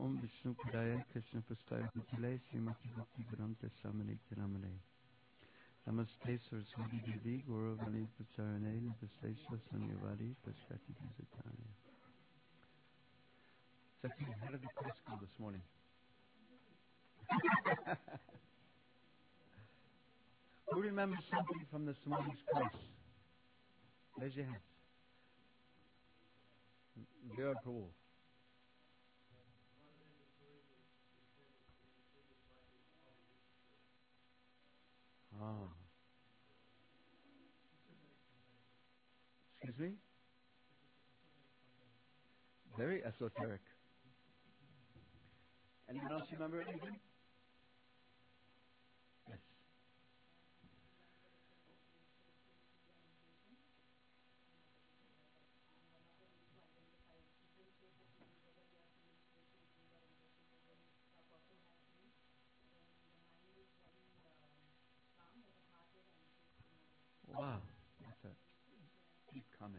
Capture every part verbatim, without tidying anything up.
Om Vishnu Padaya Krishna Prastaya Bhutale Srimati Bhakti Vedanta Samane Kiramane Namaste Saraswati Devi Guru Vani Pacharane Namaste Sanyavadi Pashati Dizatanya. Sakti, how did the class go this morning? Who remembers something from this morning's class? Raise your hands. Very cool. Ah. Excuse me? Very esoteric. Anyone else remember anything? Yes. Wow. That's a deep comment.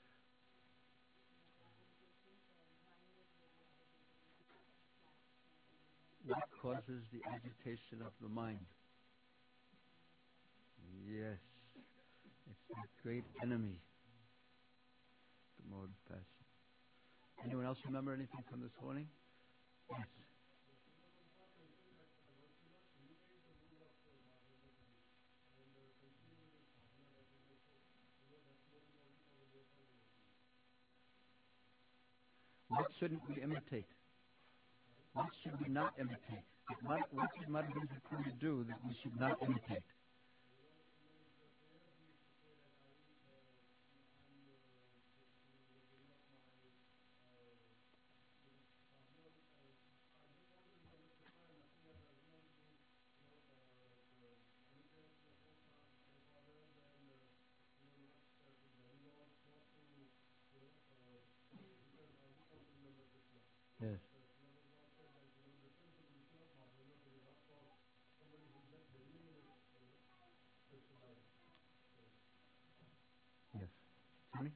What causes the agitation of the mind? Yes. It's the great enemy, the mode of passion. Anyone else remember anything from this morning? Yes. What shouldn't we imitate? What should we not imitate? What, what should Madhurya Puri do that we should not imitate? Yes. Yes. Sorry?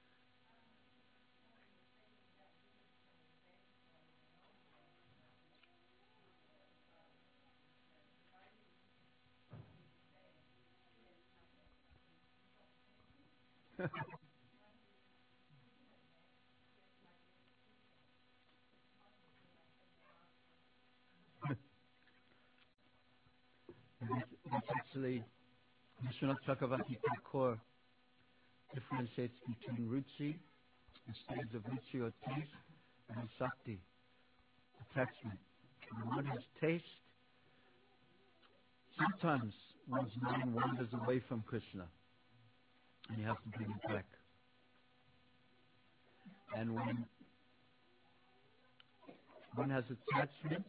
That's actually, Vishwanath Chakravarti Thakur differentiates between ruchi, the stages of ruchi or taste, and sakti, attachment. When one has taste, sometimes one's mind wanders away from Krishna, and you have to bring it back. And when one has attachment,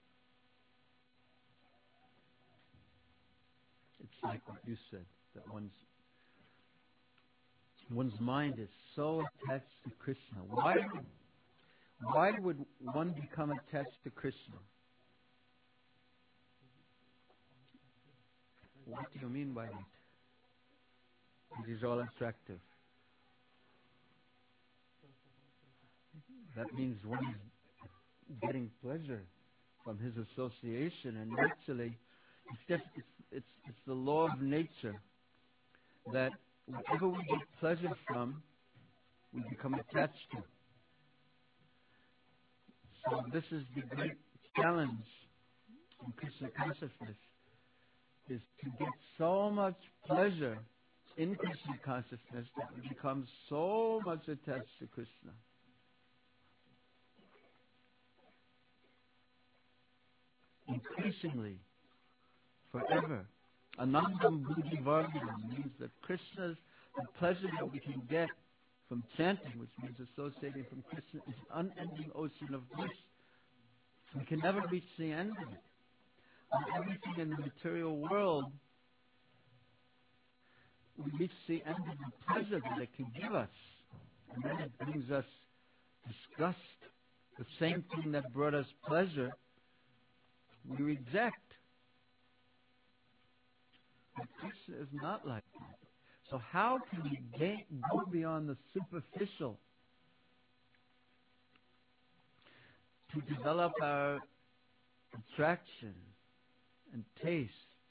it's like what you said, that one's one's mind is so attached to Krishna. Why, why would one become attached to Krishna? What do you mean by that? It is all attractive. That means one is getting pleasure from his association, and naturally, it's just it's, it's it's the law of nature that whatever we get pleasure from, we become attached to. So this is the great challenge in Krishna consciousness, is to get so much pleasure in Krishna consciousness that we become so much attached to Krishna. Increasingly, forever. Anandam Buddhi Vardhanam means that Krishna's, the pleasure that we can get from chanting, which means associating from Krishna, is an unending ocean of bliss. We can never reach the end of it. And everything in the material world, we reach the end of the pleasure that it can give us. And then it brings us disgust. The same thing that brought us pleasure, we reject. But Krishna is not like that. So how can we gain, go beyond the superficial to develop our attraction and taste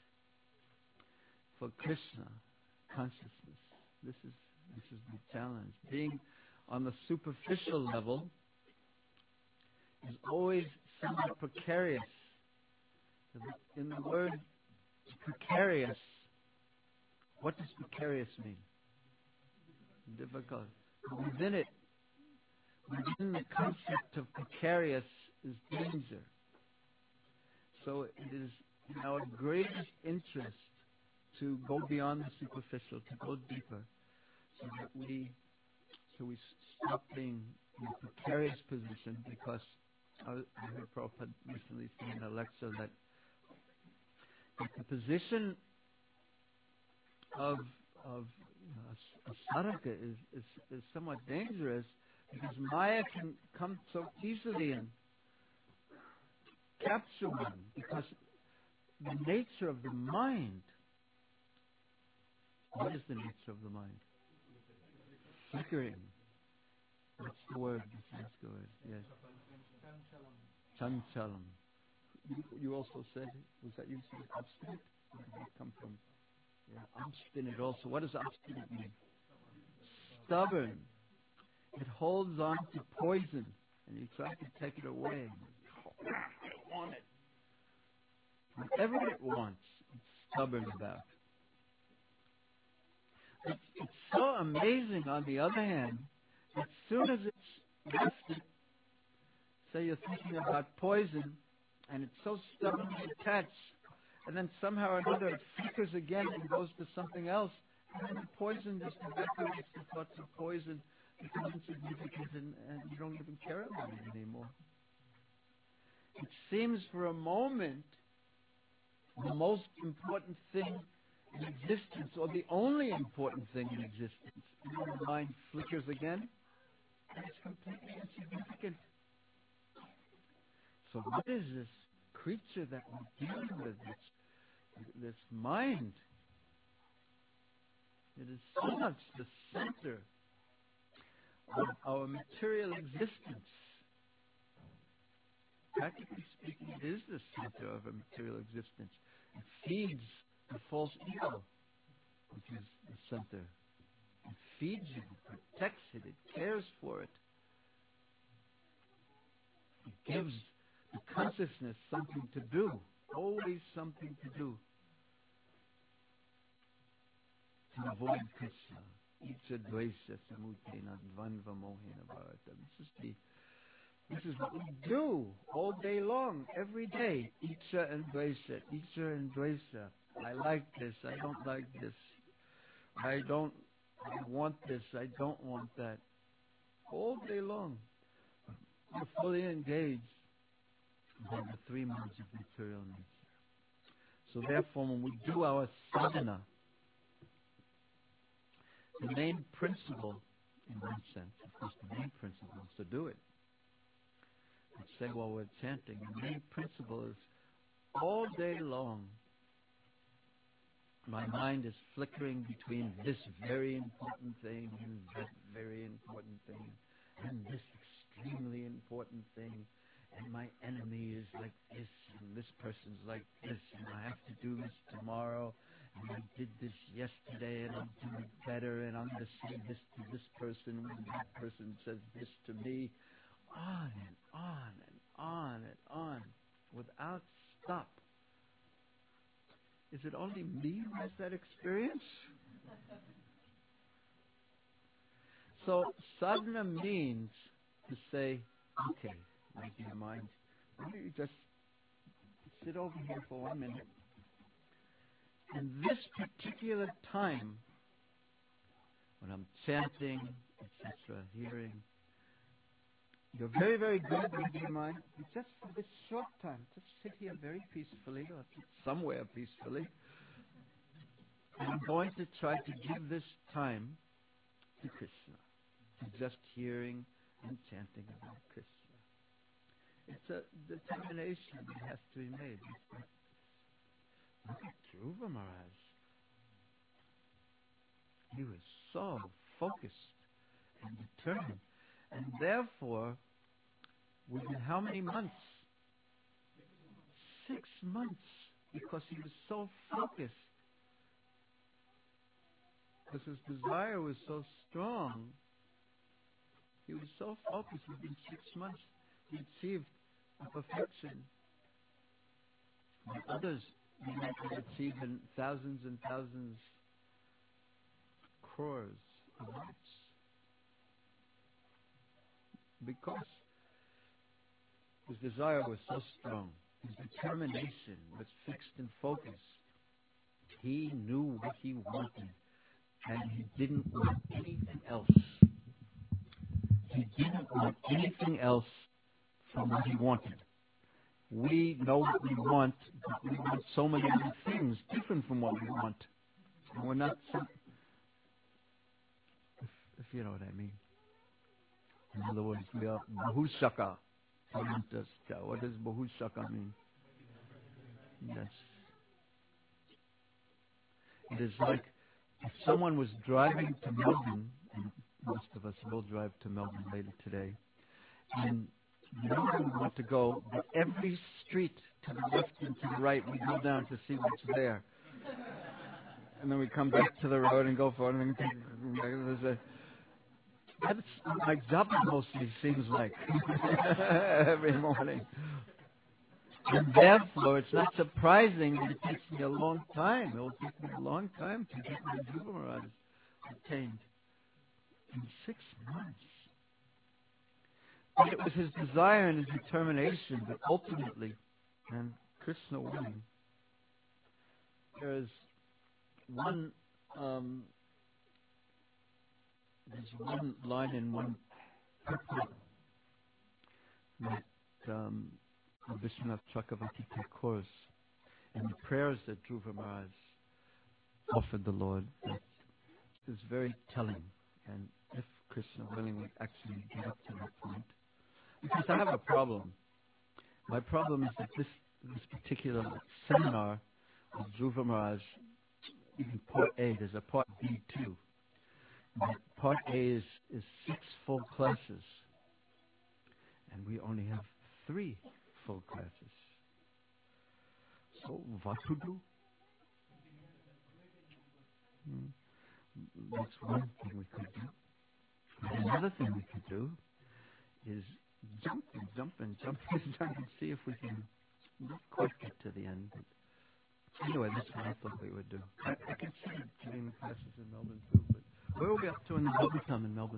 for Krishna consciousness. This is this is the challenge. Being on the superficial level is always somewhat precarious. In the word precarious, what does precarious mean? Difficult. Within it, within the concept of precarious is danger. So it is in our greatest interest to go beyond the superficial, to go deeper, so that we, so we stop being in a precarious position. Because I, I heard Prabhupada recently say in a lecture that, that the position of of you know, a, a sadhaka is, is is somewhat dangerous, because Maya can come so easily and capture one, because the nature of the mind. What is the nature of the mind? Flickering. What's the word? The Sanskrit word? Yes. Chanchalam. You, you also said, was that you said obstinate? Where did that come from? Yeah, obstinate also. What does obstinate mean? Stubborn. It holds on to poison, and you try to take it away. I don't want it. Whatever it wants, it's stubborn about. It's, it's so amazing, on the other hand, as soon as it's rested, say you're thinking about poison, and it's so stubbornly attached, and then somehow or another it flickers again and goes to something else, and then the poison just evaporates, the thoughts of poison become insignificant, and, and you don't even care about it anymore. It seems for a moment the most important thing in existence, or the only important thing in existence. And then the mind flickers again, and it's completely insignificant. So what is this creature that we're dealing with, this, this mind? It is so much the center of our material existence. Practically speaking, it is the center of our material existence. It feeds the false ego, which is the center. It feeds it, it protects it, it cares for it. It gives the consciousness something to do, always something to do, to avoid Krishna. Icha dvesha samutena dvanva mohena bharata. This is the This is what we do all day long, every day. Icha and dvesha, icha and dvesha. I like this, I don't like this. I don't, I want this, I don't want that. All day long. We're fully engaged in the three modes of material nature. So therefore, when we do our sadhana, the main principle, in one sense, of course the main principle is to do it. Let's say while we're chanting, the main principle is all day long my mind is flickering between this very important thing and that very important thing and this extremely important thing, and my enemy is like this and this person's like this, and I have to do this tomorrow, and I did this yesterday and I'll do it better, and I'm going to say this to this person when that person says this to me. On and on and on and on without stop. Is it only me who has that experience? So sadhana means to say, okay, my dear mind, why don't you just sit over here for one minute. And this particular time, when I'm chanting, et cetera, hearing, you're very, very good, my dear mind. Just for this short time, just sit here very peacefully, or sit somewhere peacefully. And I'm going to try to give this time to Krishna, to just hearing and chanting about Krishna. It's a determination that has to be made. Look at Dhruva Maharaj. He was so focused and determined. And therefore, within how many months? Six months, because he was so focused. Because his desire was so strong. He was so focused within six months he achieved a perfection that others might have achieved in thousands and thousands, crores of years. Because his desire was so strong, his determination was fixed and focused. He knew what he wanted, and he didn't want anything else. He didn't want anything else from what he wanted. We know what we want, but we want so many other things different from what we want. And we're not, so, if, if you know what I mean. In other words, we are Bahusaka. What does Bahusaka mean? Yes. It is like if someone was driving to Melbourne, and most of us will drive to Melbourne later today, and you know where we want to go, but every street to the left and to the right, we go down to see what's there. And then we come back to the road and go forward, and then there's a... That's like Japa mostly seems like every morning. And therefore, it's not surprising that it takes me a long time. It will take me a long time to get my Dhruva Maharaj attained. In six months. But it was his desire and his determination that ultimately, and Krishna willing, there is one... Um, There's one line in one purport that um, Vishwanath Chakravarti Thakur's in the prayers that Dhruva Maharaj offered the Lord that is very telling. And if Krishna willing would actually get up to that point, because I have a problem. My problem is that this this particular seminar of Dhruva Maharaj, even part A, there's a part B too. But part A is, is six full classes, and we only have three full classes. So, what to do? Hmm. That's one thing we could do. And another thing we could do is jump and jump and jump and jump and see if we can not quite get to the end. But anyway, that's what I thought we would do. I, I can see doing the classes in Melbourne too, but where are we up to in the Melbourne time in Melbourne?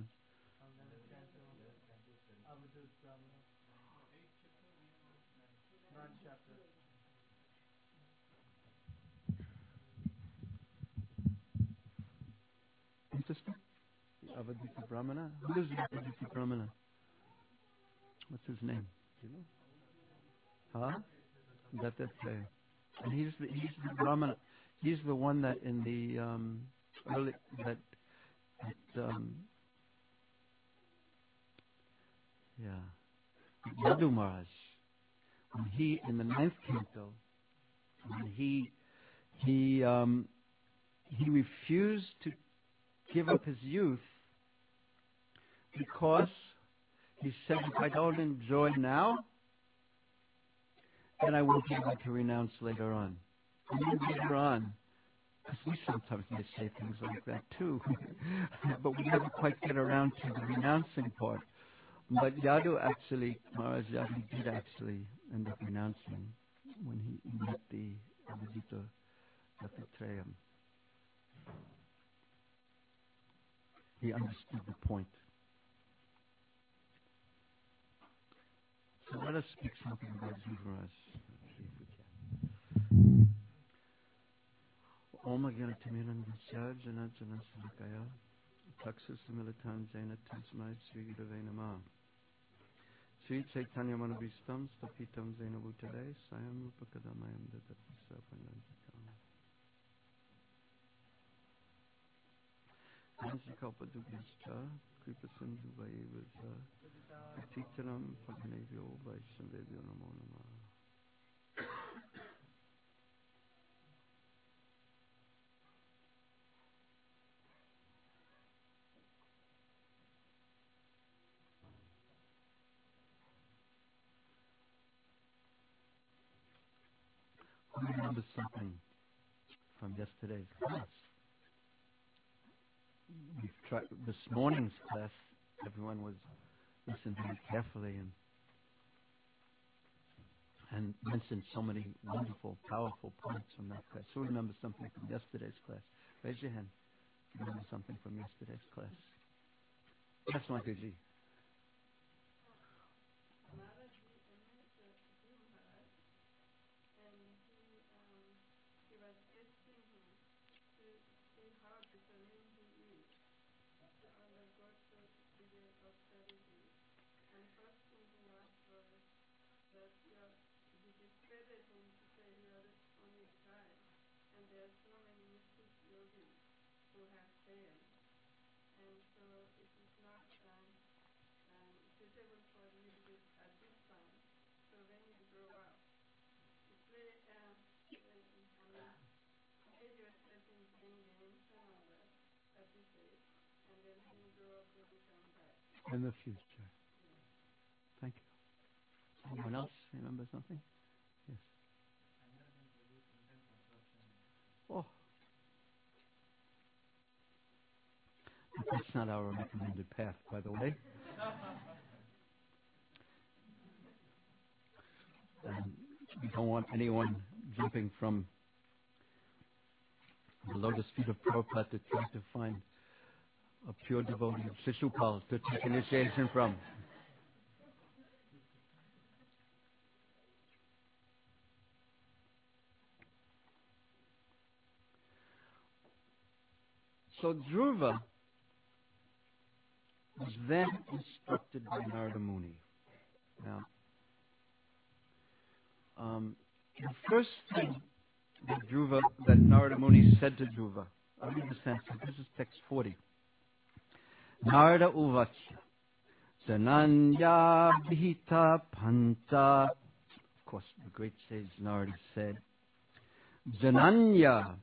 Interesting. The Avadita Brahmana. Who is the Avadita Brahmana? What's his name? Do you know? Huh? Dattatraya. And he's the he's the Brahmana. He's the one that in the um, early that that um, yeah, Yadu Maharaj. When he in the ninth canto, when he he um, he refused to give up his youth because he said, if I don't enjoy now, then I won't be able to renounce later on. And then later on, because we sometimes may say things like that too, but we never quite get around to the renouncing part. But Yadu actually, Maharaj Yadu did actually end up renouncing when he met the Avadita Dattatreya. He understood the point. So let us speak something about Dhruva Maharaj. Om Agyanatimirand Visya Jana Jana Salakaya Taksus Militan Jaina Tasmai Sri Gurave Namah Sri Chaitanya Manabhistam Stapitam Jaina Bhutale Sayam Upakadamayam Datatisa Pandantikam Hansikalpadubhischa Kripasindhu Vaivasa Titaram Paganevyo Vaishnavevyo Namo Namah. Who remembers something from yesterday's class? We've tried this morning's class. Everyone was listening very carefully and and mentioned so many wonderful, powerful points from that class. Who remembers something from yesterday's class? Raise your hand. Remember something from yesterday's class? Yes, Michael G. In the future. Thank you. Anyone else remember something? Yes. Oh. That's not our recommended path, by the way. And we don't want anyone jumping from the lotus feet of Prabhupada to try to find a pure devotee of Shishupal to take initiation from. So Dhruva was then instructed by Narada Muni. Now, um, the first thing that Dhruva, that Narada Muni said to Dhruva, I'll read the Sanskrit. This is text forty. Narada Uvacha Jananya Bhita Panta. Of course, the great sage Narada said, Jananya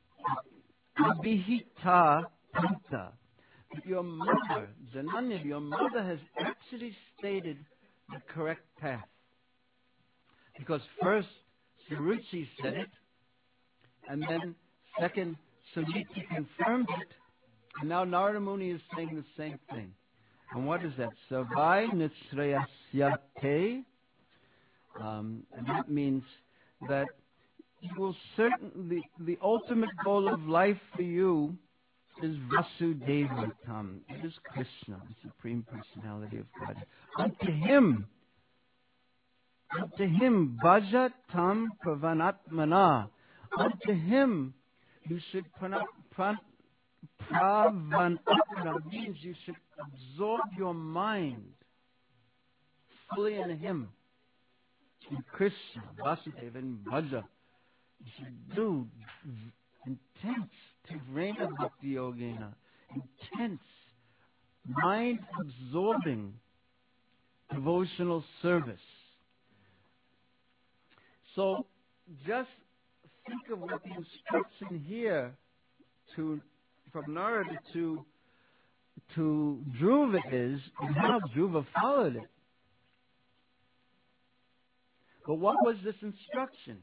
Abhita Panta. Your mother, Jananya, your mother has actually stated the correct path. Because first, Suruchi said it, and then second, Sumiti confirmed it, and now Narada Muni is saying the same thing. And what is that? Savai Nisrayasyate. Um, and that means that you will certainly, the ultimate goal of life for you is Vasudevatam. It is Krishna, the Supreme Personality of God. Unto Him, unto Him, Bhajatam Pravanatmana. Unto Him, you should Pravanatmana means you should absorb your mind fully in Him, in Krishna, Vasudeva, and Bhaja. You should do intense Tivrena Bhakti Yogena, intense, mind-absorbing devotional service. So just think of what the instruction here to from Narada to to Dhruva is, and how Dhruva followed it. But what was this instruction?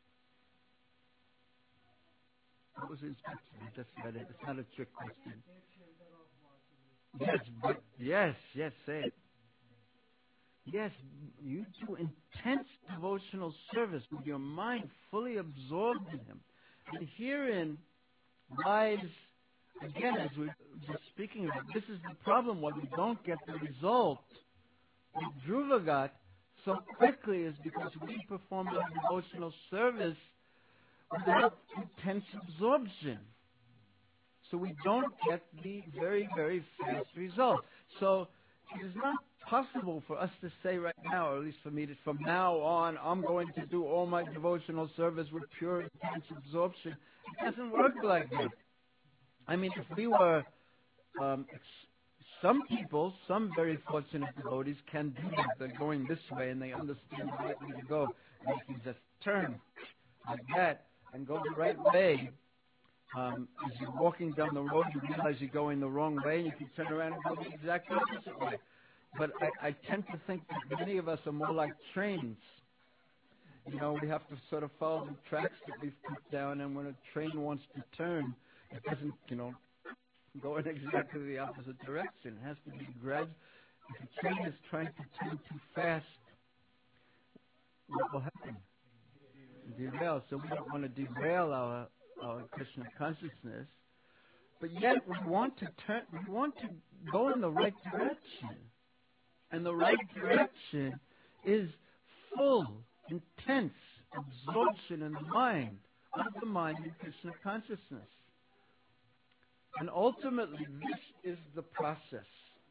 What was the instruction? I just read it. It's not a trick question. Yes, but yes, yes, say it. Yes, you do intense devotional service with your mind fully absorbed in Him. And herein lies, again, as we were just speaking about, this is the problem why we don't get the result that Dhruva got so quickly is because we perform our devotional service without intense absorption. So we don't get the very, very fast result. So it is not possible for us to say right now, or at least for me, that from now on, I'm going to do all my devotional service with pure intense absorption. It doesn't work like that. I mean, if we were, um, some people, some very fortunate devotees can do that. They're going this way and they understand the right way to go. And they can just turn like that and go the right way. Um, as you're walking down the road, you realize you're going the wrong way, and you can turn around and go the exact opposite way. But I, I tend to think that many of us are more like trains. you know, we have to sort of follow the tracks that we've put down, and when a train wants to turn, it doesn't, you know, go in exactly the opposite direction. It has to be gradual. If a train is trying to turn too fast, what will happen? Derail. So we don't want to derail our, our Krishna consciousness, but yet we want to turn, we want to go in the right direction. And the right direction is full, intense absorption in the mind, of the mind in Krishna consciousness. And ultimately, this is the process.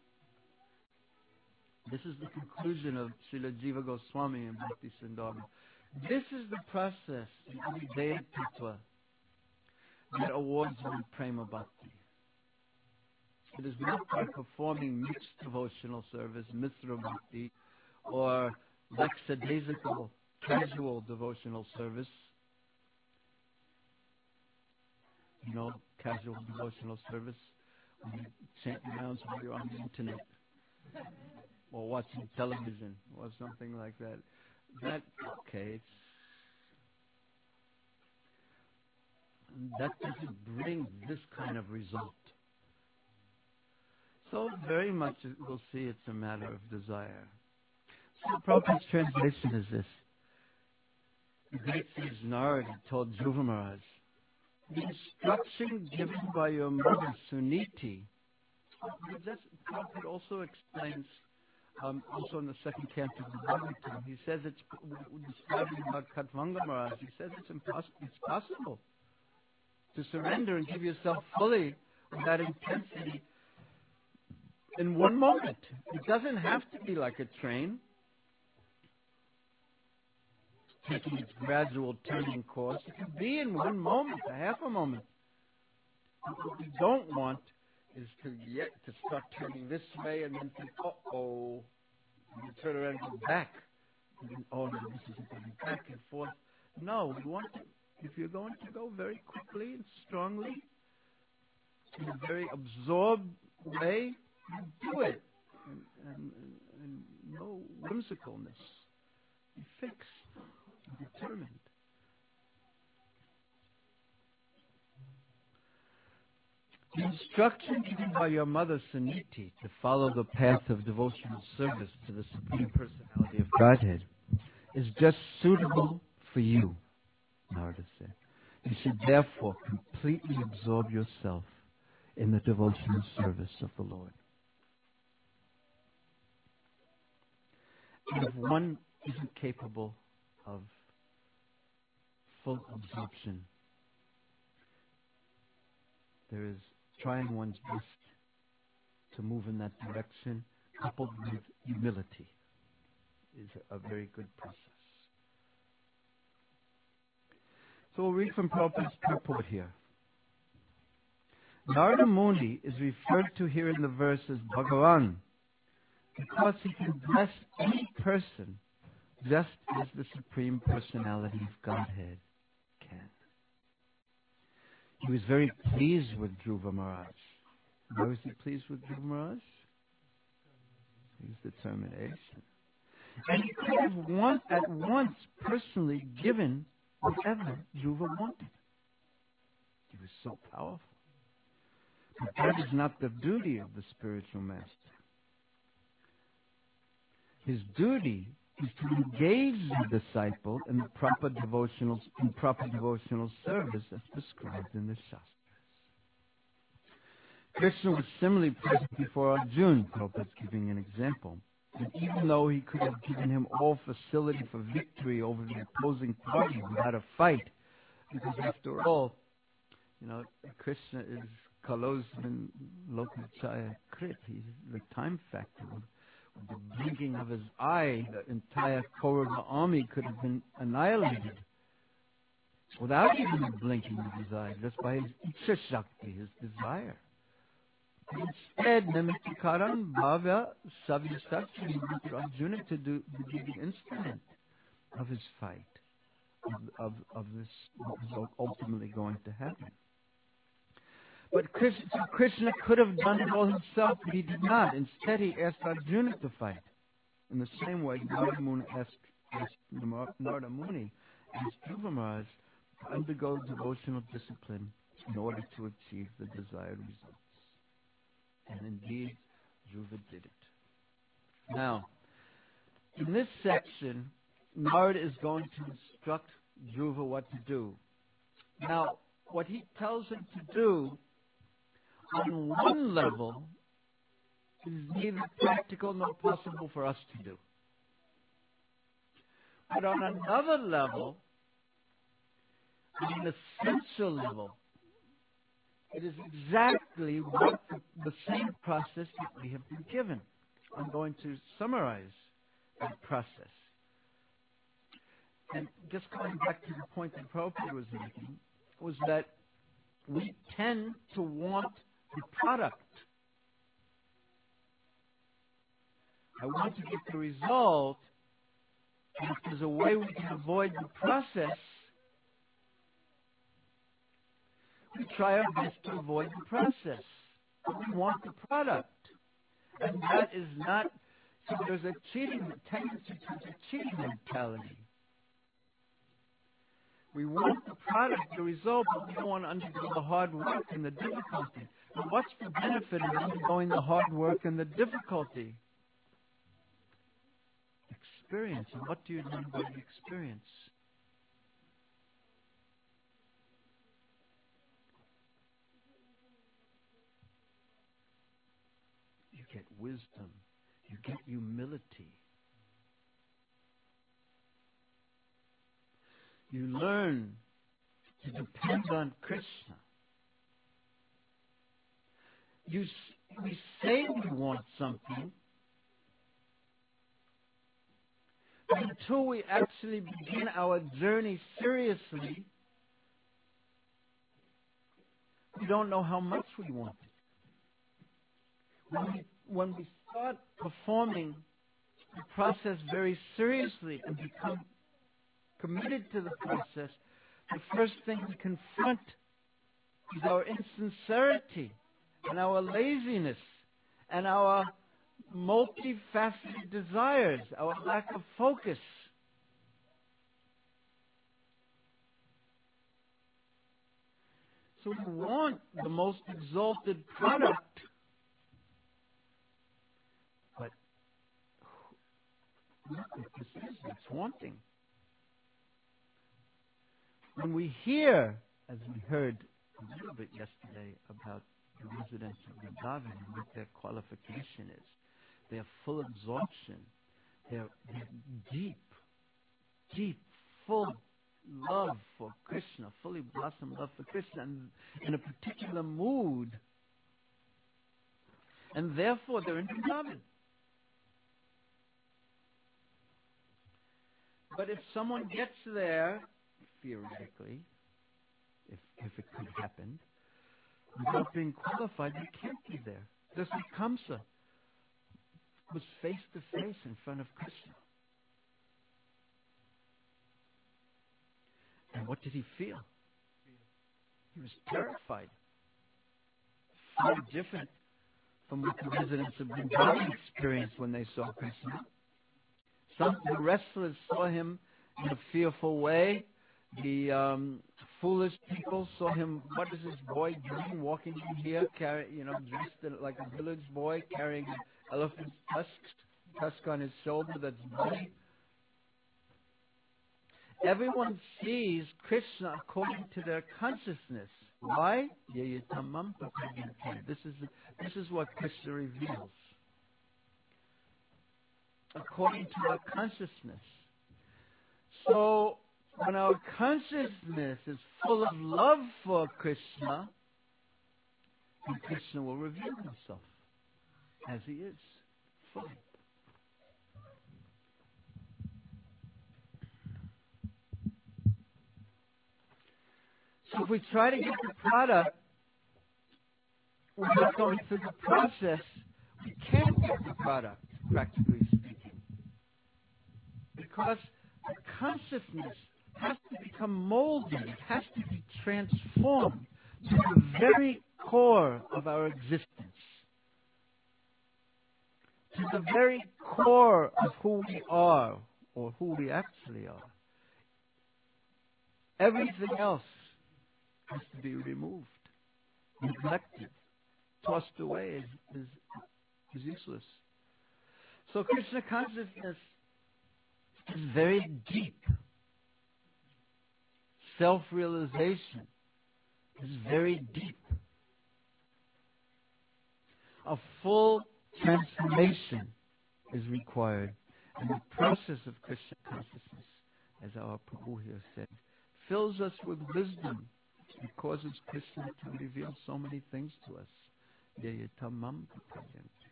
This is the conclusion of Srila Jiva Goswami and Bhakti Sindhava. This is the process, the Abhidheya Tattva, that awards one Prema Bhakti. It is not by performing mixed devotional service, Mitra Bhakti, or lackadaisical, casual devotional service. You know, casual devotional service, when you chant rounds while you're on the internet, or watching television, or something like that. That, okay, it's, that doesn't bring this kind of result. So very much we'll see it's a matter of desire. So Prabhupada's translation is this. The great sage Narada told Dhruva Maharaj, the instruction given by your mother Suniti, that Prabhupada also explains, um, also in the second canto of the Bhagavatam, he says it's, describing about Khatvanga Maharaj, he says it's, impos- it's possible to surrender and give yourself fully with that intensity in one moment. It doesn't have to be like a train, taking its gradual turning course. It can be in one moment, a half a moment. What we don't want is to get to start turning this way and then think, uh-oh, and you turn around and go back. And then, oh, no, this isn't going back and forth. No, we want to, if you're going to go very quickly and strongly, in a very absorbed way, do it. And, and, and, and no whimsicalness. Be fixed. Determined. The instruction given by your mother Suniti to follow the path of devotional service to the Supreme Personality of Godhead is just suitable for you, Narada said. You should therefore completely absorb yourself in the devotional service of the Lord. And if one isn't capable of full absorption, there is trying one's best to move in that direction, coupled with humility, is a very good process. So we'll read from Prabhupada's purport here. Narada Muni is referred to here in the verse as Bhagavan, because he can bless any person just as the Supreme Personality of Godhead can. He was very pleased with Dhruva Maharaj. Why was he pleased with Dhruva Maharaj? His determination. And he could have one, at once personally given whatever Dhruva wanted. He was so powerful. But that is not the duty of the spiritual master. His duty is to engage the disciple in the proper devotional, in proper devotional service as prescribed in the Shastras. Krishna was similarly present before Arjuna, Prabhupada giving an example. And even though he could have given him all facility for victory over the opposing party without a fight, because after all, you know, Krishna is Kalosman Lokachaya Krit. He's the time factor. With, with the blinking of his eye, the entire Kaurava army could have been annihilated without even the blinking of his eye, just by his Icha Shakti, his desire. Instead, Namittikaran Bhavya Savyasakti, he wanted Arjuna to, do, to be the instrument of his fight, of, of, of this, what was ultimately going to happen. But Krishna, Krishna could have done it all himself, but he did not. Instead, he asked Arjuna to fight. In the same way, Narada Muni asked, asked Narada Muni as Dhruva Maharaj to undergo devotional discipline in order to achieve the desired results. And indeed, Dhruva did it. Now, in this section, Narada is going to instruct Dhruva what to do. Now, what he tells him to do, on one level, is neither practical nor possible for us to do. But on another level, on an essential level, it is exactly what the, the same process that we have been given. I'm going to summarize that process. And just coming back to the point that Prabhupada was making, was that we tend to want the product. I want to get the result, and if there's a way we can avoid the process, we try our best to avoid the process. But we want the product. And that is not, so there's a cheating tendency towards a cheating mentality. We want the product, the result, but we don't want to undergo the hard work and the difficulty. But what's the benefit of undergoing the hard work and the difficulty? Experience. And what do you learn by the experience? You get wisdom. You get humility. You learn to depend on Krishna. You, we say we want something, but until we actually begin our journey seriously, we don't know how much we want it. When we, when we start performing the process very seriously and become committed to the process, the first thing we confront is our insincerity and our laziness and our multifaceted desires, our lack of focus. So we want the most exalted product, but look what this is, it's wanting. When we hear, as we heard a little bit yesterday, about the residents of Vrindavan and what their qualification is, their full absorption, their, their deep, deep, full love for Krishna, fully blossomed love for Krishna, and in a particular mood, and therefore they're in Vrindavan. But if someone gets there, theoretically, if, if it could happen, without being qualified, they can't be there. Just like Kamsa was face to face in front of Krishna. And what did he feel? He was terrified. Far different from what the residents of Vrindavan experienced when they saw Krishna. Some of the wrestlers saw him in a fearful way. The um, foolish people saw him. What is this boy doing? Walking in here, carry, you know, dressed like a village boy, carrying an elephant's tusk, tusk on his shoulder that's bloody. Everyone sees Krishna according to their consciousness. Why? This is this is what Krishna reveals. According to our consciousness. So, when our consciousness is full of love for Krishna, then Krishna will reveal himself as he is, fully. So if we try to get the product without going through the process, we can't get the product, practically speaking. Because the consciousness has to become molded, it has to be transformed to the very core of our existence, to the very core of who we are, or who we actually are. Everything else has to be removed, neglected, tossed away is, is, is useless. So Krishna consciousness is very deep. Self-realization is very deep. A full transformation is required. And the process of Krishna consciousness, as our Prabhu here said, fills us with wisdom. It causes Krishna to reveal so many things to us. Yayatamam prapayanti.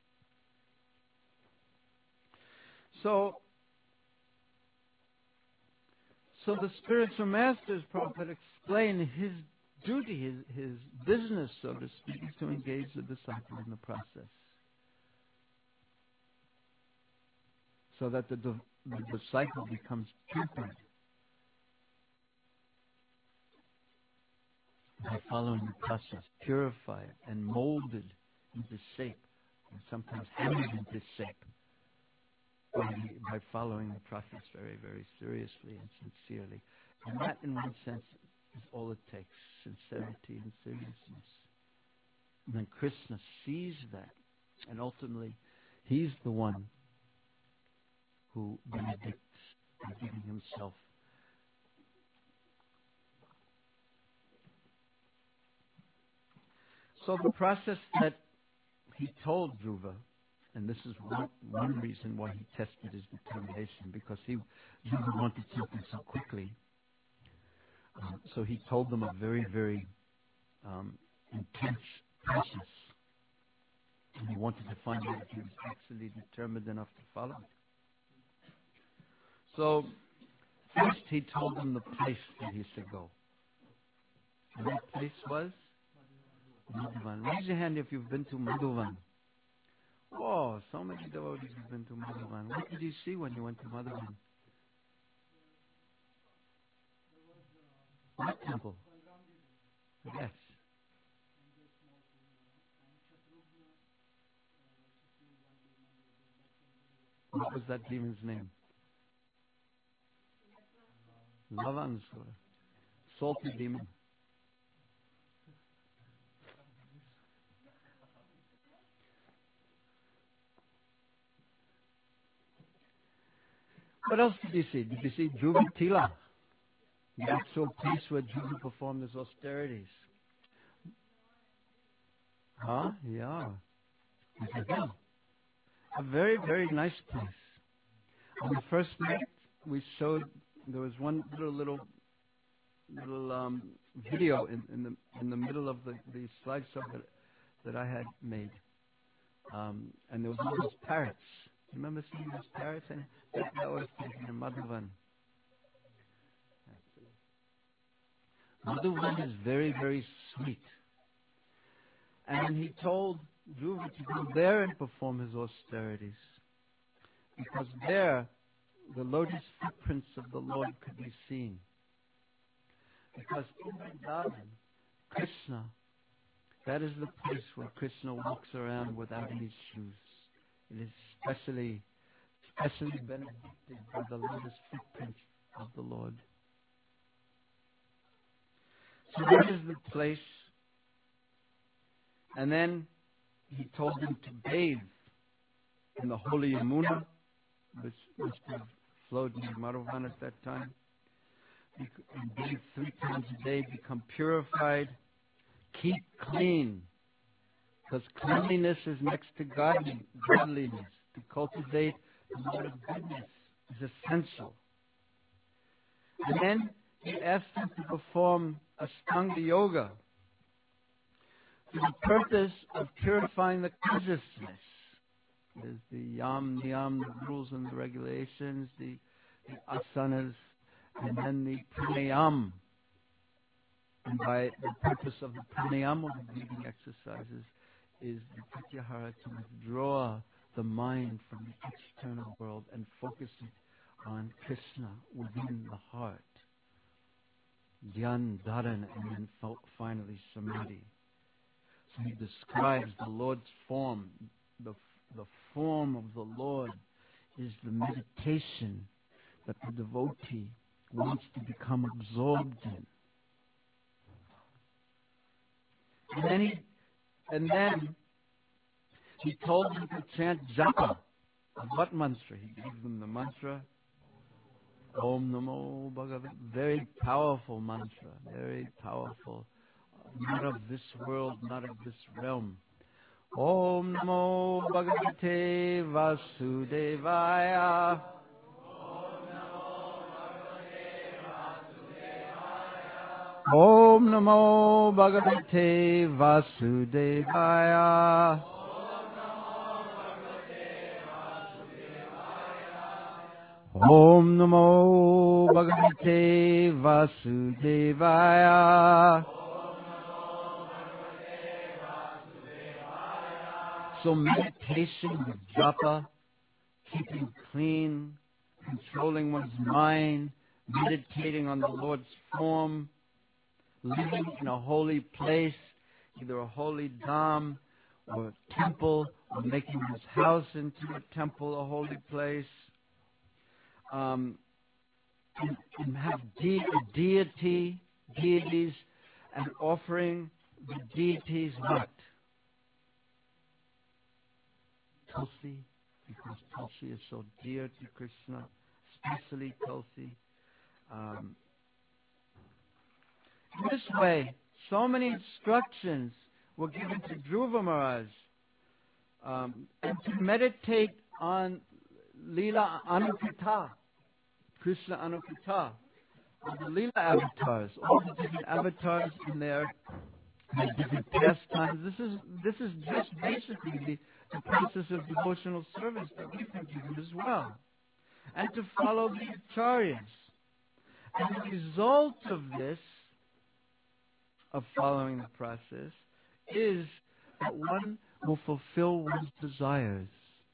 So, so the spiritual masters, Prabhupada, explain his duty, his, his business, so to speak, is to engage the disciple in the process. So that the, the, the disciple becomes tempered by following the process, purified and molded into shape, and sometimes hammered into shape by, by following the process very, very seriously and sincerely. And that, in one sense, is all it takes, sincerity and seriousness. And then Krishna sees that, and ultimately, he's the one who benedicts by giving himself. So the process that he told Dhruva, and this is one, one reason why he tested his determination, because he Dhruva wanted something so quickly. Um, so he told them a very, very um, intense process. And he wanted to find out if he was actually determined enough to follow it. So first he told them the place that he should go. And that place was Madhuvan. Raise your hand if you've been to Madhuvan. Oh, so many devotees have been to Madhuvan. What did you see when you went to Madhuvan? What temple? Yes. What was that demon's name? Lavansura. Salty demon. What else did you see? Did you see Dhruva Tila? The actual place where Dhruva performed his austerities. Huh? Yeah. A very, very nice place. On the first night, we showed, there was one little, little, little um, video in, in the in the middle of the, the slideshow that, that I had made. Um, and there was all those parrots. Remember seeing those parrots? And that, that was taken in Madhuvan. Madhuvan is very, very sweet. And he told Dhruva to go there and perform his austerities. Because there, the lotus footprints of the Lord could be seen. Because in Vrindavan, Krishna, that is the place where Krishna walks around without any shoes. It is specially, specially benedicted by the lotus footprints of the Lord. So that is the place. And then he told them to bathe in the holy Yamuna, which must have flowed near Madhuvan at that time. And bathe three times a day, become purified, keep clean. Because cleanliness is next to godly, godliness. To cultivate the Lord of goodness is essential. And then he asked them to perform Ashtanga Yoga for the purpose of purifying the consciousness. There's the yam, niyam, the rules and the regulations, the, the asanas, and then the pranayam. And by the purpose of the pranayama, the breathing exercises, is the pratyahara, to withdraw the mind from the external world and focus it on Krishna within the heart. Dhyan, dharan, and then fo- finally samadhi. So he describes the Lord's form. The, the form of the Lord is the meditation that the devotee wants to become absorbed in. And then he, and then he told them to chant japa. What mantra? He gave them the mantra, Om Namo Bhagavate. Very powerful mantra, very powerful. Not of this world, not of this realm. Om Namo Bhagavate Vasudevaya. Om Namo Bhagavate Vasudevaya. Om Namo Bhagavate Vasudevaya. So meditation with japa, keeping clean, controlling one's mind, meditating on the Lord's form, living in a holy place, either a holy dham or a temple, or making his house into a temple, a holy place, um, and, and have de- a deity, deities, and offering the deities what? Tulsi, because Tulsi is so dear to Krishna, especially Tulsi. Um, in this way, so many instructions were given to Dhruva Maharaj, um, and to meditate on Leela Anukita, Krishna Anukita, the Leela avatars, all the different avatars in their, their different pastimes. This is this is just basically the, the process of devotional service that we've been given as well, and to follow the acharyas. And the result of this, of following the process, is that one will fulfill one's desires.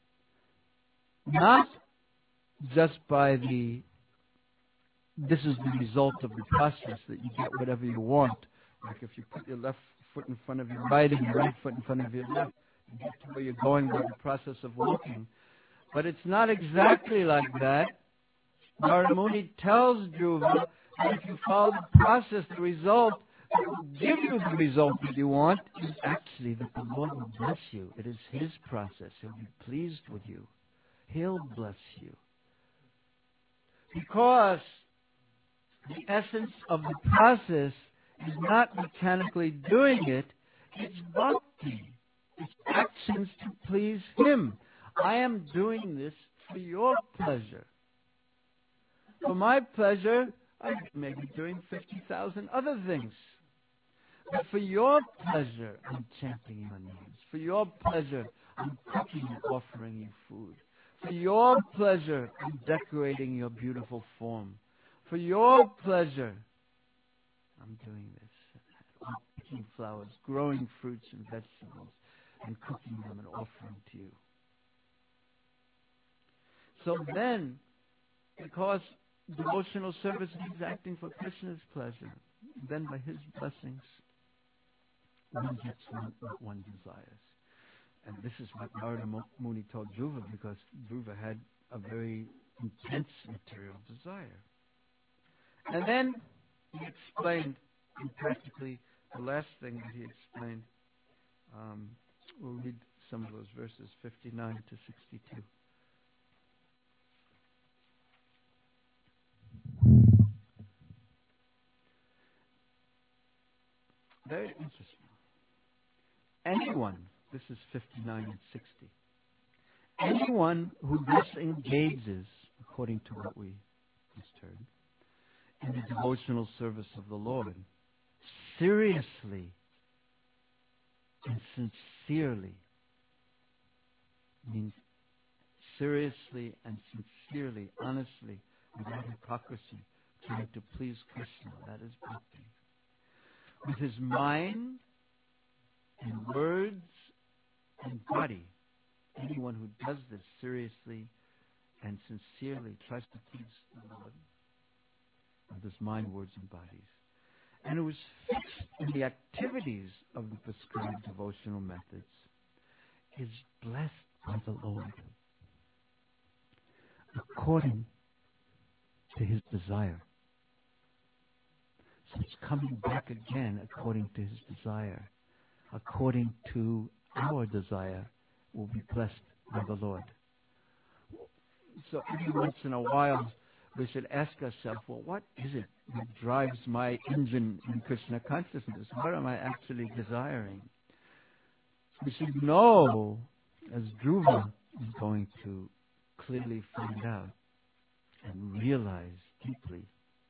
Not just by the, this is the result of the process, that you get whatever you want. Like if you put your left foot in front of your right and your right foot in front of your left, you get to where you're going by the process of walking. But it's not exactly like that. Narada Muni tells Dhruva that if you follow the process, the result that will give you the result that you want is actually that the Lord will bless you. It is His process. He'll be pleased with you. He'll bless you. Because the essence of the process is not mechanically doing it, it's bhakti. It's actions to please Him. I am doing this for your pleasure. For my pleasure, I may be doing fifty thousand other things. But for your pleasure, I'm chanting your names. For your pleasure, I'm cooking and offering you food. For your pleasure, I'm decorating your beautiful form. For your pleasure, I'm doing this. I'm picking flowers, growing fruits and vegetables, and cooking them and offering to you. So then, because devotional service means acting for Krishna's pleasure, then by His blessings, one gets what one desires. And this is what Narada Muni told Dhruva, because Dhruva had a very intense material desire. And then he explained, and practically the last thing that he explained, um, we'll read some of those verses, fifty-nine to sixty-two. Very interesting. Anyone, this is fifty-nine and sixty, anyone who thus engages, according to what we just heard, in the devotional service of the Lord, seriously and sincerely, means seriously and sincerely, honestly, without hypocrisy, trying to please Krishna, that is bhakti. With his mind and words and body, anyone who does this seriously and sincerely tries to please the Lord with his mind, words, and bodies, and who is fixed in the activities of the prescribed devotional methods, is blessed by the Lord according to his desire. So it's coming back again according to his desire. According to our desire, will be blessed by the Lord. So every once in a while, we should ask ourselves, well, what is it that drives my engine in Krishna consciousness? What am I actually desiring? We should know, as Dhruva is going to clearly find out and realize deeply,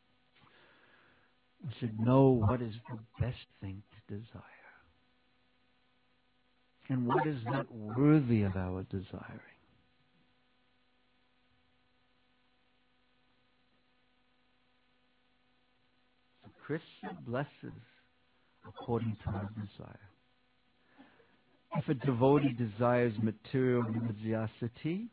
we should know what is the best thing to desire and what is not worthy of our desiring. So Krishna blesses according to our desire. If a devotee desires material religiosity,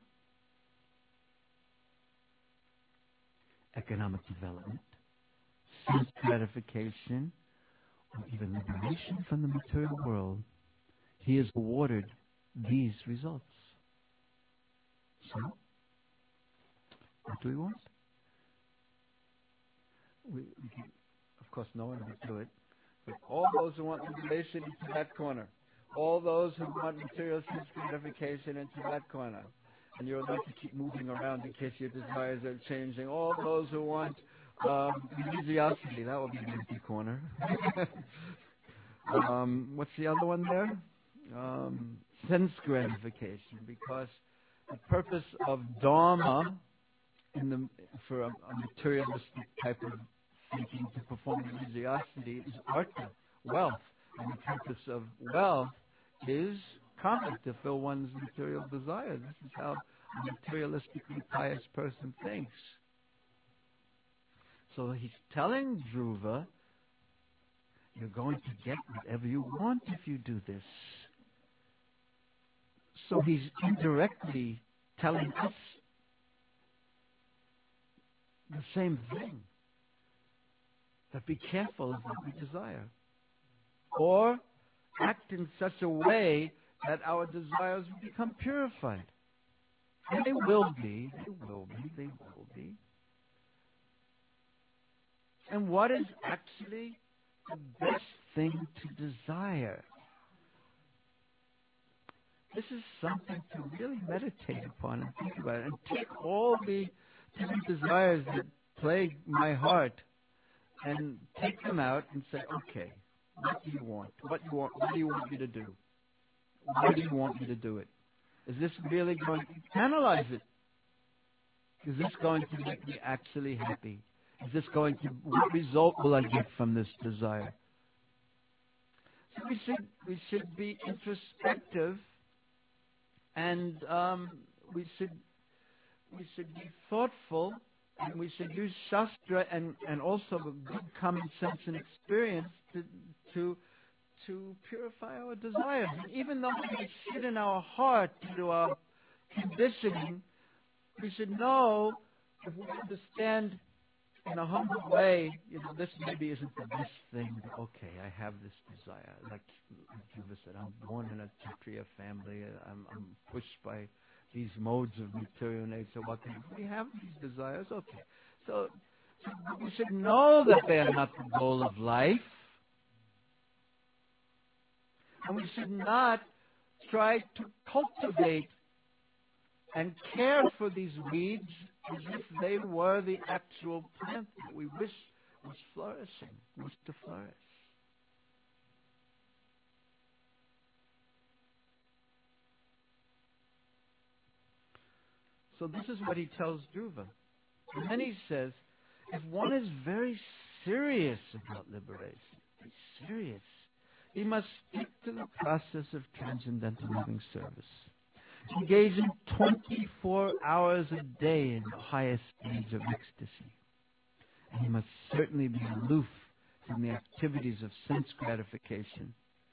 economic development, sense gratification, or even liberation from the material world, he is awarded these results. So, what do we want? We, we can, of course, no one would do it, but all those who want liberation into that corner, all those who want material sense gratification into that corner, and you're allowed to keep moving around in case your desires are changing. All those who want um, religiosity, that will be an empty corner. um, what's the other one there? Um, sense gratification, because the purpose of Dharma in the, for a, a materialistic type of thinking to perform religiosity is artha, wealth. And the purpose of wealth is karma, to fill one's material desire. This is how a materialistically pious person thinks. So he's telling Dhruva, you're going to get whatever you want if you do this. So he's indirectly telling us the same thing. That be careful of what we desire. Or act in such a way that our desires will become purified. And they will be, they will be, they will be. And what is actually the best thing to desire? This is something to really meditate upon and think about it. And take all the different desires that plague my heart and take them out and say, okay, what do you want? What do you want? What do you want me to do? Why do you want me to do it? Is this really going to analyze it? Is this going to make me actually happy? Is this going to, what result will I get from this desire? So we should we should be introspective, and um, we should we should be thoughtful, and we should use Shastra and, and also good common sense and experience to to to purify our desires. And even though they sit in our heart due to our conditioning, we should know, if we understand in a humble way, you know, this maybe isn't the best thing. Okay, I have this desire. Like Dhruva said, I'm born in a Kshatriya family. I'm, I'm pushed by these modes of material nature. What can we have these desires? Okay, so, so we should know that they are not the goal of life. And we should not try to cultivate and care for these weeds as if they were the actual plant that we wish was flourishing, wish to flourish. So this is what he tells Dhruva. And then he says, if one is very serious about liberation, be serious, he must stick to the process of transcendental living service. Engage in twenty-four hours a day in the highest stage of ecstasy. And he must certainly be aloof from the activities of sense gratification.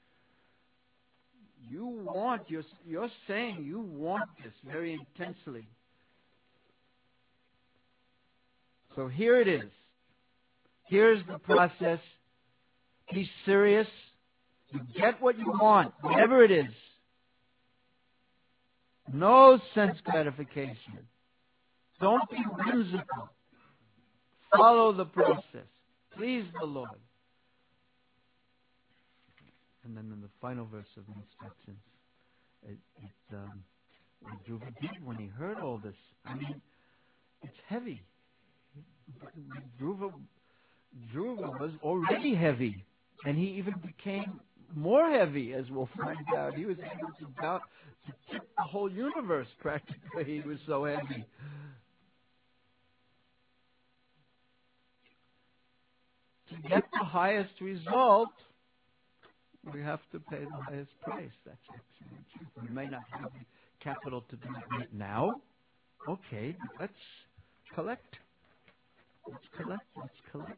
You want, you're, you're saying you want this very intensely. So here it is. Here's the process. Be serious. You get what you want, whatever it is. No sense gratification. Don't be whimsical. follow the process. Please the Lord. And then in the final verse of the instructions, it, it, um, what Dhruva did when he heard all this, I mean, it's heavy. Dhruva, Dhruva was already heavy, and he even became more heavy, as we'll find out. He was able to, doubt, to tip the whole universe, practically. He was so heavy. To get the highest result, we have to pay the highest price. That's actually true. We may not have the capital to do it right now. Okay, let's collect. Let's collect. Let's collect.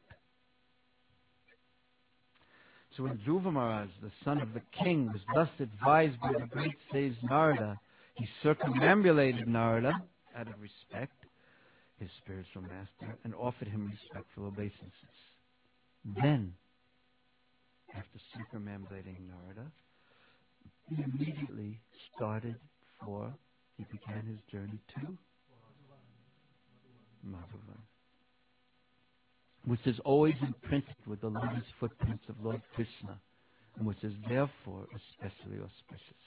So when Dhruva Maharaj, the son of the king, was thus advised by the great sage Narada, he circumambulated Narada out of respect, his spiritual master, and offered him respectful obeisances. Then, after circumambulating Narada, he immediately started for, he began his journey to Madhuvan, which is always imprinted with the lotus footprints of Lord Krishna, and which is therefore especially auspicious.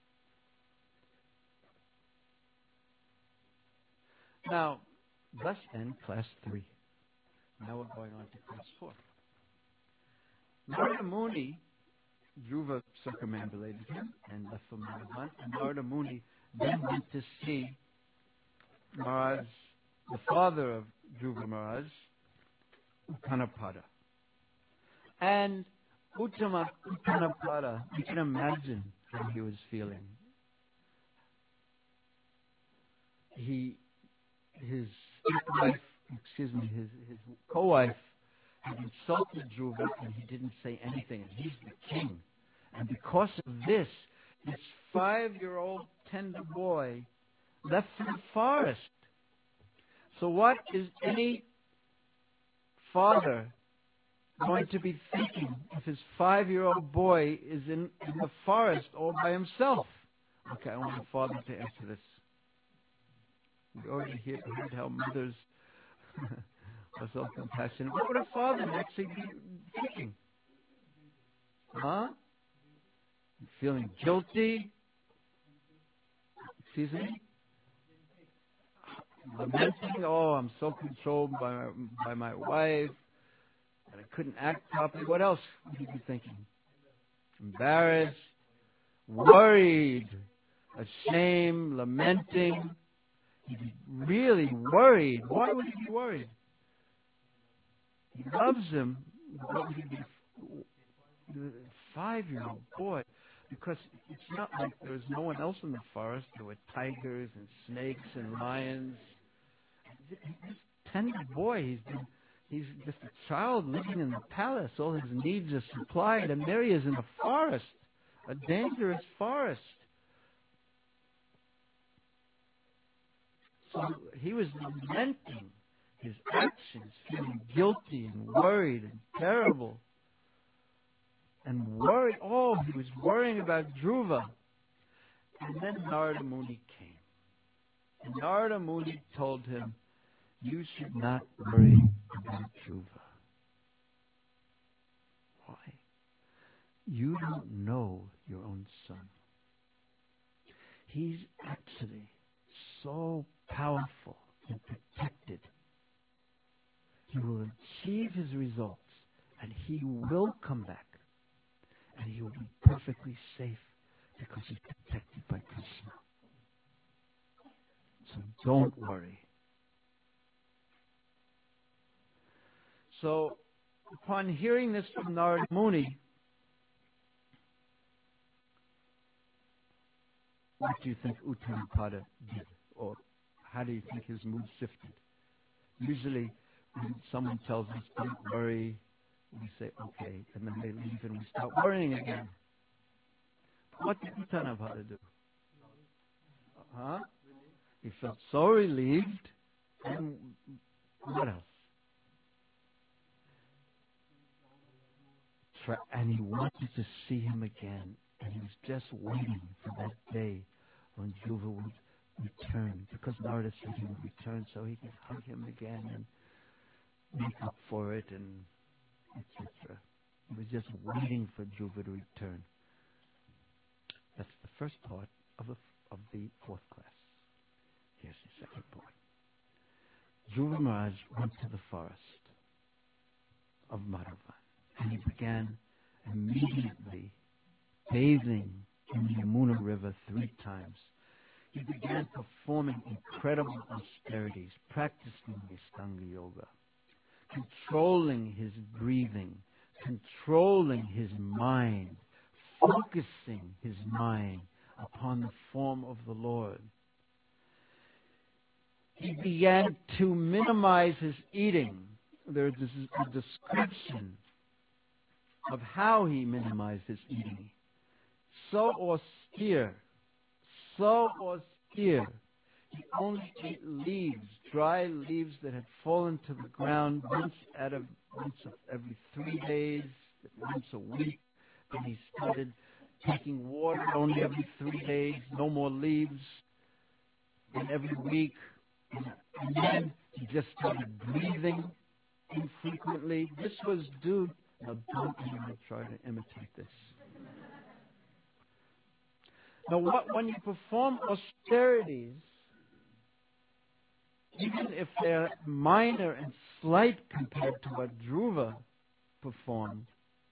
Now, thus end class three. Now we're going on to class four. Narada Muni, Dhruva circumambulated him and left for Madhuvan, and Narada Muni then went to see Maharaj, the father of Dhruva Maharaj, Uttanapada. And Uttama, Uttanapada, you can imagine how he was feeling. He, his wife, excuse me, his, his co-wife had insulted Dhruva, and he didn't say anything. And he's the king. And because of this, this five-year-old tender boy left for the forest. So what is any father going to be thinking if his five-year-old boy is in, in the forest all by himself? Okay, I want the father to answer this. We already hear, heard how mothers are so compassionate. What would a father actually be thinking? Huh? Feeling guilty? Excuse me? Lamenting, oh, I'm so controlled by my, by my wife that I couldn't act properly. What else would he be thinking? Embarrassed, worried, ashamed, lamenting. He'd be really worried. Why would he be worried? He loves him. What would he be? A five-year-old boy. Because it's not like there was no one else in the forest. There were tigers and snakes and lions. This tender boy, he's been, he's just a child living in the palace. All his needs are supplied, and there he is in a forest, a dangerous forest. So he was lamenting his actions, feeling guilty and worried and terrible. And worried, oh, he was worrying about Dhruva. And then Narada Muni came. And Narada Muni told him, you should not worry about Dhruva. Why? You don't know your own son. He's actually so powerful and protected. He will achieve his results, and he will come back. And he will be perfectly safe because he's protected by Krishna. So don't worry. So, upon hearing this from Narada Muni, what do you think Uttanapada did? Or how do you think his mood shifted? Usually, when someone tells us, don't worry, we say, okay, and then they leave and we start worrying again. What did Uttanapada do? Huh? He felt so relieved, and what else? Try, and he wanted to see him again, and he was just waiting for that day when Dhruva would return, because Narada said he would return so he could hug him again and make up for it, and et cetera. He was just waiting for Dhruva to return. That's the first part of the of the fourth class. Here's the second part. Dhruva Maharaj went to the forest of Madhavan, and he began immediately bathing in the Yamuna River three times. He began performing incredible austerities, practicing Ashtanga Yoga, controlling his breathing, controlling his mind, focusing his mind upon the form of the Lord. He began to minimize his eating. There is a description of how he minimized his eating. So austere, so austere. He only ate leaves, dry leaves that had fallen to the ground once out of once of every three days, once a week. Then he started taking water only every three days, no more leaves. And every week, and then he just started breathing infrequently. This was due. Now don't even try to imitate this. Now, what, when you perform austerities, even if they're minor and slight compared to what Dhruva performed,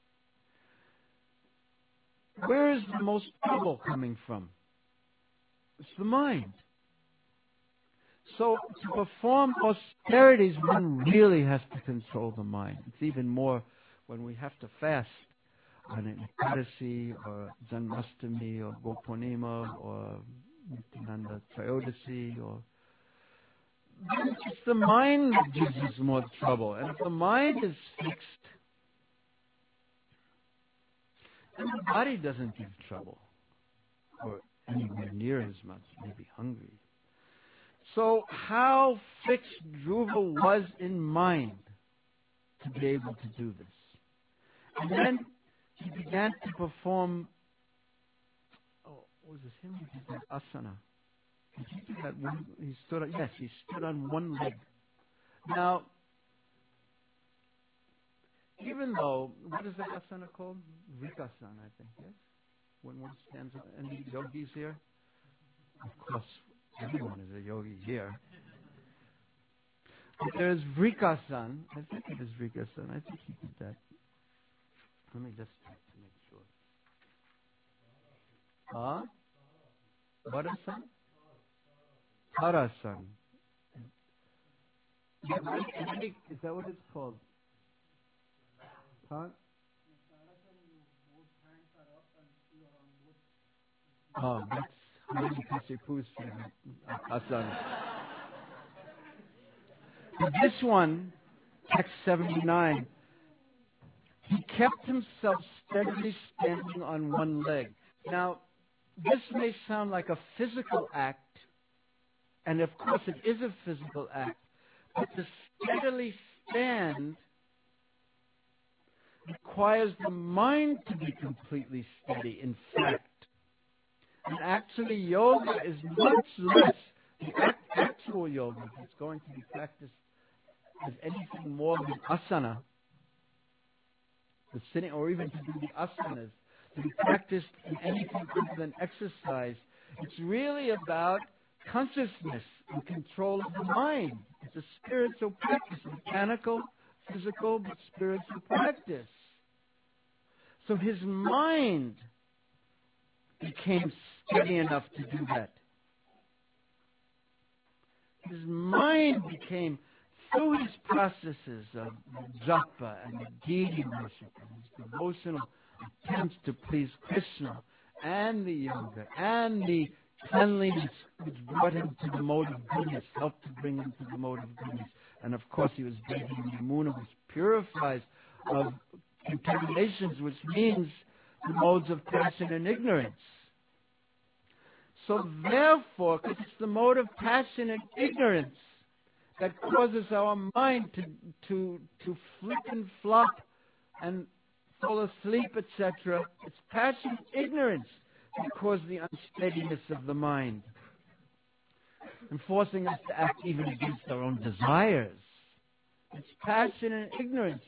where is the most trouble coming from? It's the mind. So to perform austerities, one really has to control the mind. It's even more when we have to fast on an Ekadasi or Janmashtami or Gopurnima or Nityananda Trayodasi, or it's the mind that gives us more trouble. And if the mind is fixed, then the body doesn't give trouble, or anywhere near as much, maybe hungry. So how fixed Dhruva was in mind to be able to do this. And then he began to perform, oh, what was this him? He did that asana. He did that one, he stood on, yes, he stood on one leg. Now, even though, what is that asana called? Vrikasana, I think, yes? When one stands up, any yogis here? Of course, everyone is a yogi here. But there's Vrikasana. I think it is Vrikasana. I think he did that. Let me just check to make sure. Huh? What is that? Tarasana. Is that what it's called? Huh? Oh, that's Hari Kashipu's favorite asana. But this one, text seventy-nine, he kept himself steadily standing on one leg. Now, this may sound like a physical act, and of course it is a physical act, but to steadily stand requires the mind to be completely steady, in fact. And actually, yoga is much less, the act, actual yoga that's going to be practiced as anything more than asana, the sitting, or even to do the asanas, to be practiced in anything other than exercise. It's really about consciousness and control of the mind. It's a spiritual practice, mechanical, physical, but spiritual practice. So his mind became steady enough to do that. His mind became, through his processes of japa and the deity worship and his devotional attempts to please Krishna, and the yoga, and the cleanliness which brought him to the mode of goodness, helped to bring him to the mode of goodness. And of course he was bathing in Yamuna, which purifies of contaminations, which means the modes of passion and ignorance. So therefore, because it's the mode of passion and ignorance that causes our mind to to to flip and flop and fall asleep, et cetera. It's passion, ignorance that causes the unsteadiness of the mind and forcing us to act even against our own desires. It's passion and ignorance.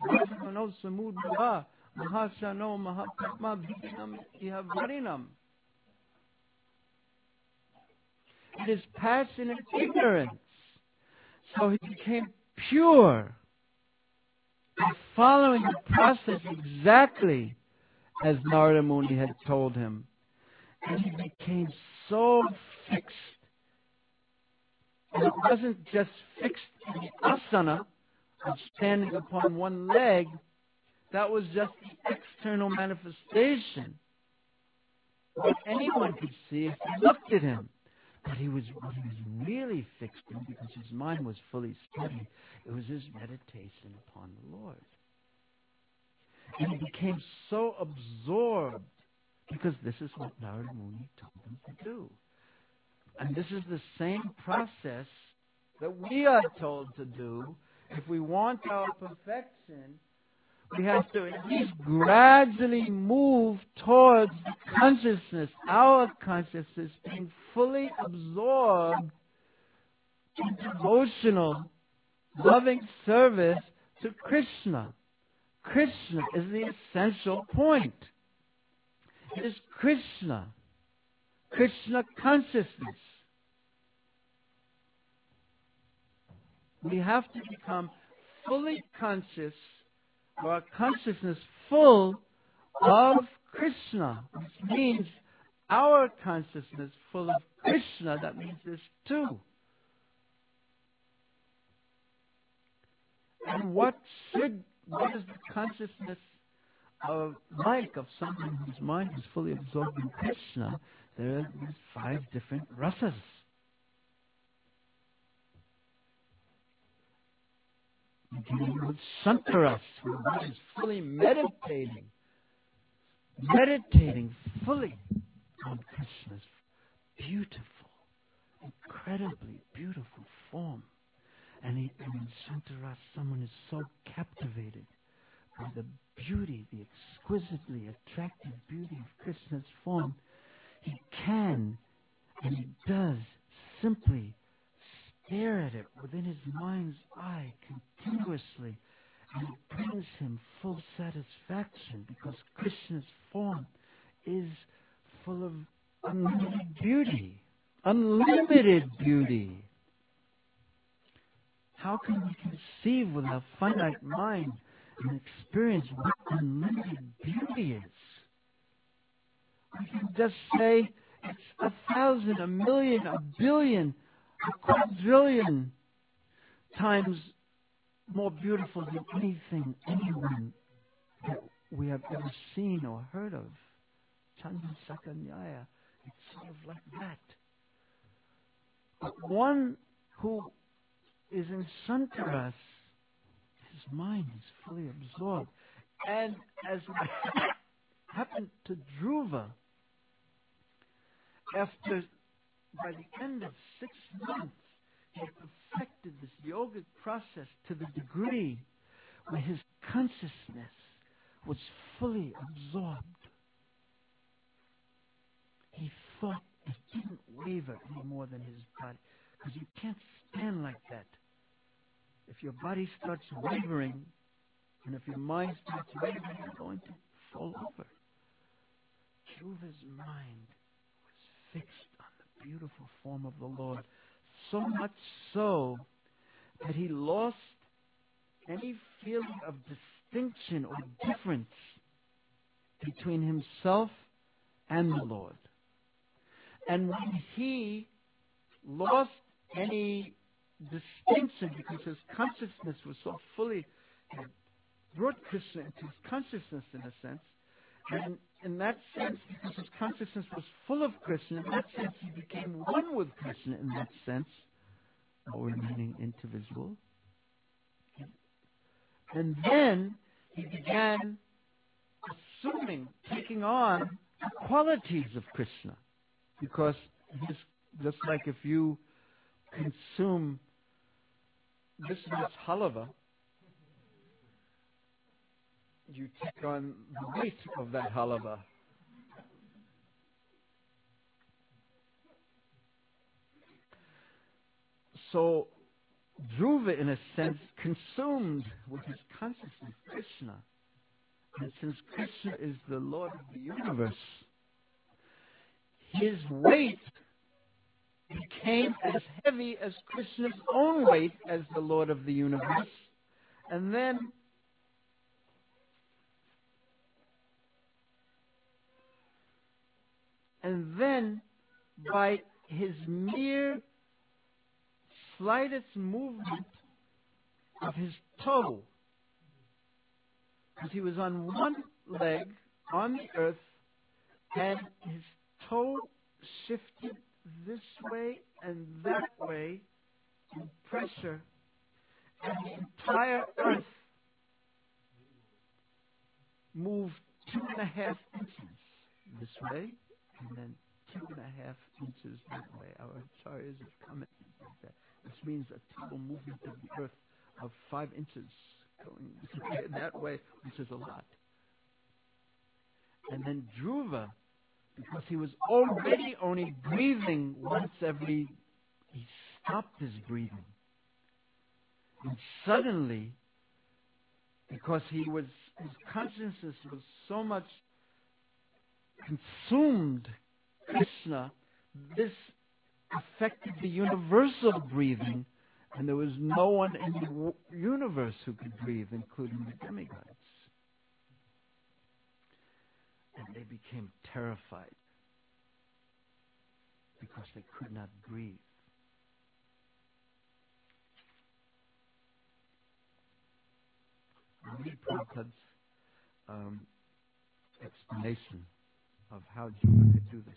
It is passion and ignorance. So he became pure by following the process exactly as Narada Muni had told him. And he became so fixed. And it wasn't just fixed in the asana of standing upon one leg. That was just the external manifestation. What anyone could see if they looked at him. But he was, what he was really fixed in, because his mind was fully steady, it was his meditation upon the Lord. And he became so absorbed, because this is what Narada Muni told him to do. And this is the same process that we are told to do. If we want our perfection, we have to at least gradually move towards the consciousness, our consciousness being fully absorbed in devotional, loving service to Krishna. Krishna is the essential point. It is Krishna. Krishna consciousness. We have to become fully conscious, or our consciousness full of Krishna, which means our consciousness full of Krishna. That means there's two. And what should, what is the consciousness of like of someone whose mind is fully absorbed in Krishna? There are these five different rasas. Beginning with Santaras, who is fully meditating, meditating fully on Krishna's beautiful, incredibly beautiful form. And, he, and in Santaras, someone is so captivated by the beauty, the exquisitely attractive beauty of Krishna's form, he can, and he does, simply stare at it within his mind's eye continuously, and it brings him full satisfaction, because Krishna's form is full of unlimited beauty. Unlimited beauty. How can we conceive with our finite mind and experience what unlimited beauty is? We can just say it's a thousand, a million, a billion, a quadrillion times more beautiful than anything, anyone that we have ever seen or heard of. Chandra Sakanyaya, it's sort of like that. But one who is in Santaras, his mind is fully absorbed. And as happened to Dhruva, after, by the end of six months, he had perfected this yogic process to the degree where his consciousness was fully absorbed. He thought it didn't waver any more than his body, because you can't stand like that. If your body starts wavering, and if your mind starts wavering, you're going to fall over. Dhruva's mind was fixed on the beautiful form of the Lord, so much so that he lost any feeling of distinction or difference between himself and the Lord. And when he lost any distinction, because his consciousness was so fully, had brought Krishna into his consciousness in a sense, and in that sense, because his consciousness was full of Krishna, in that sense he became one with Krishna in that sense, while remaining individual. And then he began assuming, taking on the qualities of Krishna. Because his, just like if you consume this much halava, you take on the weight of that halava. So Dhruva, in a sense, consumed with his consciousness, Krishna. And since Krishna is the Lord of the universe, his weight became as heavy as Krishna's own weight as the Lord of the universe. And then and then by his mere slightest movement of his toe, because he was on one leg on the earth, and his toe shifted this way and that way in pressure, and the entire earth moved two and a half inches this way, and then two and a half inches that way. Our acharyas have commented like that. This means a total movement of the earth of five inches going this way and that way, which is a lot. And then Dhruva, because he was already only breathing once every, he stopped his breathing. And suddenly, because he was, his consciousness was so much consumed Krishna, this affected the universal breathing, and there was no one in the w- universe who could breathe, including the demigods. And they became terrified because they could not breathe. I read Prabhupada's um, explanation of how Dhruva could do this.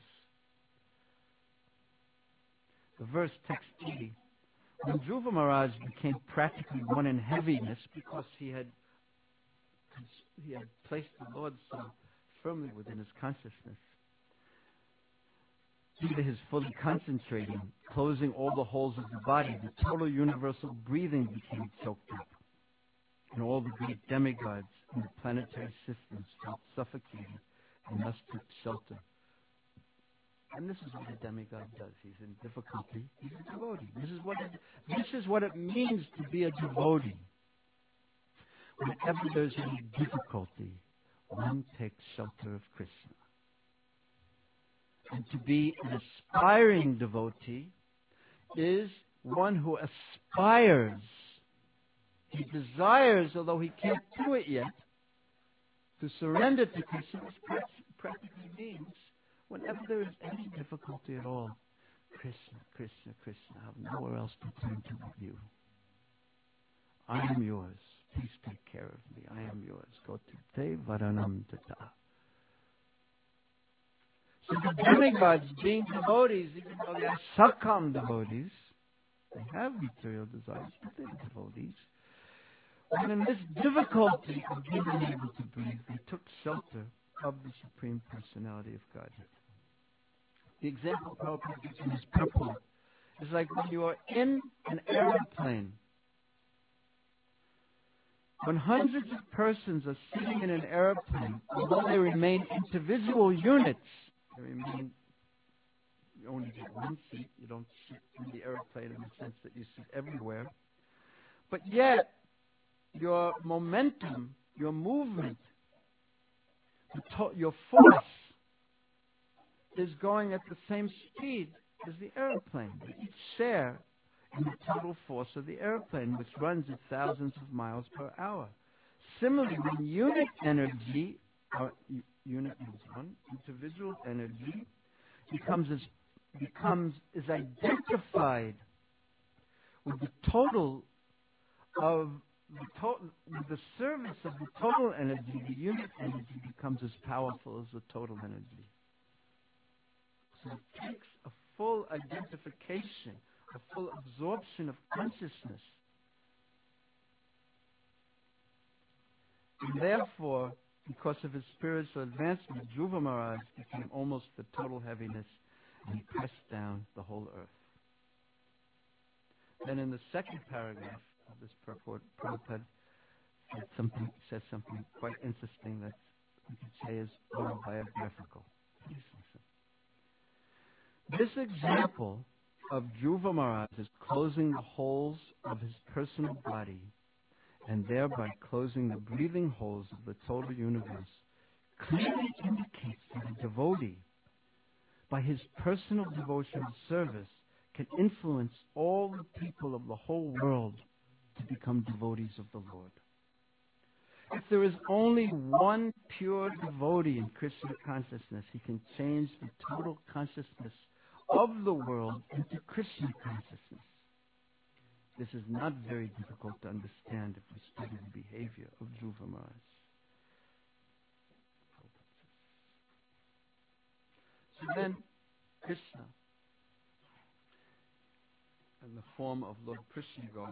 The verse, text eighty, when Dhruva Maharaj became practically one in heaviness because he had he had placed the Lord so firmly within his consciousness, due to his fully concentrating, closing all the holes of the body, the total universal breathing became choked up, and all the great demigods in the planetary systems felt suffocated and thus took shelter. And this is what a demigod does. He's in difficulty. He's a devotee. This is what it, this is what it means to be a devotee. Whenever there's any difficulty, one takes shelter of Krishna. And to be an aspiring devotee is one who aspires. He desires, although he can't do it yet, to surrender to Krishna, which practically means whenever there is any difficulty at all, Krishna, Krishna, Krishna, I have nowhere else to turn to but you. I am yours. Please take care of me. I am yours. Go to te varanam tata. So the demigods, being devotees, even though they are sakam devotees, they have material desires, but they're devotees. And in this difficulty of being able to breathe, they took shelter of the Supreme Personality of Godhead. The example Prabhupada gives in his purport is like when you are in an airplane. When hundreds of persons are sitting in an airplane, although they remain individual units, they remain, you only get one seat, you don't sit in the airplane in the sense that you sit everywhere, but yet your momentum, your movement, your force is going at the same speed as the airplane. They each share in the total force of the airplane, which runs at thousands of miles per hour. Similarly, when unit energy, or unit means one, individual energy, becomes as, becomes is identified with the total of the total, with the service of the total energy, the unit energy becomes as powerful as the total energy. So it takes a full identification, a full absorption of consciousness. And therefore, because of his spiritual advancement, Dhruva Maharaj became almost the total heaviness, and he pressed down the whole earth. Then in the second paragraph of this purport, Prabhupada said something, says something quite interesting that we could say is autobiographical. Please listen. This example of Dhruva Maharaj is closing the holes of his personal body and thereby closing the breathing holes of the total universe clearly indicates that a devotee, by his personal devotional service, can influence all the people of the whole world to become devotees of the Lord. If there is only one pure devotee in Krishna consciousness, he can change the total consciousness of the world into Krishna consciousness. This is not very difficult to understand if we study the behavior of Dhruva Maharaj. So then, Krishna, in the form of Lord Prishnagopal,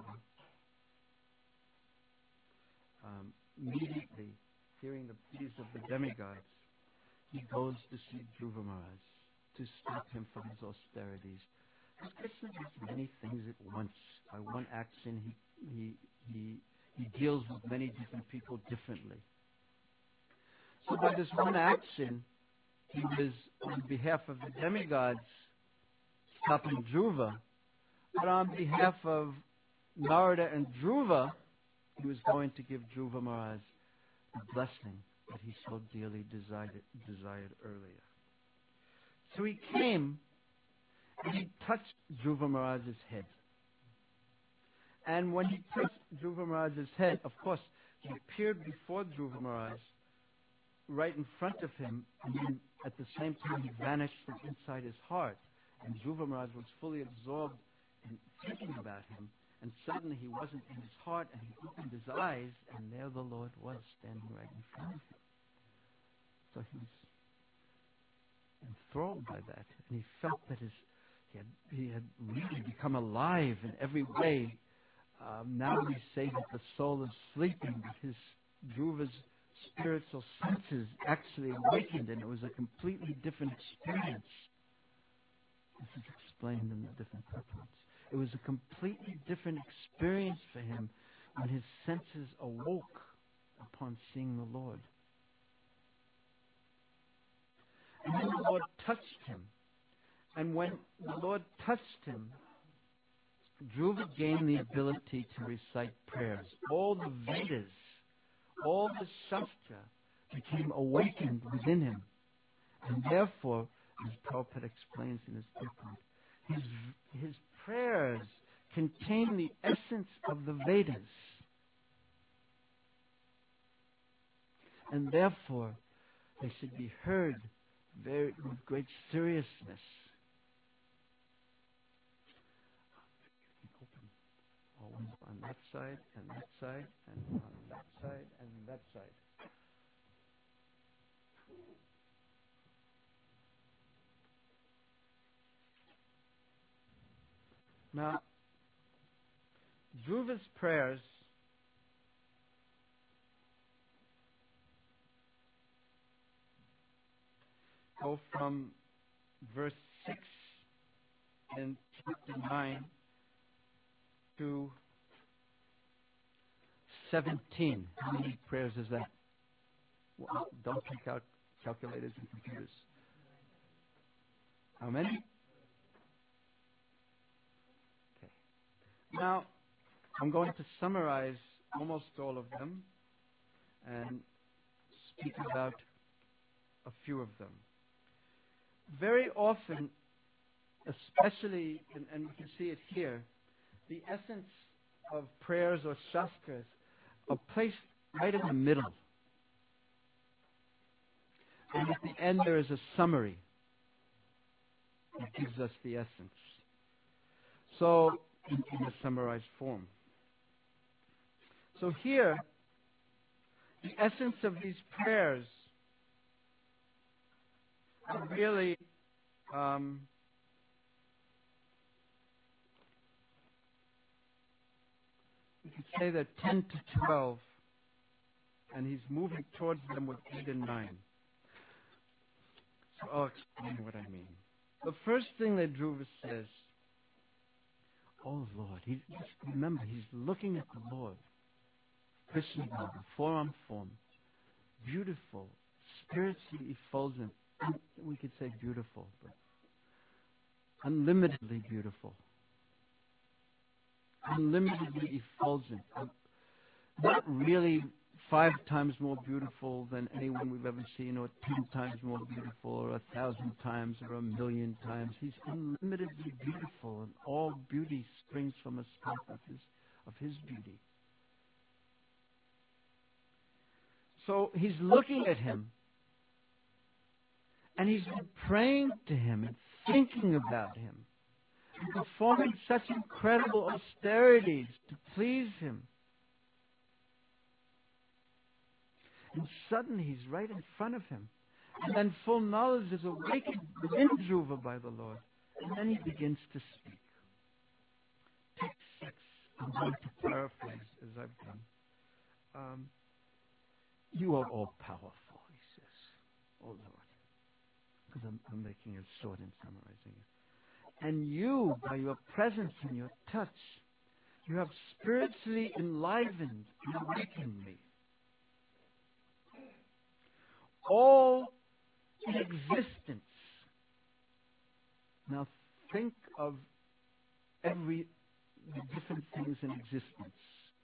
um, immediately hearing the pleas of the demigods, he goes to see Dhruva Maharaj to stop him from his austerities. But Krishna does many things at once. By one action, he, he, he, he deals with many different people differently. So by this one action, he was, on behalf of the demigods, stopping Dhruva, but on behalf of Narada and Dhruva, he was going to give Dhruva Maharaj the blessing that he so dearly desired, desired earlier. So he came and he touched Dhruva Maharaj's head. And when he touched Dhruva Maharaj's head, of course, he appeared before Dhruva Maharaj, right in front of him, and then at the same time he vanished from inside his heart. And Dhruva Maharaj was fully absorbed in thinking about him, and suddenly he wasn't in his heart, and he opened his eyes, and there the Lord was standing right in front of him. So he was enthralled by that, and he felt that his he had, he had really become alive in every way. Um, now we say that the soul is sleeping, but his Dhruva's spiritual senses actually awakened, and it was a completely different experience. This is explained in the different purports. It was a completely different experience for him when his senses awoke upon seeing the Lord. And then the Lord touched him. And when the Lord touched him, Dhruva gained the ability to recite prayers. All the Vedas, all the Shastra became awakened within him. And therefore, as Prabhupada explains in his purport, his, his prayers contain the essence of the Vedas. And therefore, they should be heard very, with great seriousness. On that side, and that side, and on that side, and that side. Now, Dhruva's prayers go from verse six in chapter nine to seventeen. How many prayers is that? Well, don't take out calculators and computers. How many? Okay. Now, I'm going to summarize almost all of them and speak about a few of them. Very often, especially, and, and we can see it here, the essence of prayers or shastras are placed right in the middle. And at the end there is a summary that gives us the essence. So, in, in a summarized form. So here, the essence of these prayers are really um, you could say they're ten to twelve, and he's moving towards them with eight and nine. So I'll explain what I mean. The first thing that Dhruva says, oh Lord, he, just remember, he's looking at the Lord. Krishna, forearm form, beautiful, spiritually effulgent. We could say beautiful, but unlimitedly beautiful, unlimitedly effulgent, not really five times more beautiful than anyone we've ever seen, or ten times more beautiful, or a thousand times, or a million times. He's unlimitedly beautiful, and all beauty springs from a spark of his, of his beauty. So he's looking at him, and he's been praying to him and thinking about him, and performing such incredible austerities to please him. And suddenly he's right in front of him. And then full knowledge is awakened within Dhruva by the Lord. And then he begins to speak. Text six, I'm going to paraphrase as I've done. Um, you are all powerful, he says, oh Lord. Because I'm, I'm making it short and summarizing it. And you, by your presence and your touch, you have spiritually enlivened and awakened me. All in existence. Now think of every the different things in existence.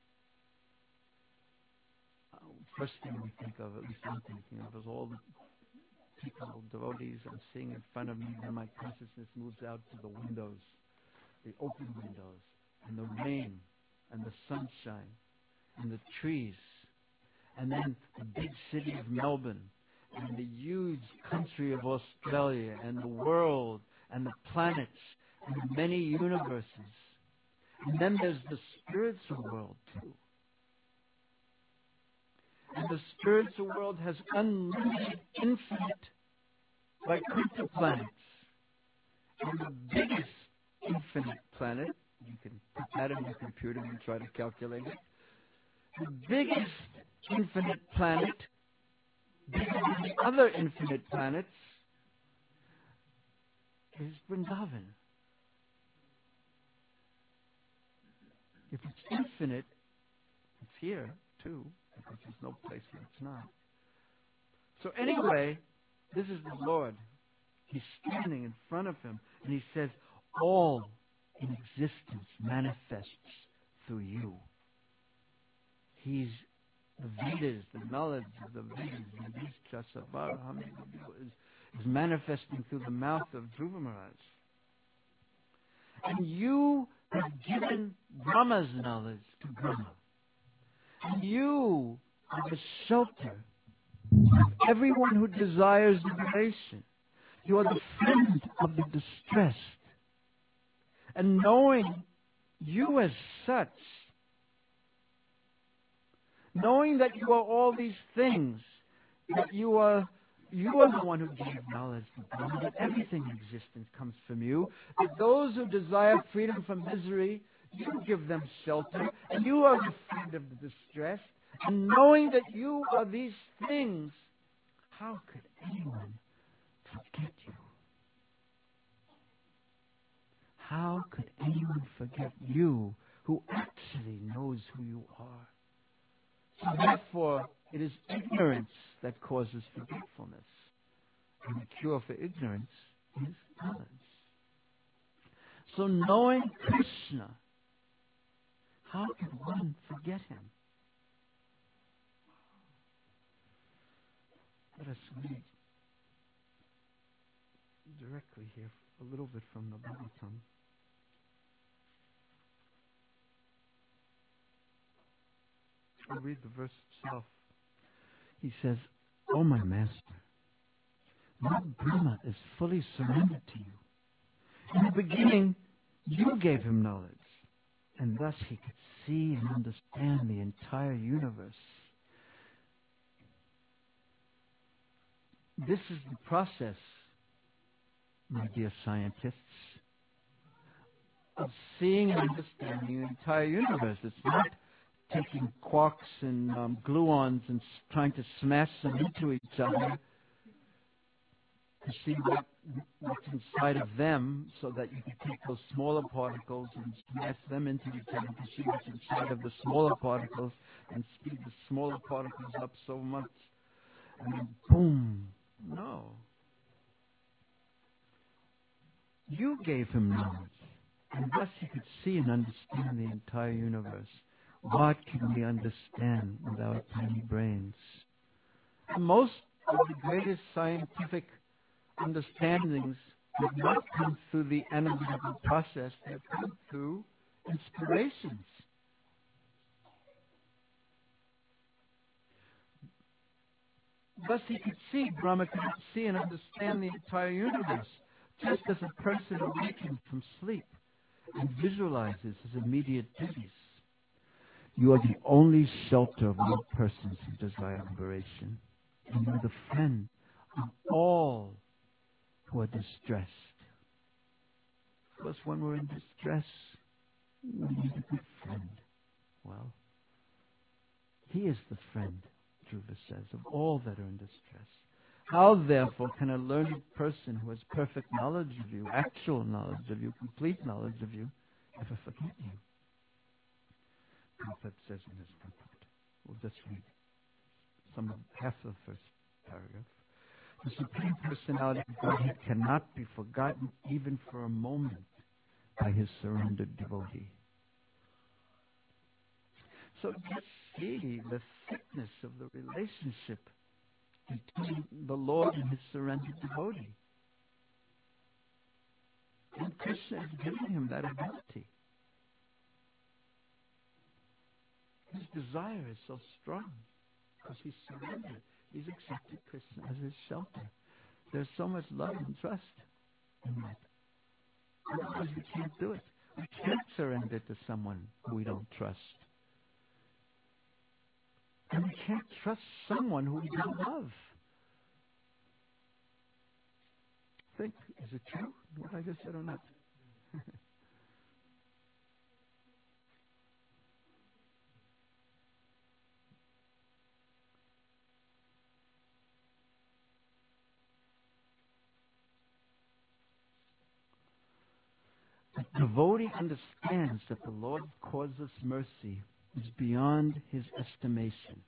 Uh, first thing we think of, at least I'm thinking of, is all the people, devotees I'm seeing in front of me, and my consciousness moves out to the windows, the open windows, and the rain, and the sunshine, and the trees, and then the big city of Melbourne, and the huge country of Australia, and the world, and the planets, and the many universes. And then there's the spiritual world, too. And the spiritual world has unlimited, infinite, Vaikuntha planets. And the biggest infinite planet, you can put that in your computer and try to calculate it, the biggest infinite planet, bigger than the other infinite planets, is Vrindavan. If it's infinite, it's here, too, because there's no place where it's not. So anyway, this is the Lord. He's standing in front of him, and he says, all in existence manifests through you. He's the Vedas, the knowledge of the Vedas, the Vishchasavaraham, is, is manifesting through the mouth of Dhruva Maharaj. And you have given Brahma's knowledge to Brahma. And you are the shelter of everyone who desires liberation. You are the friend of the distressed. And knowing you as such, knowing that you are all these things, that you are you are the one who gave knowledge to Brahma, that everything in existence comes from you, that those who desire freedom from misery, you give them shelter, and you are the friend of the distressed, and knowing that you are these things, how could anyone forget you? How could anyone forget you who actually knows who you are? So therefore, it is ignorance that causes forgetfulness. And the cure for ignorance is knowledge. So knowing Krishna, how can one forget him? Let us read directly here a little bit from the Bhagavatam. I'll read the verse itself. He says, O my master, Lord Brahma is fully surrendered to you. In the beginning, you gave him knowledge, and thus he could see and understand the entire universe. This is the process, my dear scientists, of seeing and understanding the entire universe. It's not taking quarks and um, gluons and s- trying to smash them into each other to see what, what's inside of them, so that you can take those smaller particles and smash them into each other to see what's inside of the smaller particles and speed the smaller particles up so much. And then boom. No. You gave him knowledge, and thus he could see and understand the entire universe. What can we understand with our tiny brains? And most of the greatest scientific understandings have not come through the analytical process. They have come through inspirations. Thus he could see, Brahma could see and understand the entire universe, just as a person awakened from sleep and visualizes his immediate duties. You are the only shelter of all persons who desire liberation, and you are the friend of all who are distressed. Of course, when we're in distress, we need a good friend. Well, he is the friend, Dhruva says, of all that are in distress. How, therefore, can a learned person who has perfect knowledge of you, actual knowledge of you, complete knowledge of you, ever forget you? Prabhupada says in his purport. We'll just read some of, half of the first paragraph. The Supreme Personality of Godhead cannot be forgotten even for a moment by his surrendered devotee. So just see the thickness of the relationship between the Lord and his surrendered devotee. And Krishna is giving him that ability. His desire is so strong because he's surrendered. He's accepted Krishna as his shelter. There's so much love and trust in that. Otherwise we can't do it. We can't surrender to someone who we don't trust. And we can't trust someone who we don't love. Think, is it true what I just said or not? The devotee understands that the Lord's causeless mercy is beyond his estimation.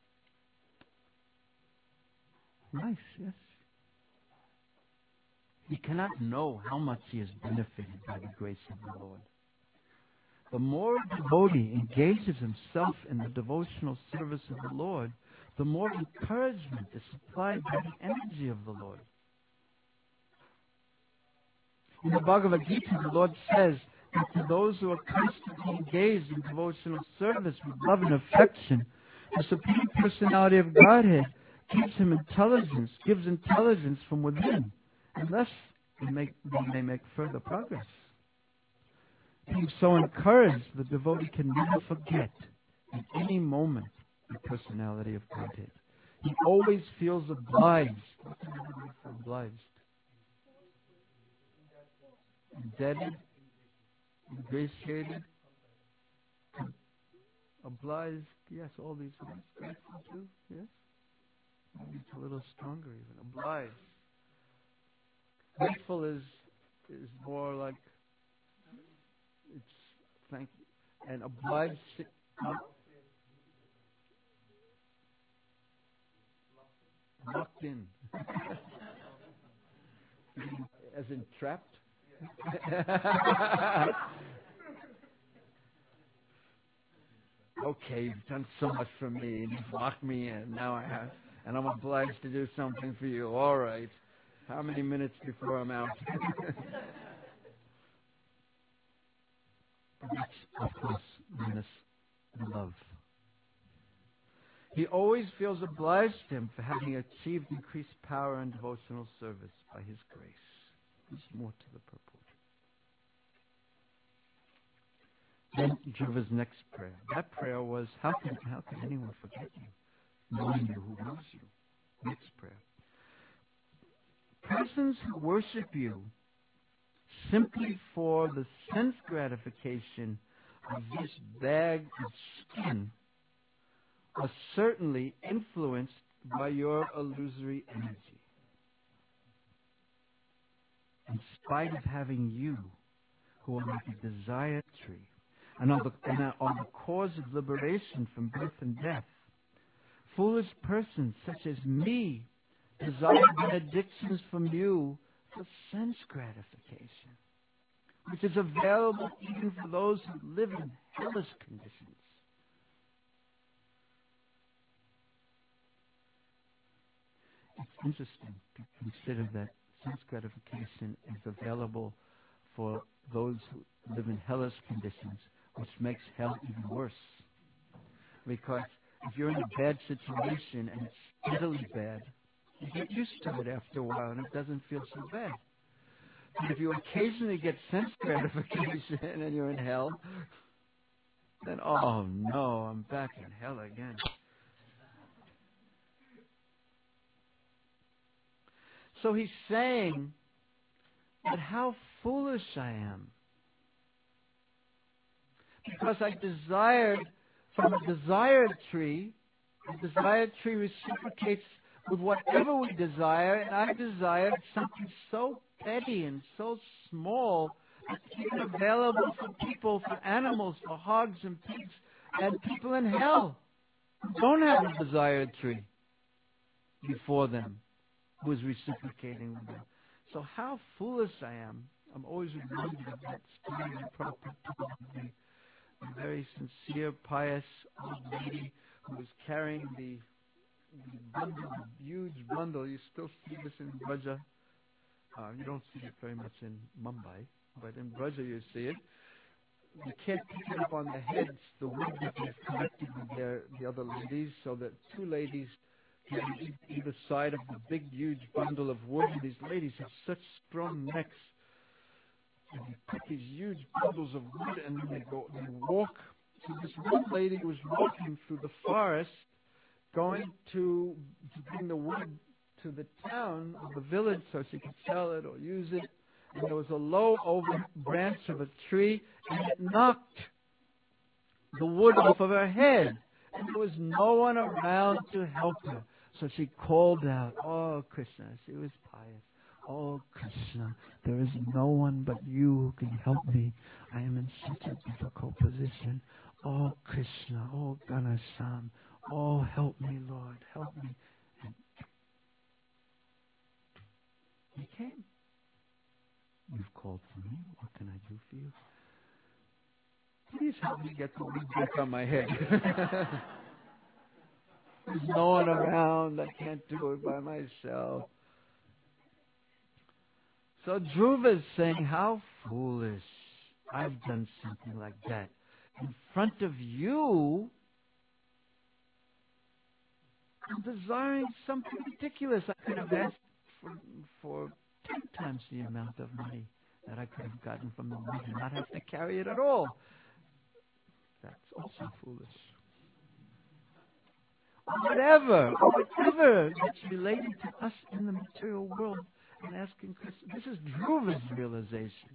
Nice, yes. He cannot know how much he has benefited by the grace of the Lord. The more a devotee engages himself in the devotional service of the Lord, the more encouragement is supplied by the energy of the Lord. In the Bhagavad Gita, the Lord says that to those who are constantly engaged in devotional service with love and affection, the Supreme Personality of Godhead gives him intelligence, gives intelligence from within, and thus they, make, they may make further progress. Being so encouraged, the devotee can never forget at any moment the Personality of Godhead. He always feels obliged. What's the word for obliged? Indebted, ingratiated, obliged, yes, all these words. Grateful too, yes? Maybe it's a little stronger even. Obliged. Grateful is is more like it's thank you. And obliged, uh, locked in. As in trapped? Okay, you've done so much for me, and you've locked me in. Now I have, and I'm obliged to do something for you. All right. How many minutes before I'm out? That's, of course, minus love. He always feels obliged to him for having achieved increased power and devotional service by his grace. There's more to the purport. Then Dhruva's next prayer. That prayer was, how can, how can anyone forget you, knowing you who knows you? Next prayer. Persons who worship you simply for the sense gratification of this bag of skin are certainly influenced by your illusory energy. In spite of having you, who are like a desire tree, and are the, and are the cause of liberation from birth and death, foolish persons such as me desire benedictions from you for sense gratification, which is available even for those who live in hellish conditions. It's interesting to consider that sense gratification is available for those who live in hellish conditions, which makes hell even worse. Because if you're in a bad situation and it's steadily bad, you get used to it after a while and it doesn't feel so bad. But if you occasionally get sense gratification and you're in hell, then, oh no, I'm back in hell again. So he's saying that how foolish I am. Because I desired from a desired tree, the desired tree reciprocates with whatever we desire, and I desired something so petty and so small, it's even available for people, for animals, for hogs and pigs, and people in hell who don't have a desired tree before them, who is reciprocating with them. So how foolish I am. I'm always reminded of that story that Prabhupada told me. A very sincere, pious old lady who was carrying the, the bundle, the huge bundle. You still see this in Braja. Uh, you don't see it very much in Mumbai, but in Braja you see it. You can't pick it up on the heads, the wood that they've collected with their, the other ladies, so that two ladies can eat either side of the big, huge bundle of wood. And these ladies have such strong necks. And they put these huge bundles of wood and then they go, they walk. So this one lady was walking through the forest, going to, to bring the wood to the town or the village so she could sell it or use it. And there was a low over branch of a tree, and it knocked the wood off of her head. And there was no one around to help her. So she called out, "Oh, Krishna." She was pious. "Oh, Krishna, there is no one but you who can help me. I am in such a difficult position. Oh, Krishna, oh, Ganasam, oh, help me, Lord, help me." And he came. "You've called for me. What can I do for you?" "Please help me get the wig back on my head." "There's no one around. I can't do it by myself." So Dhruva is saying, how foolish. I've done something like that. In front of you, I'm desiring something ridiculous. I could have asked for, for ten times the amount of money that I could have gotten from the wood and not have to carry it at all. That's also foolish. Or whatever, or whatever that's related to us in the material world. And asking Krishna, this is Dhruva's realization.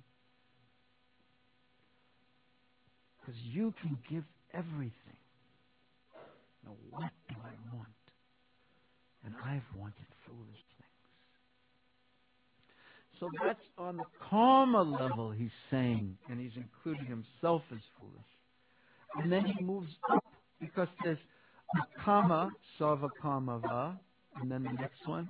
Because you can give everything. Now what do I want? And I've wanted foolish things. So that's on the karma level he's saying, and he's including himself as foolish. And then he moves up, because there's akama, sarva kamava, and then the next one.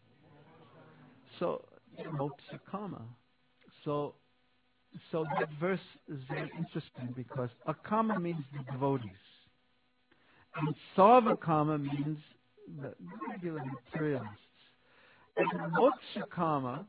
So, moksha kama. So, so that verse is very interesting because akama means the devotees. And sarva kama means the regular materialists. And moksha kama,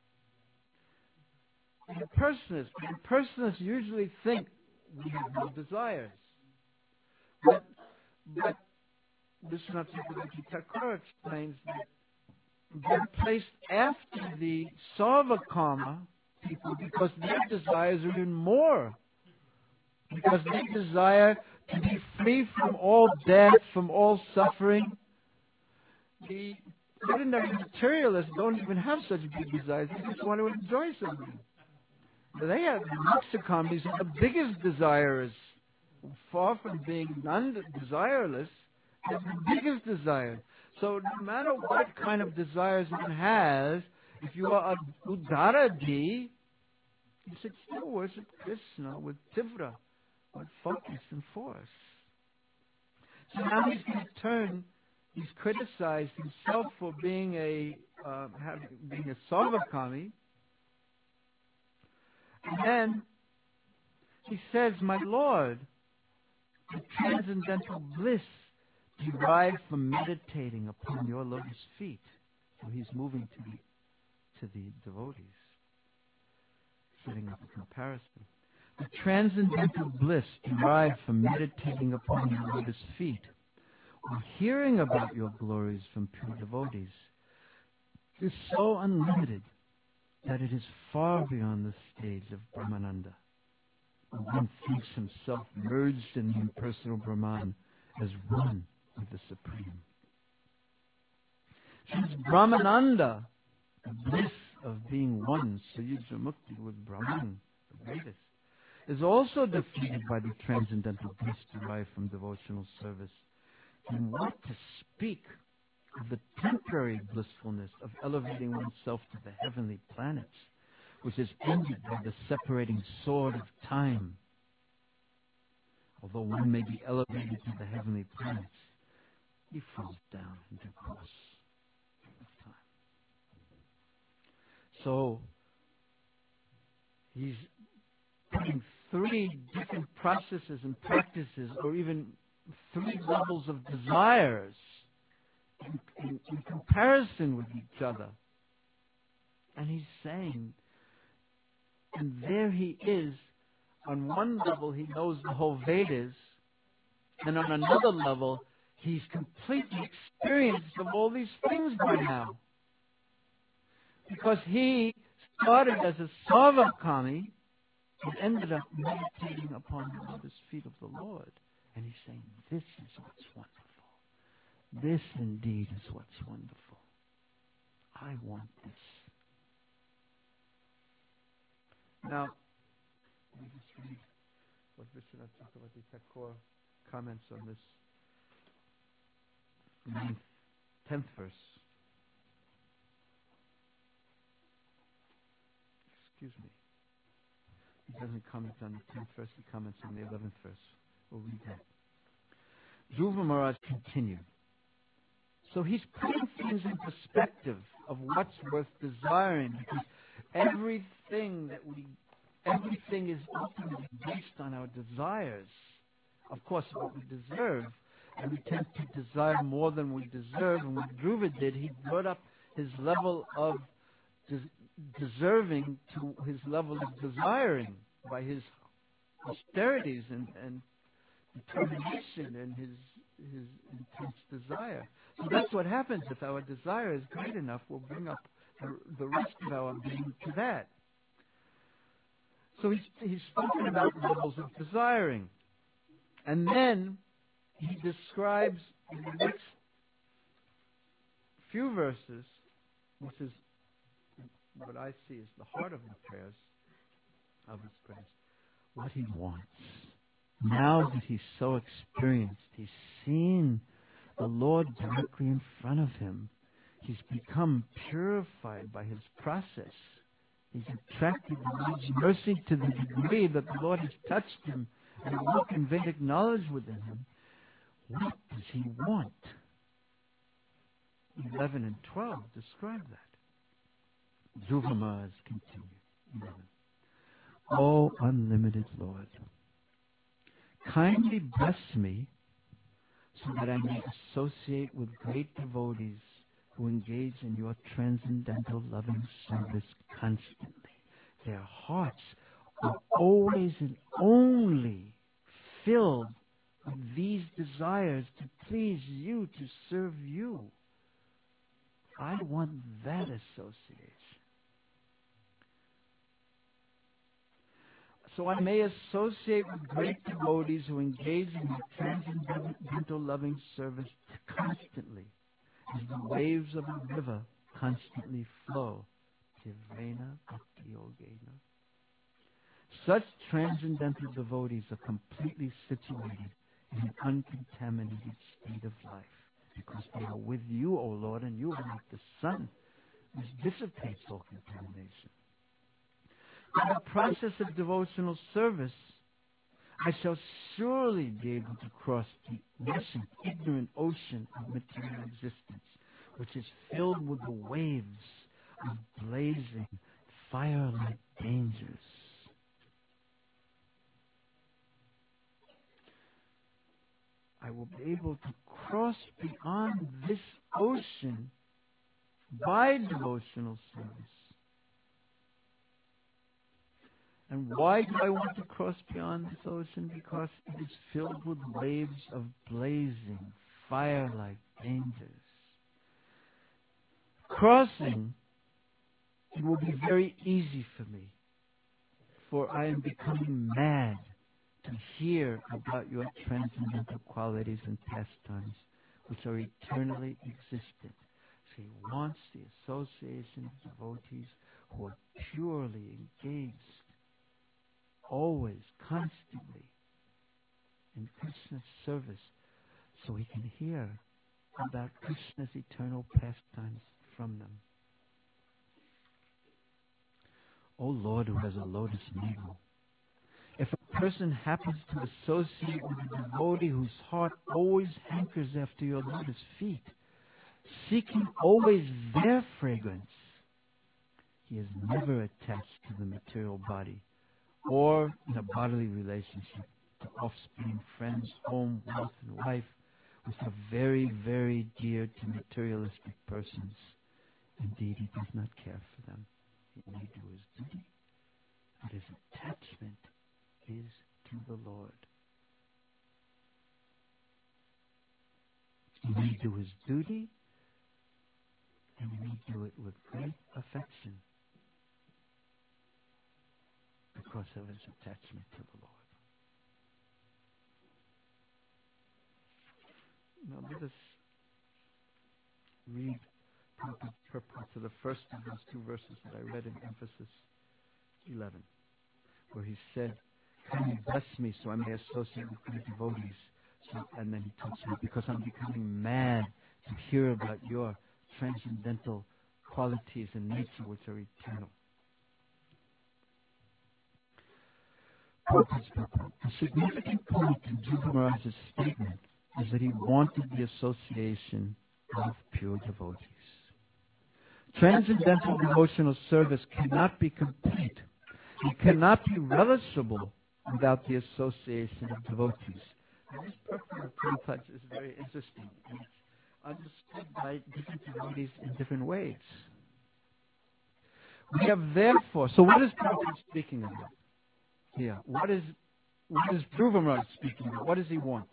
impersonalists. Impersonalists usually think we have no desires. But, but Vishwanath Chakravarti Thakur explains that they're placed after the sarva karma people because their desires are even more. Because they desire to be free from all death, from all suffering. The ordinary materialists don't even have such big desires. They just want to enjoy something. But they have the moksha karma. These are the biggest desirers. Far from being non-desireless, they're the biggest desire. So no matter what kind of desires one has, if you are a Uddaradi, you should still worship Krishna with tivra, with focus and force. So now he's going to turn he's criticized himself for being a uh, having, being a Sarvakami. And then he says, my Lord, the transcendental bliss derived from meditating upon your lotus feet. So he's moving to the, to the devotees, setting up a comparison. The transcendental bliss derived from meditating upon your lotus feet, or hearing about your glories from pure devotees, is so unlimited that it is far beyond the stage of Brahmananda. One thinks himself merged in the impersonal Brahman as one with the Supreme. Since Brahmananda, the bliss of being one, Sayuja Mukti with Brahman, the greatest, is also defeated by the transcendental bliss derived from devotional service, and what to speak of the temporary blissfulness of elevating oneself to the heavenly planets, which is ended by the separating sword of time. Although one may be elevated to the heavenly planets, he falls down in due course of time. So, he's putting three different processes and practices, or even three levels of desires in, in, in comparison with each other. And he's saying, and there he is, on one level he knows the whole Vedas, and on another level he's completely experienced of all these things by now. Because he started as a Sarvakami and ended up meditating upon the lotus feet of the Lord. And he's saying, this is what's wonderful. This indeed is what's wonderful. I want this. Now, let me just read what Vishwanath Chakravarti Thakur comments on this ninth, tenth verse. Excuse me. He doesn't comment on the tenth verse, he comments on the eleventh verse. We'll read that. Dhruva Maharaj continued. So he's putting things in perspective of what's worth desiring, because everything that we, everything is ultimately based on our desires. Of course, what we deserve, and we tend to desire more than we deserve. And what Dhruva did, he brought up his level of des- deserving to his level of desiring by his austerities and, and determination and his his intense desire. So that's what happens. If our desire is great enough, we'll bring up the, the rest of our being to that. So he's, he's spoken about levels of desiring. And then he describes in the next few verses, which is what I see as the heart of the prayers, of his prayers, what he wants. Now that he's so experienced, he's seen the Lord directly in front of him. He's become purified by his process. He's attracted the Lord's mercy to the degree that the Lord has touched him and awoke in Vedic knowledge within him. What does he want? eleven and twelve describe that. Dhruva Maharaj continued. eleven. O unlimited Lord, kindly bless me so that I may associate with great devotees who engage in your transcendental loving service constantly. Their hearts are always and only filled with these desires to please you, to serve you. I want that association. So I may associate with great devotees who engage in the transcendental loving service constantly, as the waves of a river constantly flow. Tivrena Bhakti Yogena. Such transcendental devotees are completely situated in an uncontaminated state of life, because they are with you, O Lord, and you are like the sun, which dissipates all contamination. In the process of devotional service, I shall surely be able to cross the nascent, ignorant ocean of material existence, which is filled with the waves of blazing, fire-like dangers. I will be able to cross beyond this ocean by devotional service. And why do I want to cross beyond this ocean? Because it is filled with waves of blazing, fire-like dangers. Crossing, it will be very easy for me, for I am becoming mad to hear about your transcendental qualities and pastimes, which are eternally existent. So he wants the association of devotees who are purely engaged, always, constantly, in Krishna's service, so he can hear about Krishna's eternal pastimes from them. O Lord, who has a lotus navel, if a person happens to associate with a devotee whose heart always hankers after your lotus feet, seeking always their fragrance, he is never attached to the material body or in a bodily relationship to offspring, friends, home, wealth, and wife, which are very, very dear to materialistic persons. Indeed, he does not care for them. He may do his duty, but his attachment is to the Lord. He may do his duty, and he may do it with great affection because of his attachment to the Lord. Now let us read purport to the first of those two verses that I read in Emphasis eleven, where he said, "Kindly bless me so I may associate with great devotees." So, and then he talks about, because I'm becoming mad to hear about your transcendental qualities and nature which are eternal. A significant point in Dhruva Maharaj's statement is that he wanted the association of pure devotees. Transcendental devotional service cannot be complete. It cannot be relishable without the association of devotees. And this purport of Prabhupada is very interesting. And it's understood by different devotees in different ways. We have therefore, so what is Prabhupada speaking about here? What is, what is Dhruva Maharaj speaking about? What does he want?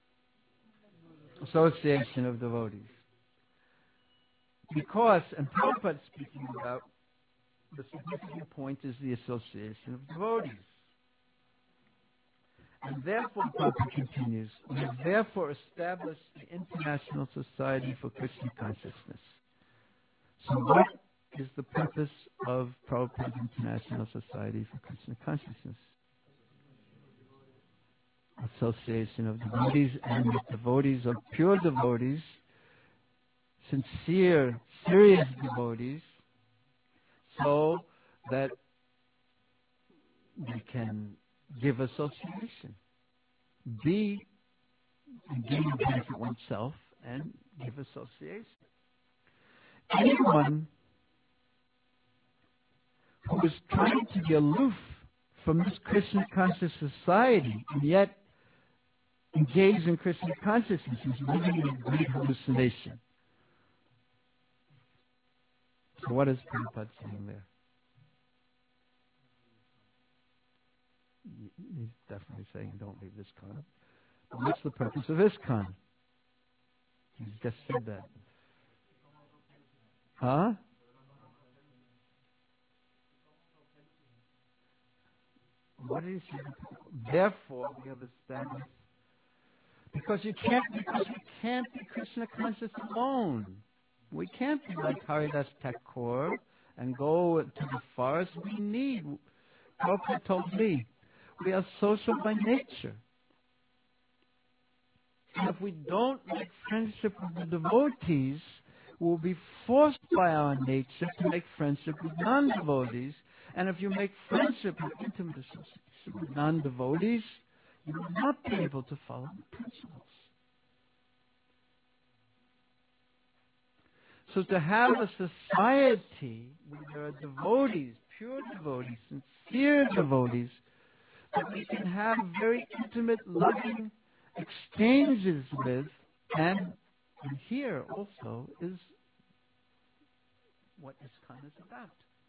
Association of devotees. Because, and Prabhupada is speaking about, the significant point is the association of devotees. And therefore, Prabhupada continues, we have therefore established the International Society for Krishna Consciousness. So what is the purpose of Prabhupada's International Society for Krishna Consciousness? Association of devotees, and the devotees are pure devotees, sincere, serious devotees, so that we can give association, be gain benefit oneself, and give association. Anyone who is trying to be aloof from this Krishna conscious society and yet engaged in Krishna consciousness is living in a great hallucination. So what is Prabhupada saying there? He's definitely saying don't leave ISKCON. But what's the purpose of ISKCON? He's just said that. Huh? What did he say? Therefore, we have established. Because you can't, because we can't be Krishna conscious alone. We can't be like Haridas Thakur and go to the forest. We need. Prabhupada told me, we are social by nature. And if we don't make friendship with the devotees, we'll be forced by our nature to make friendship with non-devotees. And if you make friendship with intimate association with non-devotees, you will not be able to follow the principles. So to have a society where there are devotees, pure devotees, sincere devotees, that we can have very intimate, loving exchanges with, and, and here also is what ISKCON is about.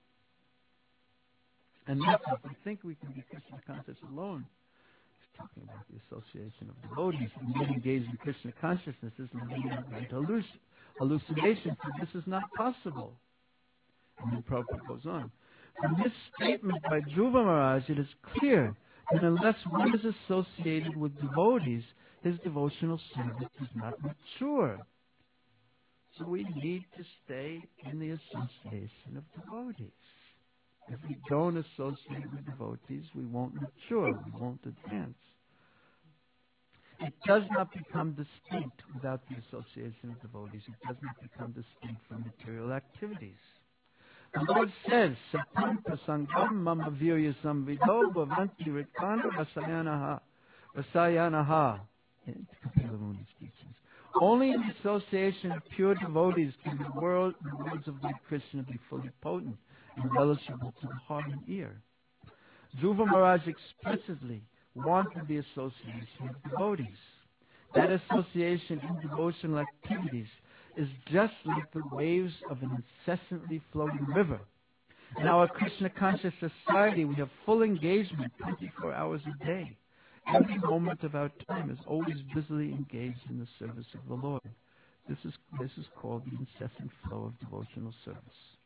And if we think we can be Krishna conscious alone, he's talking about the association of devotees and being engaged in Krishna consciousness is a halluc- hallucination, for this is not possible. And then Prabhupada goes on. From this statement by Dhruva Maharaj, it is clear that unless one is associated with devotees, his devotional service is not mature. So we need to stay in the association of devotees. If we don't associate with devotees, we won't mature, we won't advance. It does not become distinct without the association of devotees. It does not become distinct from material activities. The Lord says, Satam prasangam mama virya samvido bhavanti rikkana rasayanaha rasayanaha in Kapila Muni's teachings. Only in the association of pure devotees can the, world, the words of Lord Krishna be fully potent and relishable to the heart and ear. Dhruva Maharaj explicitly wanted the association of devotees. That association in devotional activities is just like the waves of an incessantly flowing river. In our Krishna conscious society, we have full engagement twenty-four hours a day. Every moment of our time is always busily engaged in the service of the Lord. This is, this is called the incessant flow of devotional service.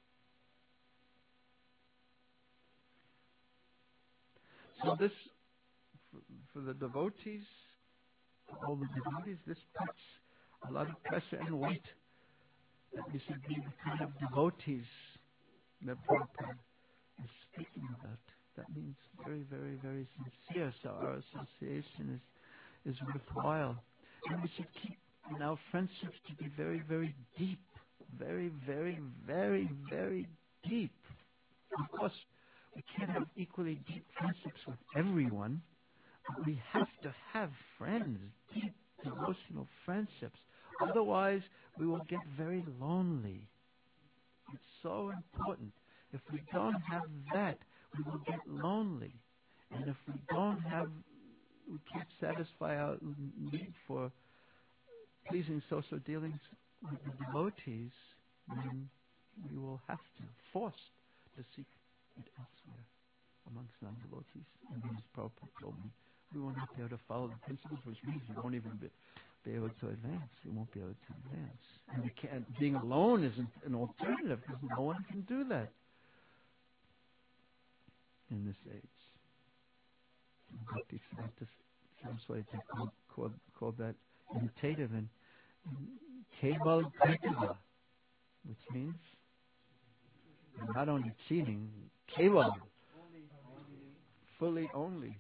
So this, for, for the devotees, for all the devotees, this puts a lot of pressure and weight that we should be the kind of devotees that Prabhupada is speaking about. That means very, very, very sincere. So our association is, is worthwhile. And we should keep in our friendships to be very, very deep. Very, very, very, very deep. Of course, we can't have equally deep friendships with everyone, but we have to have friends, deep devotional friendships. Otherwise, we will get very lonely. It's so important. If we don't have that, we will get lonely. And if we don't have, we can't satisfy our need for pleasing social dealings with the devotees, then we will have to, forced to seek it elsewhere amongst non-devotees. And as Prabhupada told me, we will not be able to follow the principles, which means we won't even be, be able to advance. We won't be able to advance. And we can't, being alone isn't an alternative, because no one can do that in this age. Bhakti Siddhanta Saraswati called, called, called that imitative and Keval Kaitava, which means not only cheating, Keval, fully only.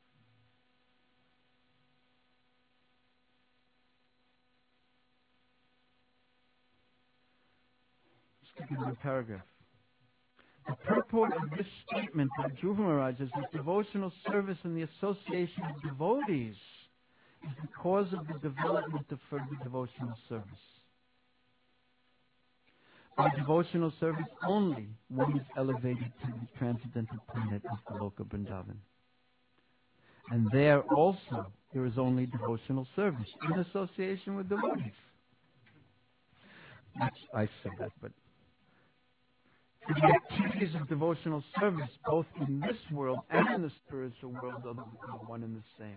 Skipping one paragraph. The purport of this statement by Dhruva Maharaj is that devotional service and the association of devotees is the cause of the development of further devotional service. By devotional service only, one is elevated to the transcendental planet of Goloka Vrindavan. And there also, there is only devotional service in association with devotees. That's, I said that, but for the activities of devotional service, both in this world and in the spiritual world, are one and the same.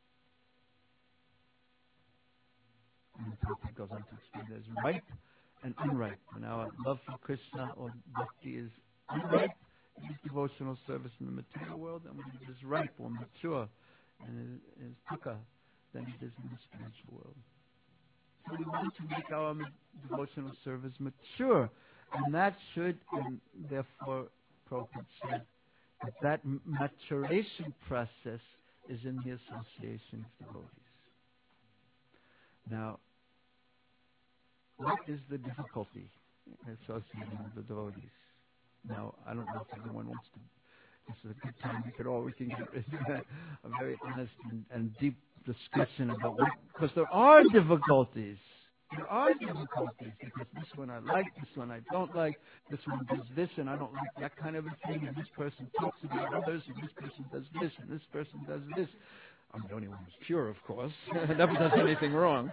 And the Prabhupada goes on to explain there's ripe and unripe. When our love for Krishna or bhakti is unripe, it is devotional service in the material world, and when it is ripe or mature and it is dukkha, then it is in the spiritual world. So we want to make our devotional service mature. And that should, and therefore, Prabhupada said that that maturation process is in the association of devotees. Now, what is the difficulty associated with the devotees? Now, I don't know if anyone wants to this is a good time. We could all we can get into a very honest and, and deep discussion about what, because there are difficulties. There are difficulties because this one I like, this one I don't like, this one does this and I don't like that kind of a thing, and this person talks about others, and this person does this, and this person does this. I'm the only one who's pure, of course. Never does anything wrong.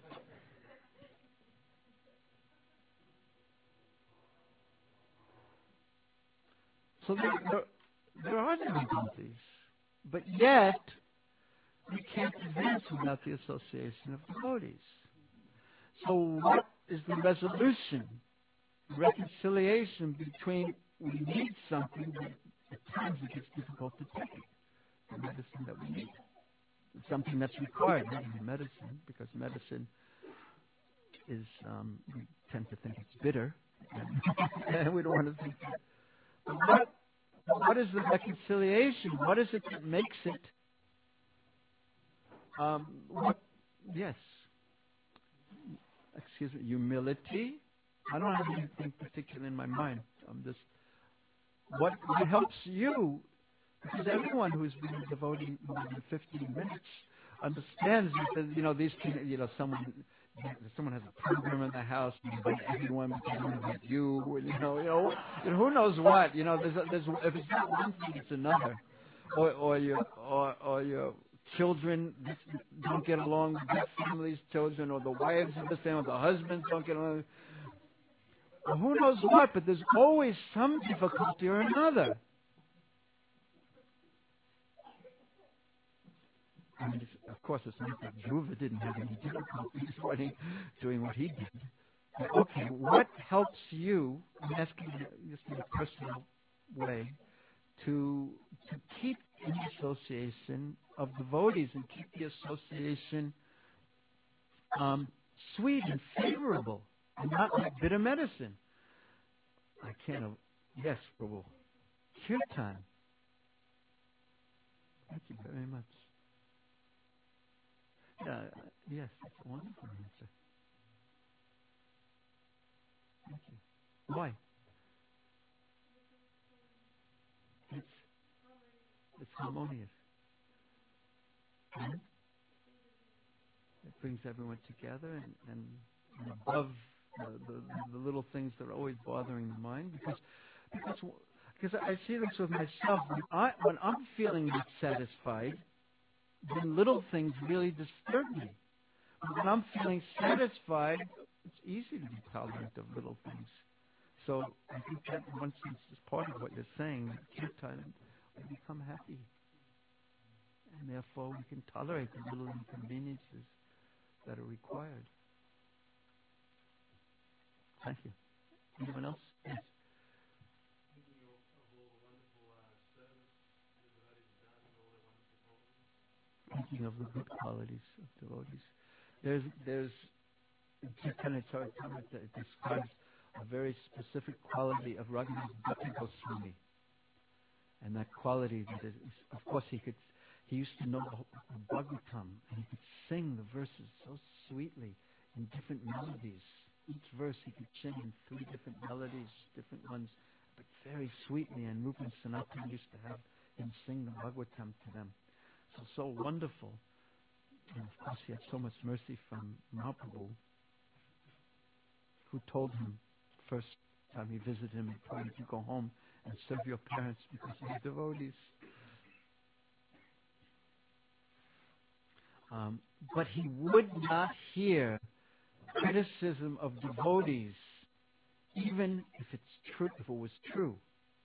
So there, there, there are difficulties, but yet we can't advance without the association of devotees. So what is the resolution, reconciliation between we need something, but at times it gets difficult to take it, the medicine that we need. It's something that's required, not even medicine, because medicine is, um, we tend to think it's bitter, and, and we don't want to think that. But what, what is the reconciliation? What is it that makes it, um, what, yes, excuse me, humility? I don't have anything particular in my mind. I'm just, what, what helps you? Because everyone who's been devoting more than fifteen minutes understands that, you know, these people, you know, someone, someone has a program in the house, and you invite everyone, but they don't invite you, you know, you know, you know, who knows what, you know, there's, a, there's, if it's not one thing, it's another, or, or your, or, or your children don't get along with their family's children, or the wives of the family, the husbands don't get along, or who knows what, but there's always some difficulty or another. I mean, it's, of course, it's not that Dhruva didn't have any difficulties running, doing what he did. But, okay, what helps you, I'm asking you just in a personal way, to to keep the association of devotees and keep the association um, sweet and favorable and not like bitter medicine? I can't, uh, yes, Prabhu. Kirtan. Thank you very much. Yeah, yes, it's a wonderful answer. Thank you. Why? It's, it's harmonious. And it brings everyone together and, and, and above the, the, the little things that are always bothering the mind. Because, because, because I see this with myself. When, I, when I'm feeling dissatisfied, then little things really disturb me. When I'm feeling satisfied, it's easy to be tolerant of little things. So I think that in one sense is part of what you're saying. Kirtan, we become happy. And therefore we can tolerate the little inconveniences that are required. Thank you. Anyone else? Yes. Thinking of the good qualities of devotees. There's, there's, in Chaitanya Charitamrita, it describes a very specific quality of Raghunath Bhakti Goswami. And that quality, that is, of course, he could, he used to know the Bhagavatam, and he could sing the verses so sweetly in different melodies. Each verse he could sing in three different melodies, different ones, but very sweetly. And Rupa and Sanatana used to have him sing the Bhagavatam to them. So, so wonderful. And of course, he had so much mercy from Mahaprabhu, who told him first time he visited him, he told him to go home and serve your parents because they're devotees. Um, but he would not hear criticism of devotees, even if it's true, if it was true.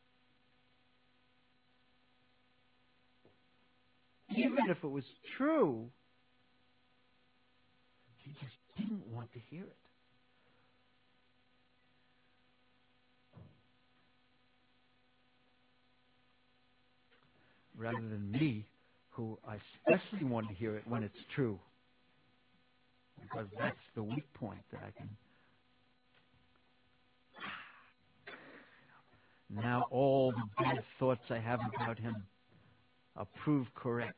Even if it was true, he just didn't want to hear it. Rather than me, who I especially want to hear it when it's true. Because that's the weak point that I can... Now all the bad thoughts I have about him are proved correct.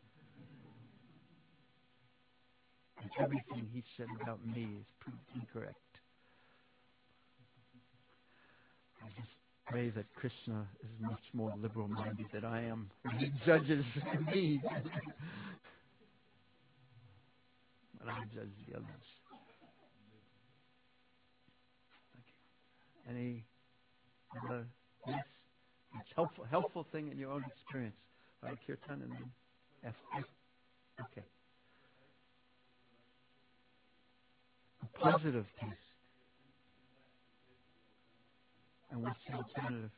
And everything he said about me is proved incorrect. I just, pray that Krishna is much more liberal-minded than I am when he judges me. But I judge the others. Okay. Any other? Yes? It's helpful, helpful thing in your own experience. Right, Kirtan and then F. F. Okay. A positive taste. And what's the alternative?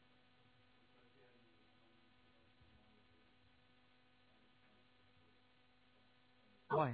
Why?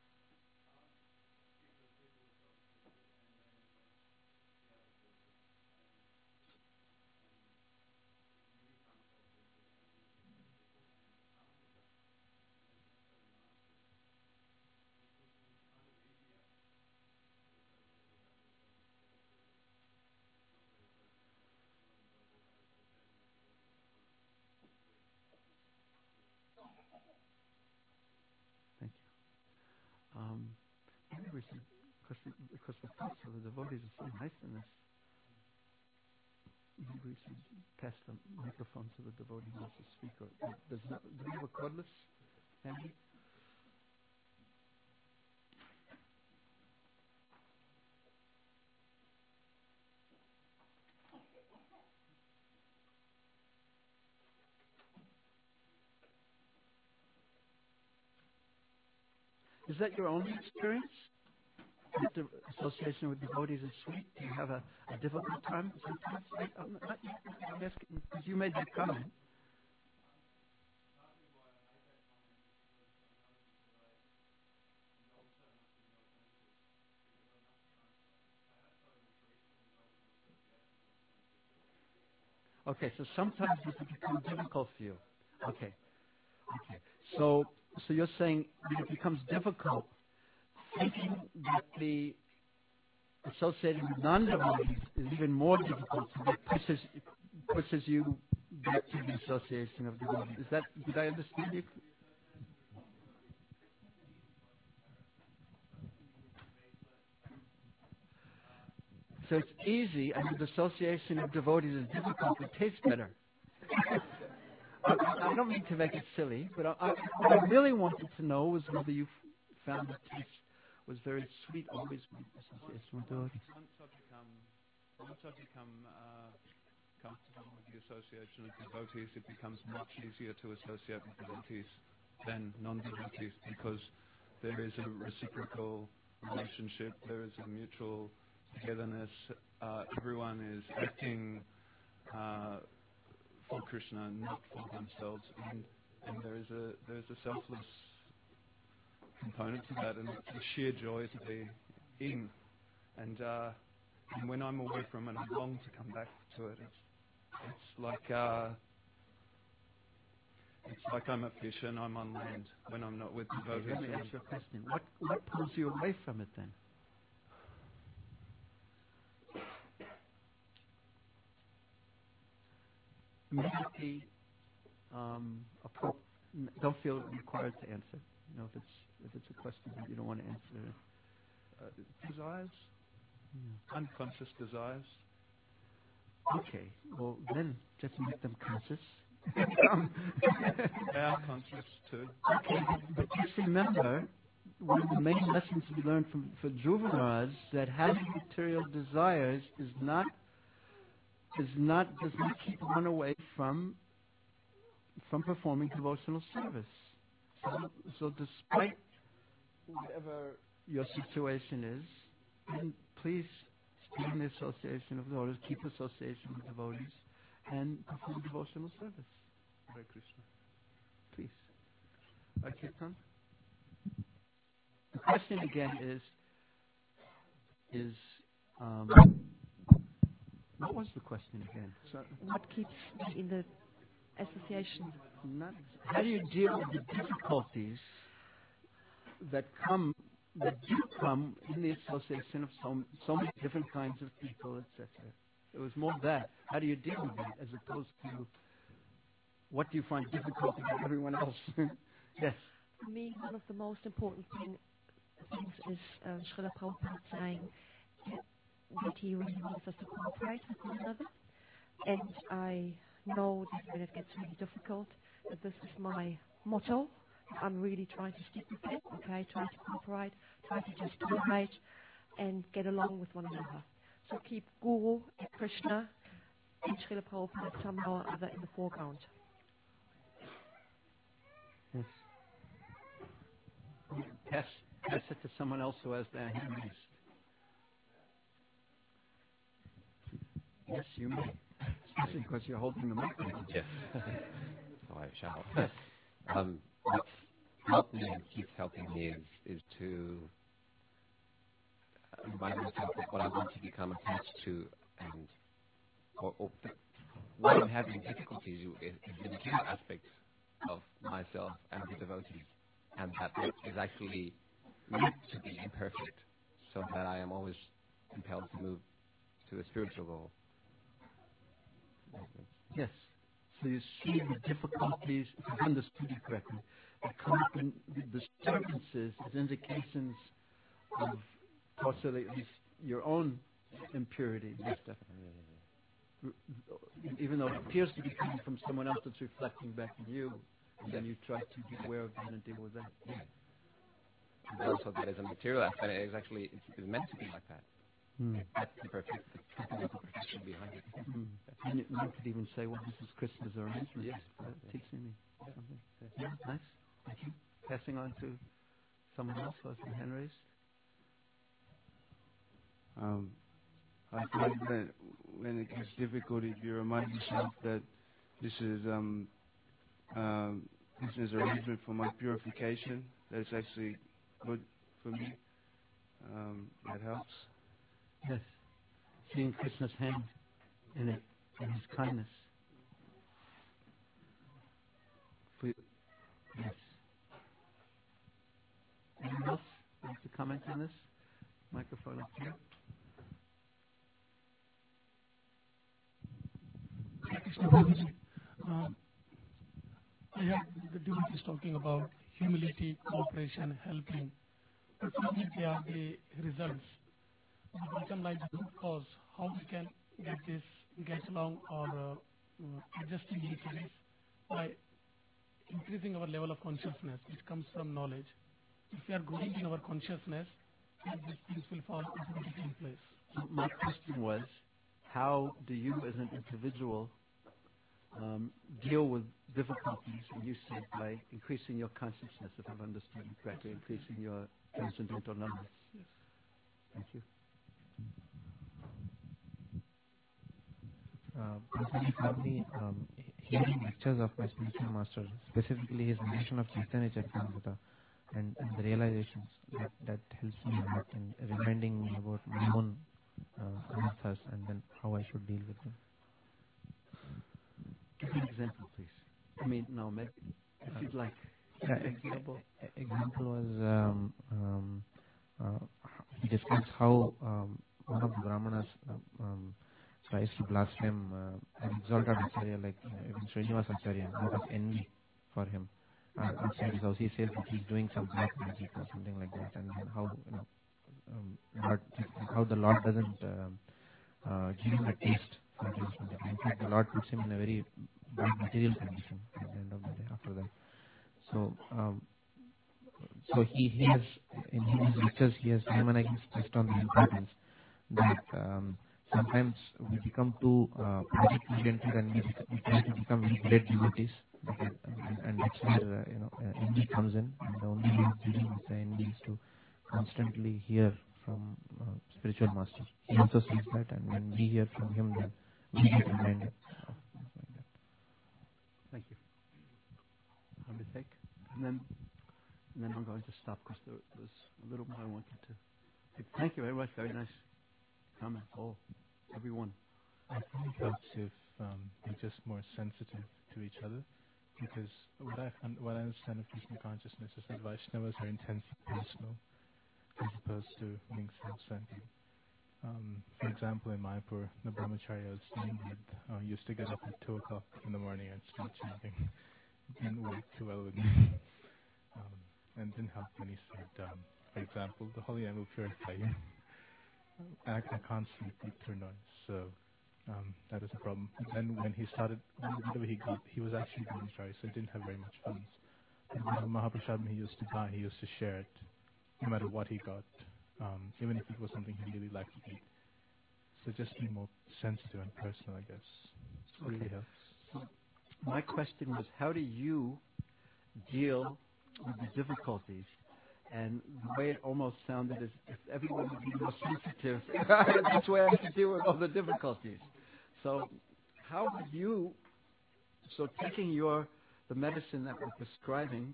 Thank you. Um, maybe we should, because the, because the thoughts of the devotees are so nice in this, maybe we should pass the microphone to the devotee who wants to speak. Or, does not, do you have a cordless handy? Is that your only experience? That the association with devotees is sweet? Do you have a, a difficult time sometimes? I, I'm not, I'm asking, because you made that comment. Okay, so sometimes it becomes difficult for you. Okay, okay. So, so you're saying that it becomes difficult thinking that the associating with non-devotees is even more difficult, so that pushes pushes you back to the association of devotees. Is that, did I understand you? So it's easy, and the association of devotees is difficult, it tastes better. I, I don't mean to make it silly, but I, I, what I really wanted to know was whether you found the taste was very sweet always with association with devotees. Once I become, once I become uh, comfortable with the association of devotees, it becomes much easier to associate with devotees than non-devotees, because there is a reciprocal relationship, there is a mutual togetherness. Uh, everyone is acting uh, for Krishna, not for themselves, and, and there is a there is a selfless component to that, and it's a sheer joy to be in. And, uh, and when I'm away from it, I long to come back to it. It's, it's like uh, it's like I'm a fish and I'm on land when I'm not with Okay, devotees. let me ask you a question. What what pulls you away from it then? Immediately, um, appro- don't feel required to answer. You know, if it's if it's a question that you don't want to answer. Uh, desires, Yeah. unconscious desires. Okay, well then just make them conscious. um, They are conscious too. okay, but just remember, one of the main lessons we learned from for Dhruva that having material desires is not is not does not keep one away from from performing devotional service. So, so despite whatever your situation is, then please stay in the association of devotees, keep association with devotees, and perform devotional service. Hare Krishna. Please. Uh, Kirtan? The question again is, is um, what was the question again? So, What keeps me in the association? not, how do you deal with the difficulties that come, that do come in the association of so, so many different kinds of people, et cetera? It was more that. How do you deal with that as opposed to what do you find difficult about everyone else? Yes. For me, one of the most important thing, things is uh, Srila Prabhupada saying that he really wants us to cooperate with one another, And I know that when it gets really difficult, that this is my motto. I'm really trying to stick with it, okay? Try to cooperate, try to just tolerate and get along with one another. So keep Guru and Krishna and Srila Prabhupada somehow or other in the foreground. Yes. Pass, pass it to someone else who has their hand raised. Yes, you may. Especially because you're holding the microphone. Yes. So I shall. Yes. Um, what's helped me and keeps helping me is, is to remind myself of what I want to become attached to, and or, or th- what I'm having difficulties is, is the material aspects of myself and the devotees, and that it is actually meant to be imperfect, so that I am always compelled to move to a spiritual goal. Yes. So you see the difficulties, if I've understood you correctly, that come up in the disturbances as indications of possibly at least your own impurity. Yes, definitely. Even though it appears to be coming from someone else that's reflecting back in you, and then you try to be aware of that and deal with that. Yeah. And also that is a material aspect. It is actually it's, it's meant to be like that. Hmm. That's the perfect, the perfection behind it. Hmm. And you, you could even say, well, this is Krishna's arrangement. Yes. Uh, teaching me Yeah. something. Yeah, nice. Thank you. Passing on to someone else who has their hand raised. Um, I find that when it gets difficult, if you remind yourself that this is um, um, Krishna's arrangement for my purification, that it's actually good for me, um, that helps. Yes. Seeing Krishna's hand in it, in his kindness. For you. Yes. Anyone else like to comment on this? Microphone up here. Krishna Prabhuji, um, I heard the devotees talking about humility, cooperation, helping. But for me, they are the results. They become like the root cause. How we can get this, get along, or uh, uh, adjusting each other by increasing our level of consciousness, which comes from knowledge. If we are growing in our consciousness, then these things will fall automatically in place. So my question was, how do you as an individual um, deal with difficulties? And you said by increasing your consciousness, if I've understood you correctly, increasing your transcendental knowledge. Yes. Thank you. Uh, personally for me, um, hearing lectures of my spiritual master, specifically his narration of Chaitanya Charitamrita, and, and the realizations, that, that helps me a lot in reminding me about my own uh, anarthas and then how I should deal with them. Give me an example, please. I mean, no, maybe, if Uh, you'd like. Yeah, An example. e- e- example was um, um, uh, he describes how um, one of the brahmanas um, um, tries to blaspheme uh, an exalted acharya like uh, even Srinivas Acharya out of envy for him. Uh, outside his house, he says that he's doing some black magic or something like that, and then how you know um, Lord, how the Lord doesn't um, uh, give him a taste for this. In fact, the Lord puts him in a very bad material condition at the end of the day after that. So, um, so he, he has, in his lectures, he has time and again stressed on the importance that um, sometimes we become too uh, project-oriented and we, we try to become very great devotees, and, and, and that's where uh, you know uh, envy comes in. And the only way of dealing with the envy is to constantly hear from uh, spiritual master. He also says that, and when we hear from him, then we get reminded of things like that. Thank you. Let me take. And then, and then I'm going to stop because there was a little more I wanted to. Thank you very much. Very nice comment. All, everyone. I think it helps if um, we're just more sensitive to each other, because what I un- what I understand of Krishna consciousness is that Vaishnavas are intensely personal, as opposed to being self-centered. Um, for example, in Mayapur, the brahmachari I was staying with uh, used to get up at two o'clock in the morning and start chanting. It didn't work too well with me. Um, and didn't help when he said, um, for example, the holy name will purify you. I, I can't sleep with your noise, so Um, that is a problem. But then when he started, whatever he got, he was actually doing dry, so he didn't have very much funds. But when Mahaprasad he used to buy, he used to share it, no matter what he got, um, even if it was something he really liked to eat. So just be more sensitive and personal, I guess. It really Okay. helps. My question was, how do you deal with the difficulties? And the way it almost sounded is if everyone would be more sensitive, that's where I could deal with all the difficulties. So how would you, so taking your, the medicine that we're prescribing,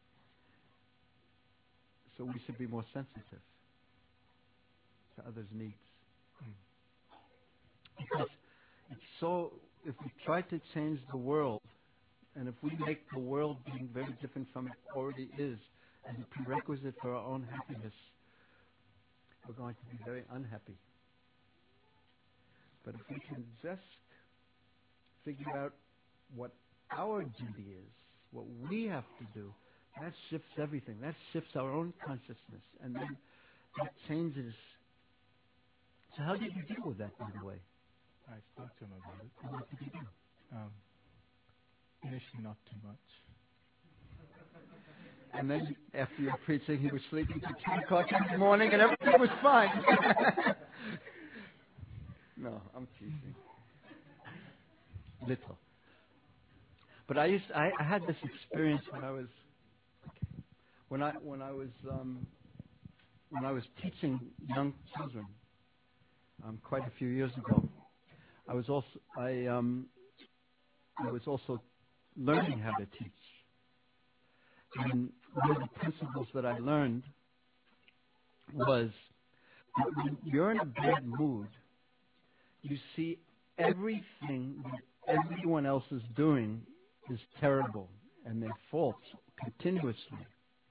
so we should be more sensitive to others' needs. Mm. Because it's so, if we try to change the world, and if we make the world being very different from it already is, as a prerequisite for our own happiness, we're going to be very unhappy. But if we can just figure out what our duty is, what we have to do, that shifts everything. That shifts our own consciousness. And then that changes. So how did you deal with that, by the way? I spoke to him about it. And what did you do? Um, initially, not too much. And then after your preaching, he was sleeping till two o'clock in the morning and everything was fine. No, I'm teasing. Little. But I used I, I had this experience when I was when I when I was um, when I was teaching young children um, quite a few years ago. I was also I um, I was also learning how to teach. And one of the principles that I learned was that when you're in a bad mood, you see everything that everyone else is doing is terrible and their faults continuously.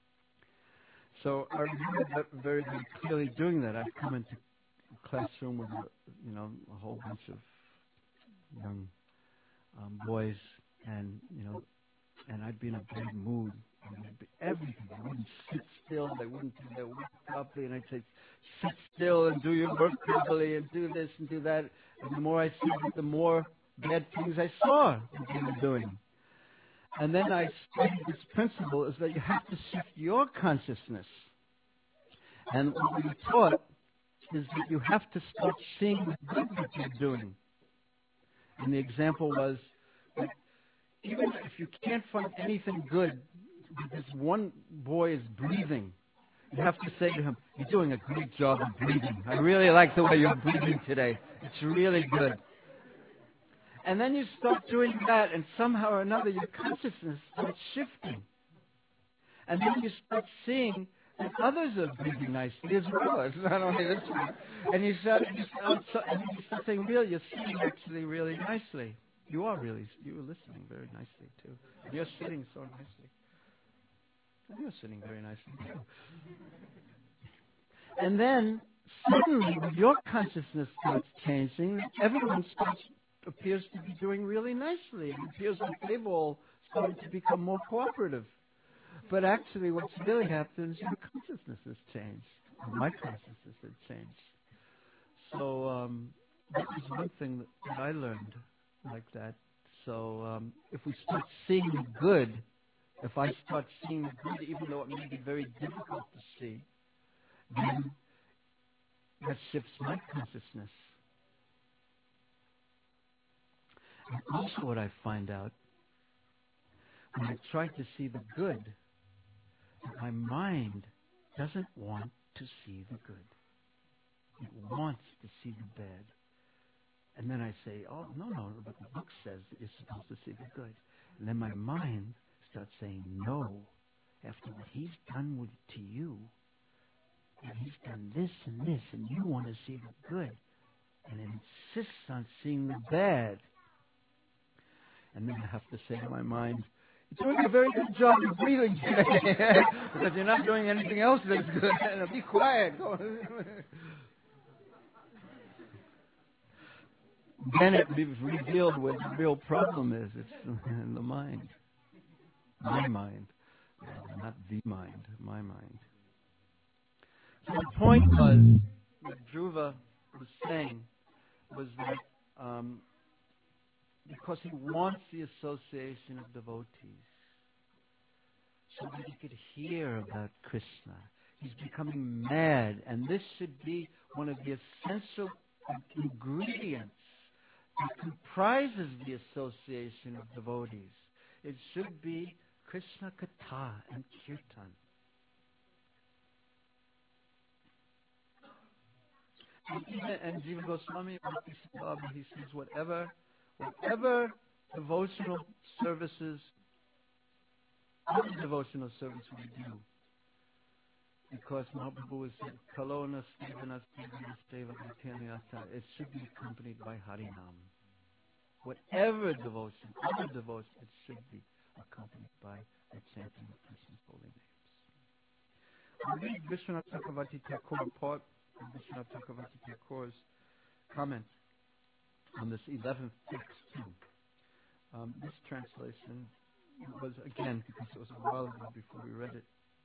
So I remember that very, very clearly doing that. I'd come into a classroom with, a, you know, a whole bunch of young um, boys, and you know, and I'd be in a bad mood. And it'd be everything. They wouldn't sit still. They wouldn't do their work properly. And I'd say, sit still and do your work properly and do this and do that. And the more I see it, the more bad things I saw that they were doing. And then I studied this principle is that you have to shift your consciousness. And what we were taught is that you have to start seeing the good that you're doing. And the example was that even if you can't find anything good, this one boy is breathing, you have to say to him, you're doing a great job of breathing. I really like the way you're breathing today. It's really good. And then you start doing that, and somehow or another your consciousness starts shifting. And then you start seeing that others are breathing nicely as well. It's not only this one. And you start, you start, and you start saying, really, you're sitting actually really nicely. You are really, you were listening very nicely, too. And you're sitting so nicely. And you're sitting very nicely, too. And then, suddenly, when your consciousness starts changing, everyone starts, appears to be doing really nicely. It appears like they've all started to become more cooperative. But actually, what's really happened is your consciousness has changed. My consciousness has changed. So, um, that was one thing that, that I learned like that. So um, if we start seeing the good, if I start seeing the good, even though it may be very difficult to see, then that shifts my consciousness. And also what I find out, when I try to see the good, that my mind doesn't want to see the good. It wants to see the bad. And then I say, oh, no, no, but the book says that you're supposed to see the good. And then my mind starts saying, no, after what he's done with to you, and he's done this and this, and you want to see the good, and it insists on seeing the bad. And then I have to say to my mind, you're doing a very good job of breathing today, because you're not doing anything else that's good. And be quiet. Then it is revealed what the real problem is. It's in the mind. My mind. Not the mind. My mind. So the point was, what Dhruva was saying, was that um, because he wants the association of devotees, so that he could hear about Krishna. He's becoming mad, and this should be one of the essential ingredients that comprises the association of devotees. It should be Krishna Katha and Kirtan. And, even, and Jiva Goswami, he says whatever, whatever devotional services, other devotional service we do, because Mahaprabhu said, Kalona Stevana Stevana Stevana Tanyata, it should be accompanied by Harinam. Whatever devotion, other devotion, it should be accompanied by the chanting of Krishna's holy names. We read Vishwanath Chakravarti Thakur, part of Vishwanath Chakravarti Thakur's comment on this eleventh text too. Um, this translation was, again, because it was a while ago before we read it.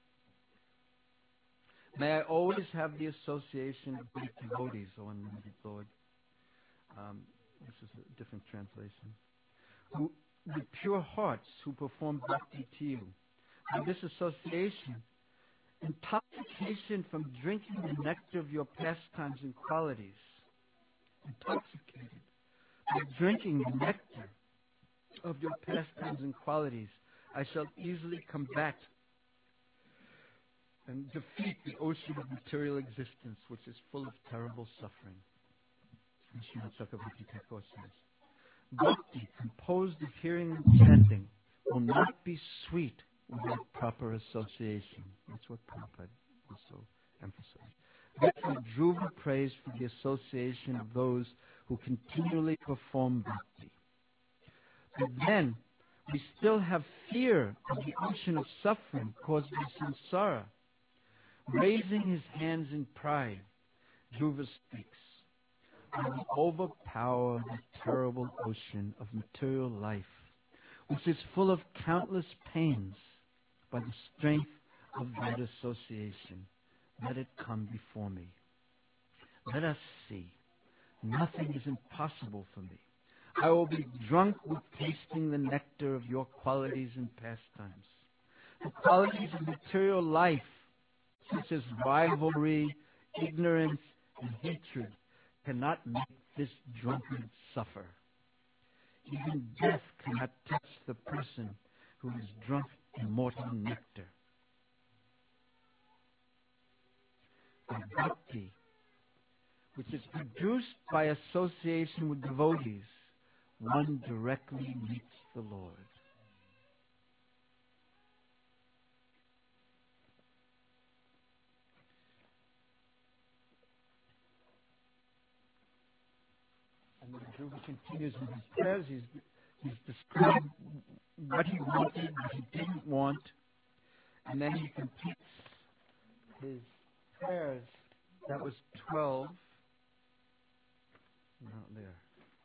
May I always have the association of great devotees, O unlimited Lord. Um, this is a different translation. Who, with pure hearts, who perform bhakti to you. By this association, intoxication from drinking the nectar of your pastimes and qualities, intoxicated by drinking the nectar of your pastimes and qualities, I shall easily combat and defeat the ocean of material existence, which is full of terrible suffering. Srimad Chakravarti Thakur says, Bhakti, composed of hearing and chanting, will not be sweet without proper association. That's what Prabhupada also emphasized. Therefore, Dhruva prays for the association of those who continually perform bhakti. But then, we still have fear of the ocean of suffering caused by samsara. Raising his hands in pride, Dhruva speaks, I will overpower the terrible ocean of material life, which is full of countless pains, by the strength of that association. Let it come before me. Let us see. Nothing is impossible for me. I will be drunk with tasting the nectar of your qualities and pastimes. The qualities of material life, such as rivalry, ignorance, and hatred, cannot make this drunkard suffer. Even death cannot touch the person who is drunk in mortal nectar. The bhakti, which is produced by association with devotees, one directly meets the Lord. And then Dhruva continues with his prayers. He's, he's described what he wanted, what he didn't want, and then he completes his prayers. That was twelve. Not there.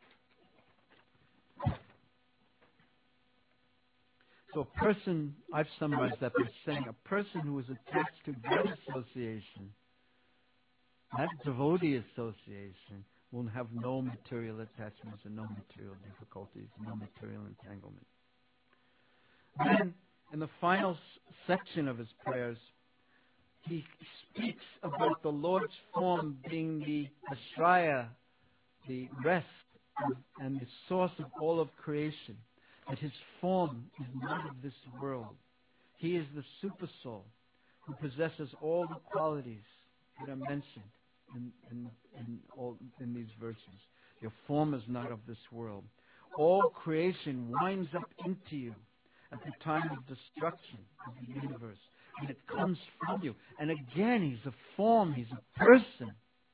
So a person, I've summarized that by saying a person who is attached to that association, that devotee association, will have no material attachments and no material difficulties, no material entanglement. Then, in the final s- section of his prayers, he speaks about the Lord's form being the ashraya, the rest of, and the source of all of creation. That his form is not of this world. He is the super soul who possesses all the qualities that are mentioned in, in, in, all, in these verses. Your form is not of this world. All creation winds up into you at the time of destruction of the universe. And it comes from you. And again, he's a form. He's a person.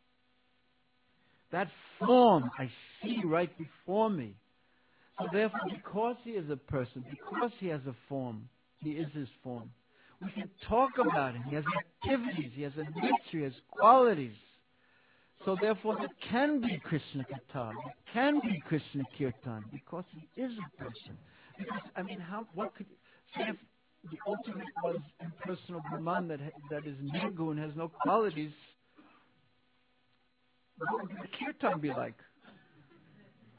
That form I see right before me. So therefore, because he is a person, because he has a form, he is his form, we can talk about him. He has activities, he has a nature, he has qualities. So therefore, it can be Krishna Katha, it can be Krishna Kirtan, because he is a person. Because, I mean, how, what could, say if the ultimate was impersonal Brahman that, that is nirgun, has no qualities, what would the Kirtan be like?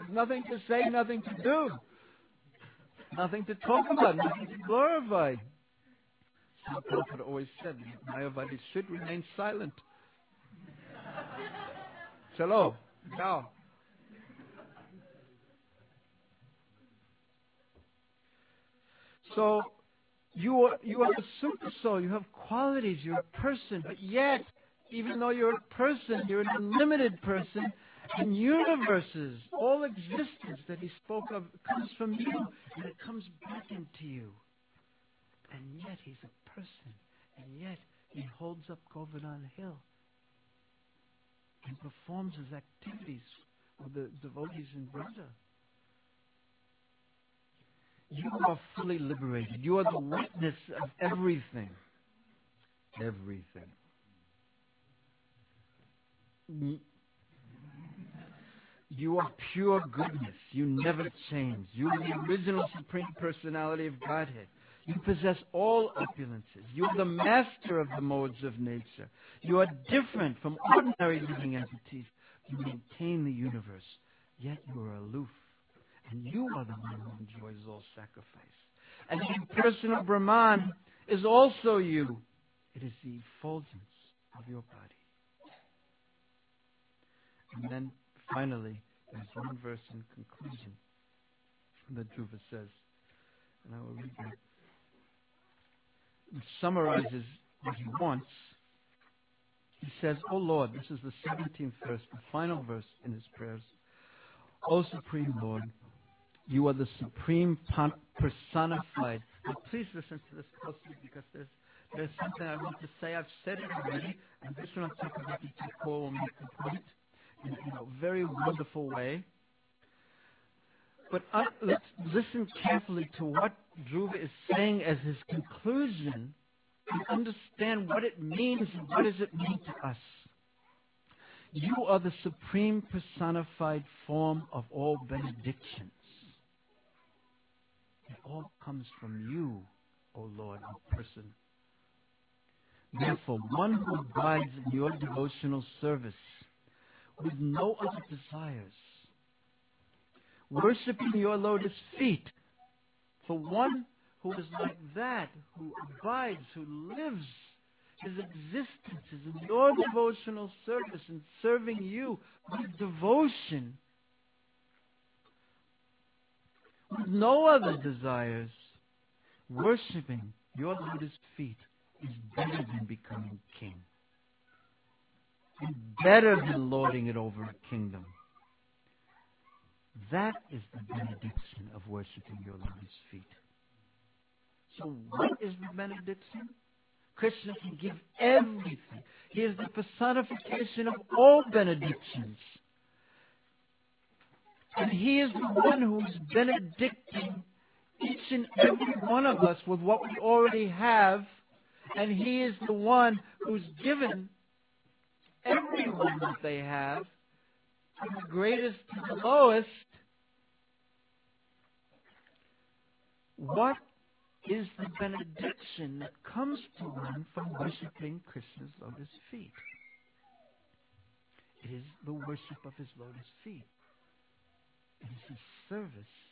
There's nothing to say, nothing to do. Nothing to talk about, nothing to glorify. Some prophet always said, Mayavadis should remain silent. Chalo, now. So, you are, you are a super soul, you have qualities, you're a person, but yet, even though you're a person, you're an unlimited person, and universes, all existence that he spoke of comes from you, and it comes back into you. And yet he's a person, and yet he holds up Govardhan Hill and performs his activities with the devotees in Braja. You are fully liberated. You are the witness of everything. Everything. You are pure goodness. You never change. You are the original Supreme Personality of Godhead. You possess all opulences. You are the master of the modes of nature. You are different from ordinary living entities. You maintain the universe, yet you are aloof. And you are the one who enjoys all sacrifice. And the impersonal Brahman is also you. It is the effulgence of your body. And then, finally, there's one verse in conclusion that Dhruva says, and I will read that. It summarizes what he wants. He says, "O Lord," this is the seventeenth verse, the final verse in his prayers. "O Supreme Lord, you are the Supreme Personified." Now please listen to this closely, because there's there's something I want to say. I've said it already, and Vishwanath Chakravarti Thakur will make the point in a very wonderful way. But uh, let's listen carefully to what Dhruva is saying as his conclusion and understand what it means and what does it mean to us. You are the supreme personified form of all benedictions. It all comes from you, O Lord, O person. Therefore, one who abides in your devotional service with no other desires, worshipping your lotus feet, for one who is like that, who abides, who lives, his existence is in your devotional service and serving you with devotion, with no other desires, worshipping your lotus feet is better than becoming king, and better than lording it over a kingdom. That is the benediction of worshipping your lotus feet. So what is the benediction? Krishna can give everything. He is the personification of all benedictions. And He is the one who is benedicting each and every one of us with what we already have. And He is the one who's given everyone what they have, from the greatest to the lowest. What is the benediction that comes to one from worshipping Krishna's lotus feet? It is the worship of His lotus feet. It is His service.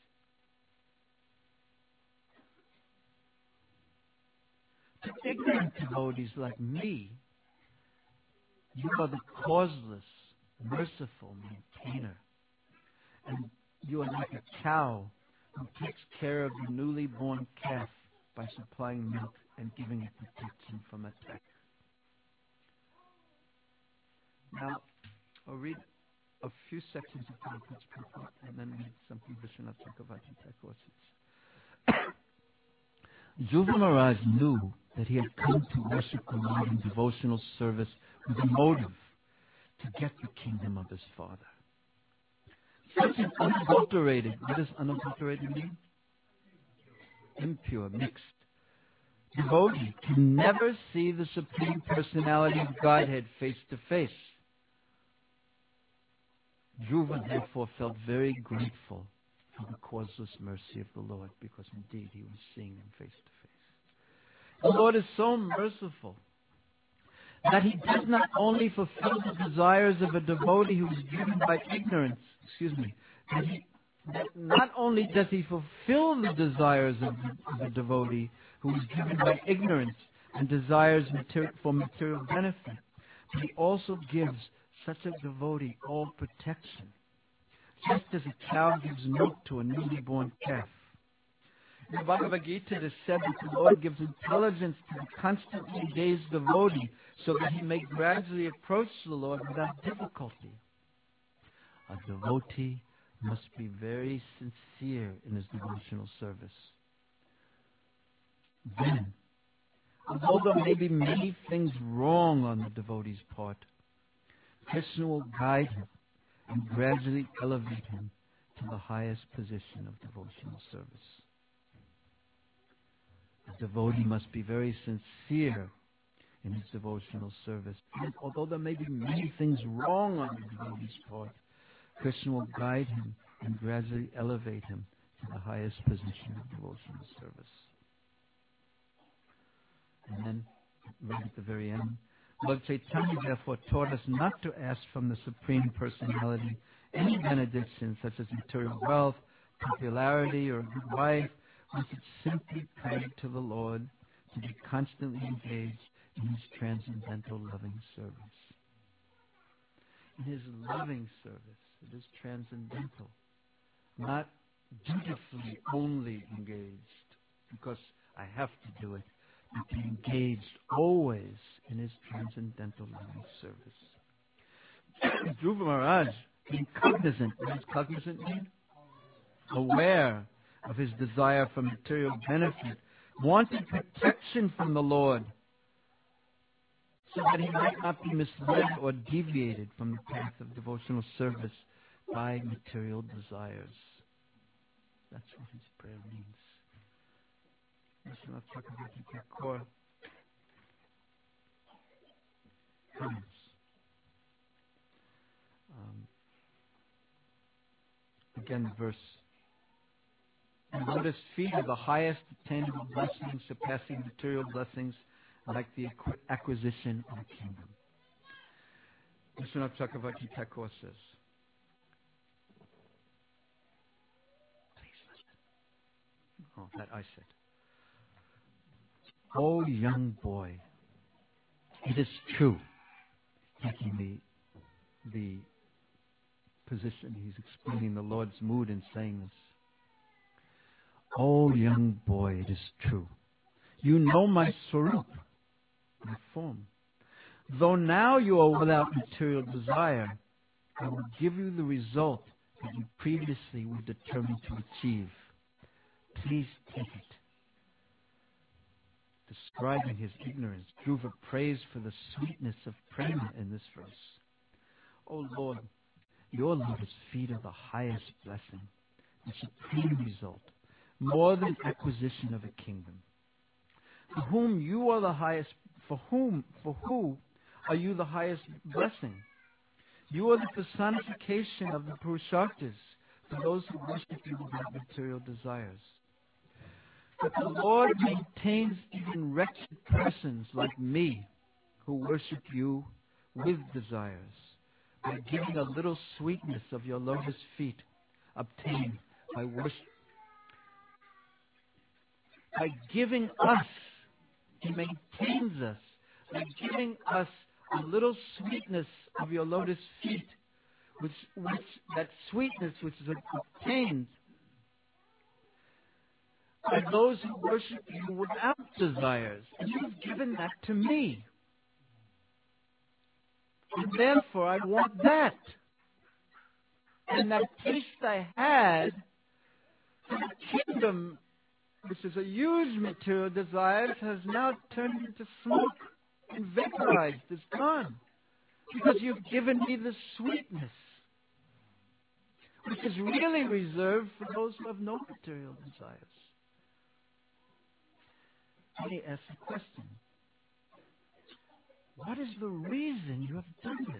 To ignorant devotees like me, you are the causeless, merciful maintainer. And you are like a cow who takes care of the newly born calf by supplying milk and giving it protection from attack. Now, I'll read a few sections of Prabhupada's purport and then read something Vishwanath Chakravarti Thakur says. Dhruva Maharaj knew that he had come to worship the Lord in devotional service with a motive to get the kingdom of his father. Such an unadulterated, what does unadulterated mean? Impure, mixed. Devotee can never see the Supreme Personality of Godhead face to face. Dhruva therefore felt very grateful for the causeless mercy of the Lord, because indeed he was seeing him face to face. The Lord is so merciful that He does not only fulfill the desires of a devotee who is driven by ignorance, excuse me, that, he, that not only does he fulfill the desires of the, of the devotee who is driven by ignorance and desires materi- for material benefit, but he also gives such a devotee all protection, just as a cow gives milk to a newly born calf. In the Bhagavad Gita, it is said that the Lord gives intelligence to the constantly engaged devotee so that he may gradually approach the Lord without difficulty. A devotee must be very sincere in his devotional service. Then, although there may be many things wrong on the devotee's part, Krishna will guide him and gradually elevate him to the highest position of devotional service. A devotee must be very sincere in his devotional service. And although there may be many things wrong on the devotee's part, Krishna will guide him and gradually elevate him to the highest position of devotional service. And then, right at the very end, Lord Chaitanya therefore taught us not to ask from the Supreme Personality any benediction such as material wealth, popularity, or a good wife. We should simply pray to the Lord to be constantly engaged in His transcendental loving service. In His loving service, it is transcendental, not dutifully only engaged, because I have to do it, but be engaged always in His transcendental loving service. Dhruva Maharaj, being cognizant, what does cognizant mean? Aware of his desire for material benefit, wanted protection from the Lord so that he might not be misled or deviated from the path of devotional service by material desires. That's what his prayer means. Vishwanath Chakravarti Thakur comments. Um, again, the verse. The lotus feet are the highest attainable blessings, surpassing material blessings, like the acqu- acquisition of a kingdom. Vishwanath Chakravarti Thakur says, please listen. Oh, that I said. Oh, young boy, it is true, taking the, the position, he's explaining the Lord's mood in saying this. Oh, young boy, it is true. You know my swarup, my form. Though now you are without material desire, I will give you the result that you previously were determined to achieve. Please take it. Describing his ignorance, Dhruva prays for the sweetness of prema in this verse. O Lord, your lotus feet are the highest blessing, the supreme result, more than acquisition of a kingdom. For whom you are the highest, for whom, for who are you the highest blessing? You are the personification of the Purusharthas for those who worship you without material desires. But the Lord maintains even wretched persons like me who worship you with desires by giving a little sweetness of your lotus feet obtained by worship. By giving us, He maintains us, by giving us a little sweetness of your lotus feet, which, which that sweetness which is obtained by those who worship you without desires. And you've given that to me. And therefore I want that. And that taste I had for the kingdom, which is a huge material desire, has now turned into smoke and vaporized. It's gone. Because you've given me the sweetness, which is really reserved for those who have no material desires. And he asks a question. What is the reason you have done this?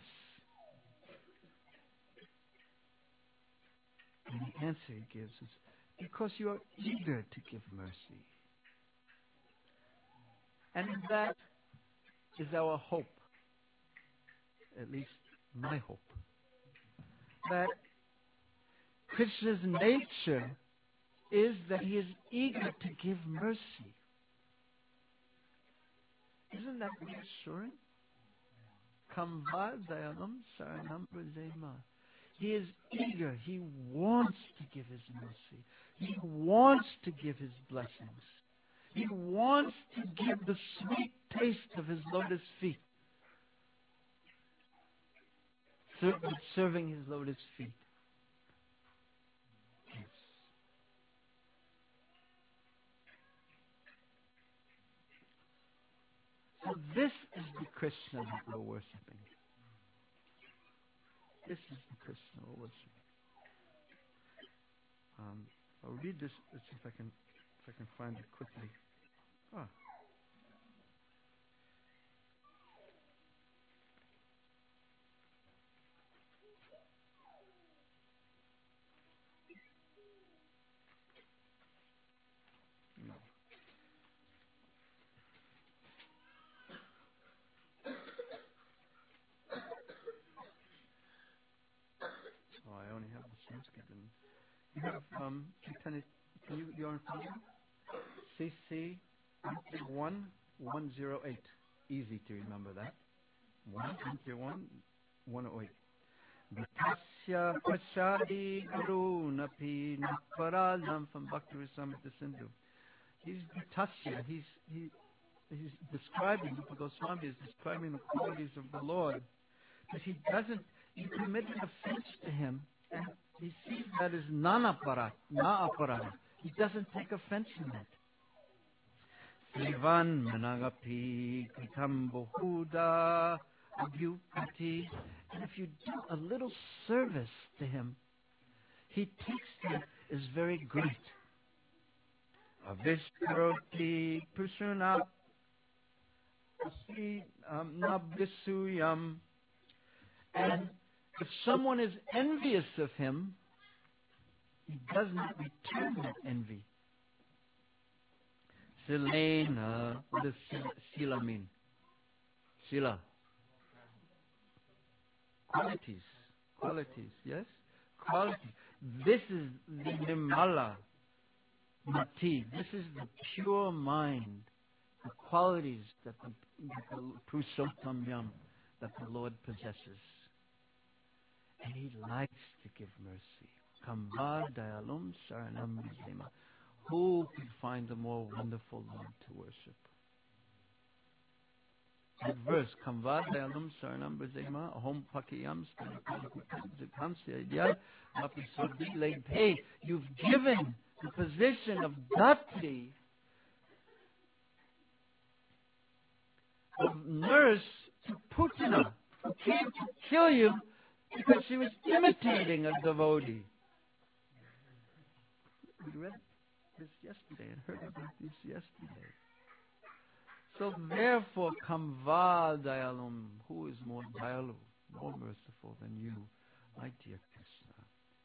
And the answer he gives is, because you are eager to give mercy. And that is our hope, at least my hope, that Krishna's nature is that he is eager to give mercy. Isn't that reassuring? Kamvad dayalam saranam brajema. He is eager. He wants to give his mercy. He wants to give his blessings. He wants to give the sweet taste of his lotus feet. Ser- serving his lotus feet. Yes. So this is the Krishna that we're worshipping. This is the Krishna we're worshipping. Um, I'll read this. Let's see if I can, if I can find it quickly. Ah. No. Oh, I only have the Sanskrit. And you have um, Chaitanya. Can you? You're on file? C C one one zero eight. Easy to remember that. One one one oh eight. Vitasya Prasadi Guru Napi Naparadam from Bhakti Rasamrita Sindhu. He's Vitasya. He's he he's describing, Rupa Goswami is describing the qualities of the Lord. But he doesn't, he committed offense to him, and he sees that as nanaparat, na-aparat. He doesn't take offense in that. Sivan managapi kritam bohuda abhyupati. And if you do a little service to him, he takes that as very great. Avishkaroti prasuna asi nabhisuyam. And if someone is envious of him, he does not return that envy. Silena, what does sila mean? Sila. Qualities. Qualities, yes? Qualities. This is the Nimala Mati. This is the pure mind, the qualities that the, that the Purushottam Yam, that the Lord possesses. And he likes to give mercy. Kamba dayalum saranam vijema. Who could find a more wonderful Lord to worship? That verse, Kamba dayalum saranam vijema, ahom pakiyam spanakamsya mapisodi laid. Hey, you've given the position of Dati, of nurse, to Putana, who came to kill you because she was imitating a devotee. We read this yesterday and heard about this yesterday. So therefore, Kamva Dayalum, who is more Dayalu, more merciful than you, my dear Krishna?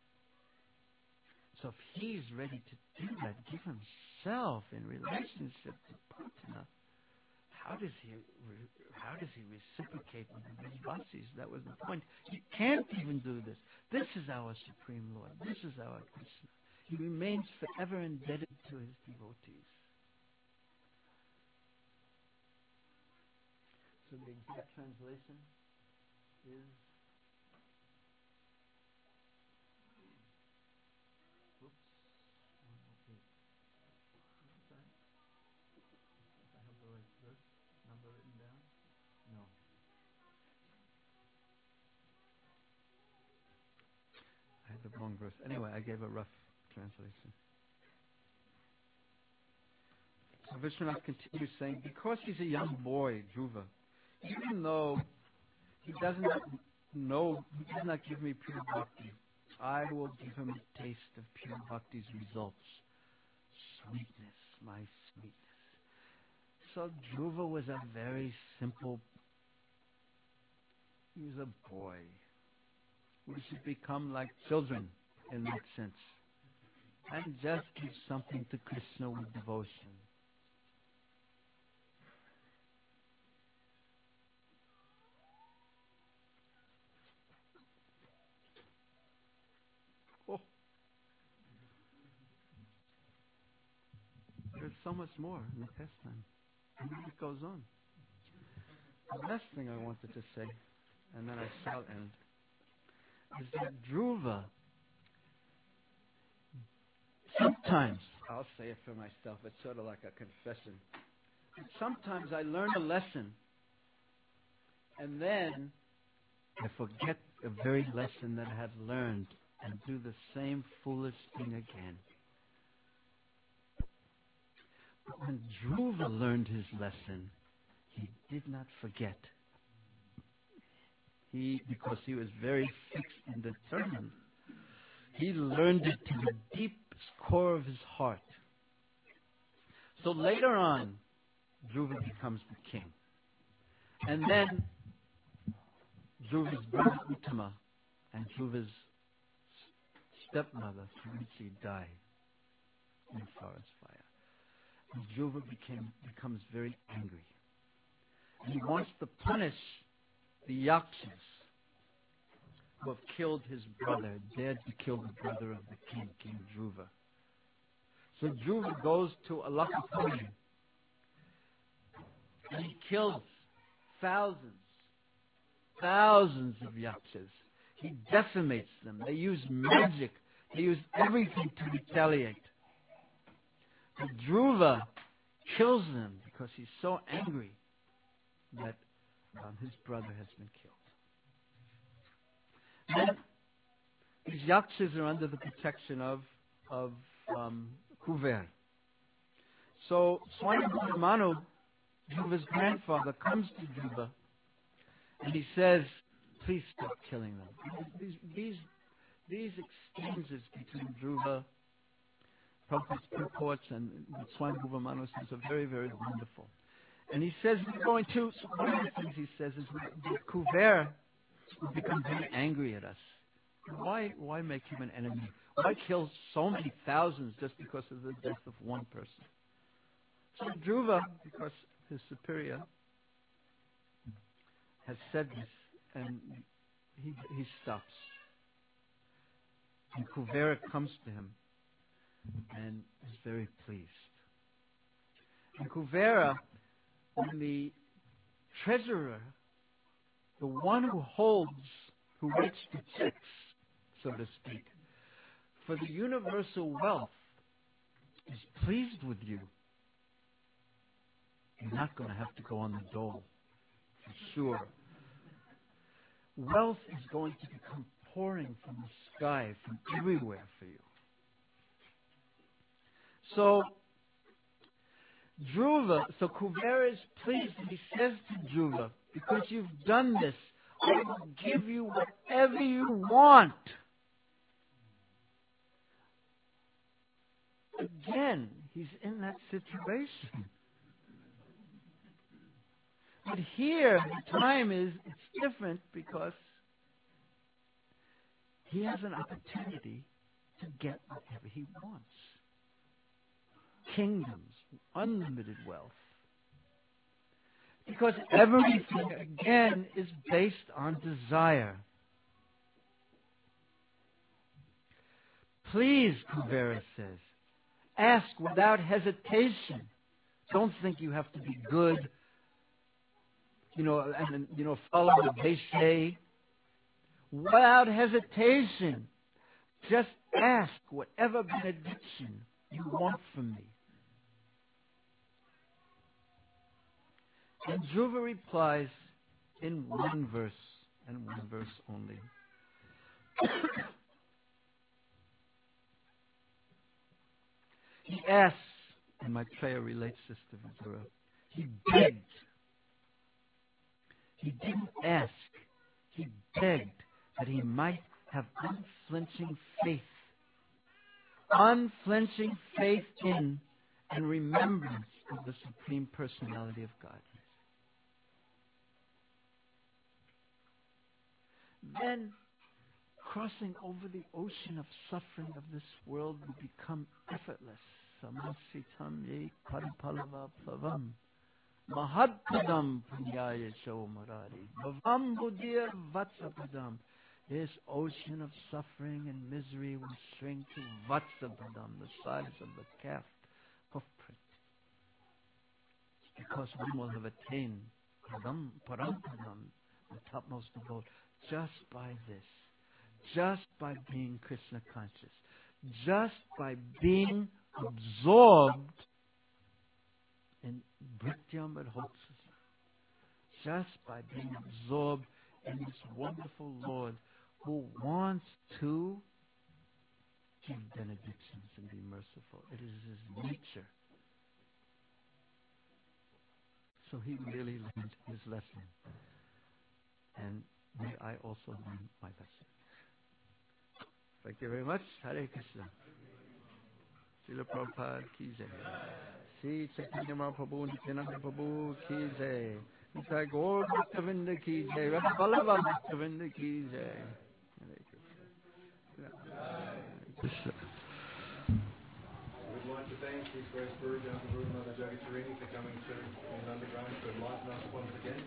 So if he's ready to do that, give himself in relationship to Putana, how does he how does he reciprocate with the Vrajavasis? That was the point. He can't even do this. This is our Supreme Lord. This is our Krishna. He remains forever indebted to his devotees. So the exact translation is oops. Okay. Sorry. If I have the right verse number written down? No. I had the wrong verse. Anyway, I gave a rough translation. So Vishwanath continues saying, because he's a young boy, Dhruva, even though he does not know, he does not give me pure bhakti, I will give him a taste of pure bhakti's results. Sweetness, my sweetness. So Dhruva was a very simple, he was a boy. We should become like children in that sense. And just give something to Krishna with devotion. Oh, so much more in the pastime. And then it goes on. The last thing I wanted to say, and then I shall end, is that Dhruva, sometimes, I'll say it for myself, it's sort of like a confession. Sometimes I learn a lesson, and then I forget the very lesson that I have learned and do the same foolish thing again. But when Dhruva learned his lesson, he did not forget. He, because he was very fixed and determined, he learned it to the deepest core of his heart. So later on, Dhruva becomes the king. And then Dhruva's brother Uttama and Dhruva's stepmother Suruchi die in forest fire. And Dhruva became, becomes very angry. And he wants to punish the Yakshas who have killed his brother, dared to kill the brother of the king, King Dhruva. So Dhruva goes to Alakapuri and he kills thousands, thousands of Yakshas. He decimates them. They use magic. They use everything to retaliate. But Dhruva kills them because he's so angry that um, his brother has been killed. Then these Yakshas are under the protection of, of um, Kuver. So Swayambhuva Manu, Dhruva's grandfather, comes to Dhruva and he says, please stop killing them. These, these, these exchanges between Dhruva, Prabhupada's purports, and Swayambhuva Manu says are very, very wonderful. And he says, we're going to, so one of the things he says is that Kuver will become very angry at us. Why, why make him an enemy? Why kill so many thousands just because of the death of one person? So Dhruva, because his superior has said this, and he, he stops. And Kuvera comes to him and is very pleased. And Kuvera, when the treasurer, the one who holds, who writes the checks, so to speak, for the universal wealth, is pleased with you, you're not going to have to go on the dole, for sure. Wealth is going to become pouring from the sky, from everywhere for you. So, Dhruva, so Kuvera is pleased, and he says to Dhruva, because you've done this, I will give you whatever you want. Again, he's in that situation. But here, the time is, it's different because he has an opportunity to get whatever he wants. Kingdoms, unlimited wealth. Because everything, again, is based on desire. Please, Kuvera says, ask without hesitation. Don't think you have to be good, you know, and, you know, follow what they say. Without hesitation, just ask whatever benediction you want from me. And Dhruva replies in one verse, and one verse only. He asks, and Maitreya relates this to Vidura, he begged. He didn't ask. He begged that he might have unflinching faith. Unflinching faith in and remembrance of the Supreme Personality of God. Then, crossing over the ocean of suffering of this world will become effortless. Samasitam ye paripalava plavam. Mahadpadam punyaya shomarari. Bhavam buddhya vatsapadam. This ocean of suffering and misery will shrink to vatsapadam, the size of the calf hoof print. because one will have attained Padam, Parampadam, the topmost abode, just by this, just by being Krishna conscious, just by being absorbed in Brityam Adhoksasa, just by being absorbed in this wonderful Lord who wants to give benedictions and be merciful. It is his nature. So he really learned his lesson. And may I also learn my lesson. Thank you very much. Hare Krishna. Srila Prabhupada ki jai. Sri Chaitanya Mahaprabhu, Nityananda Prabhu ki jai. Nitai Gaur Bhaktavinda ki jai. Radha Vallabha Bhaktavinda ki jai. Hare Krishna. Hare Krishna. We'd like to thank His Grace Guru, Janta Guru, Mother Jagacharini for coming to the underground to enlighten us once again.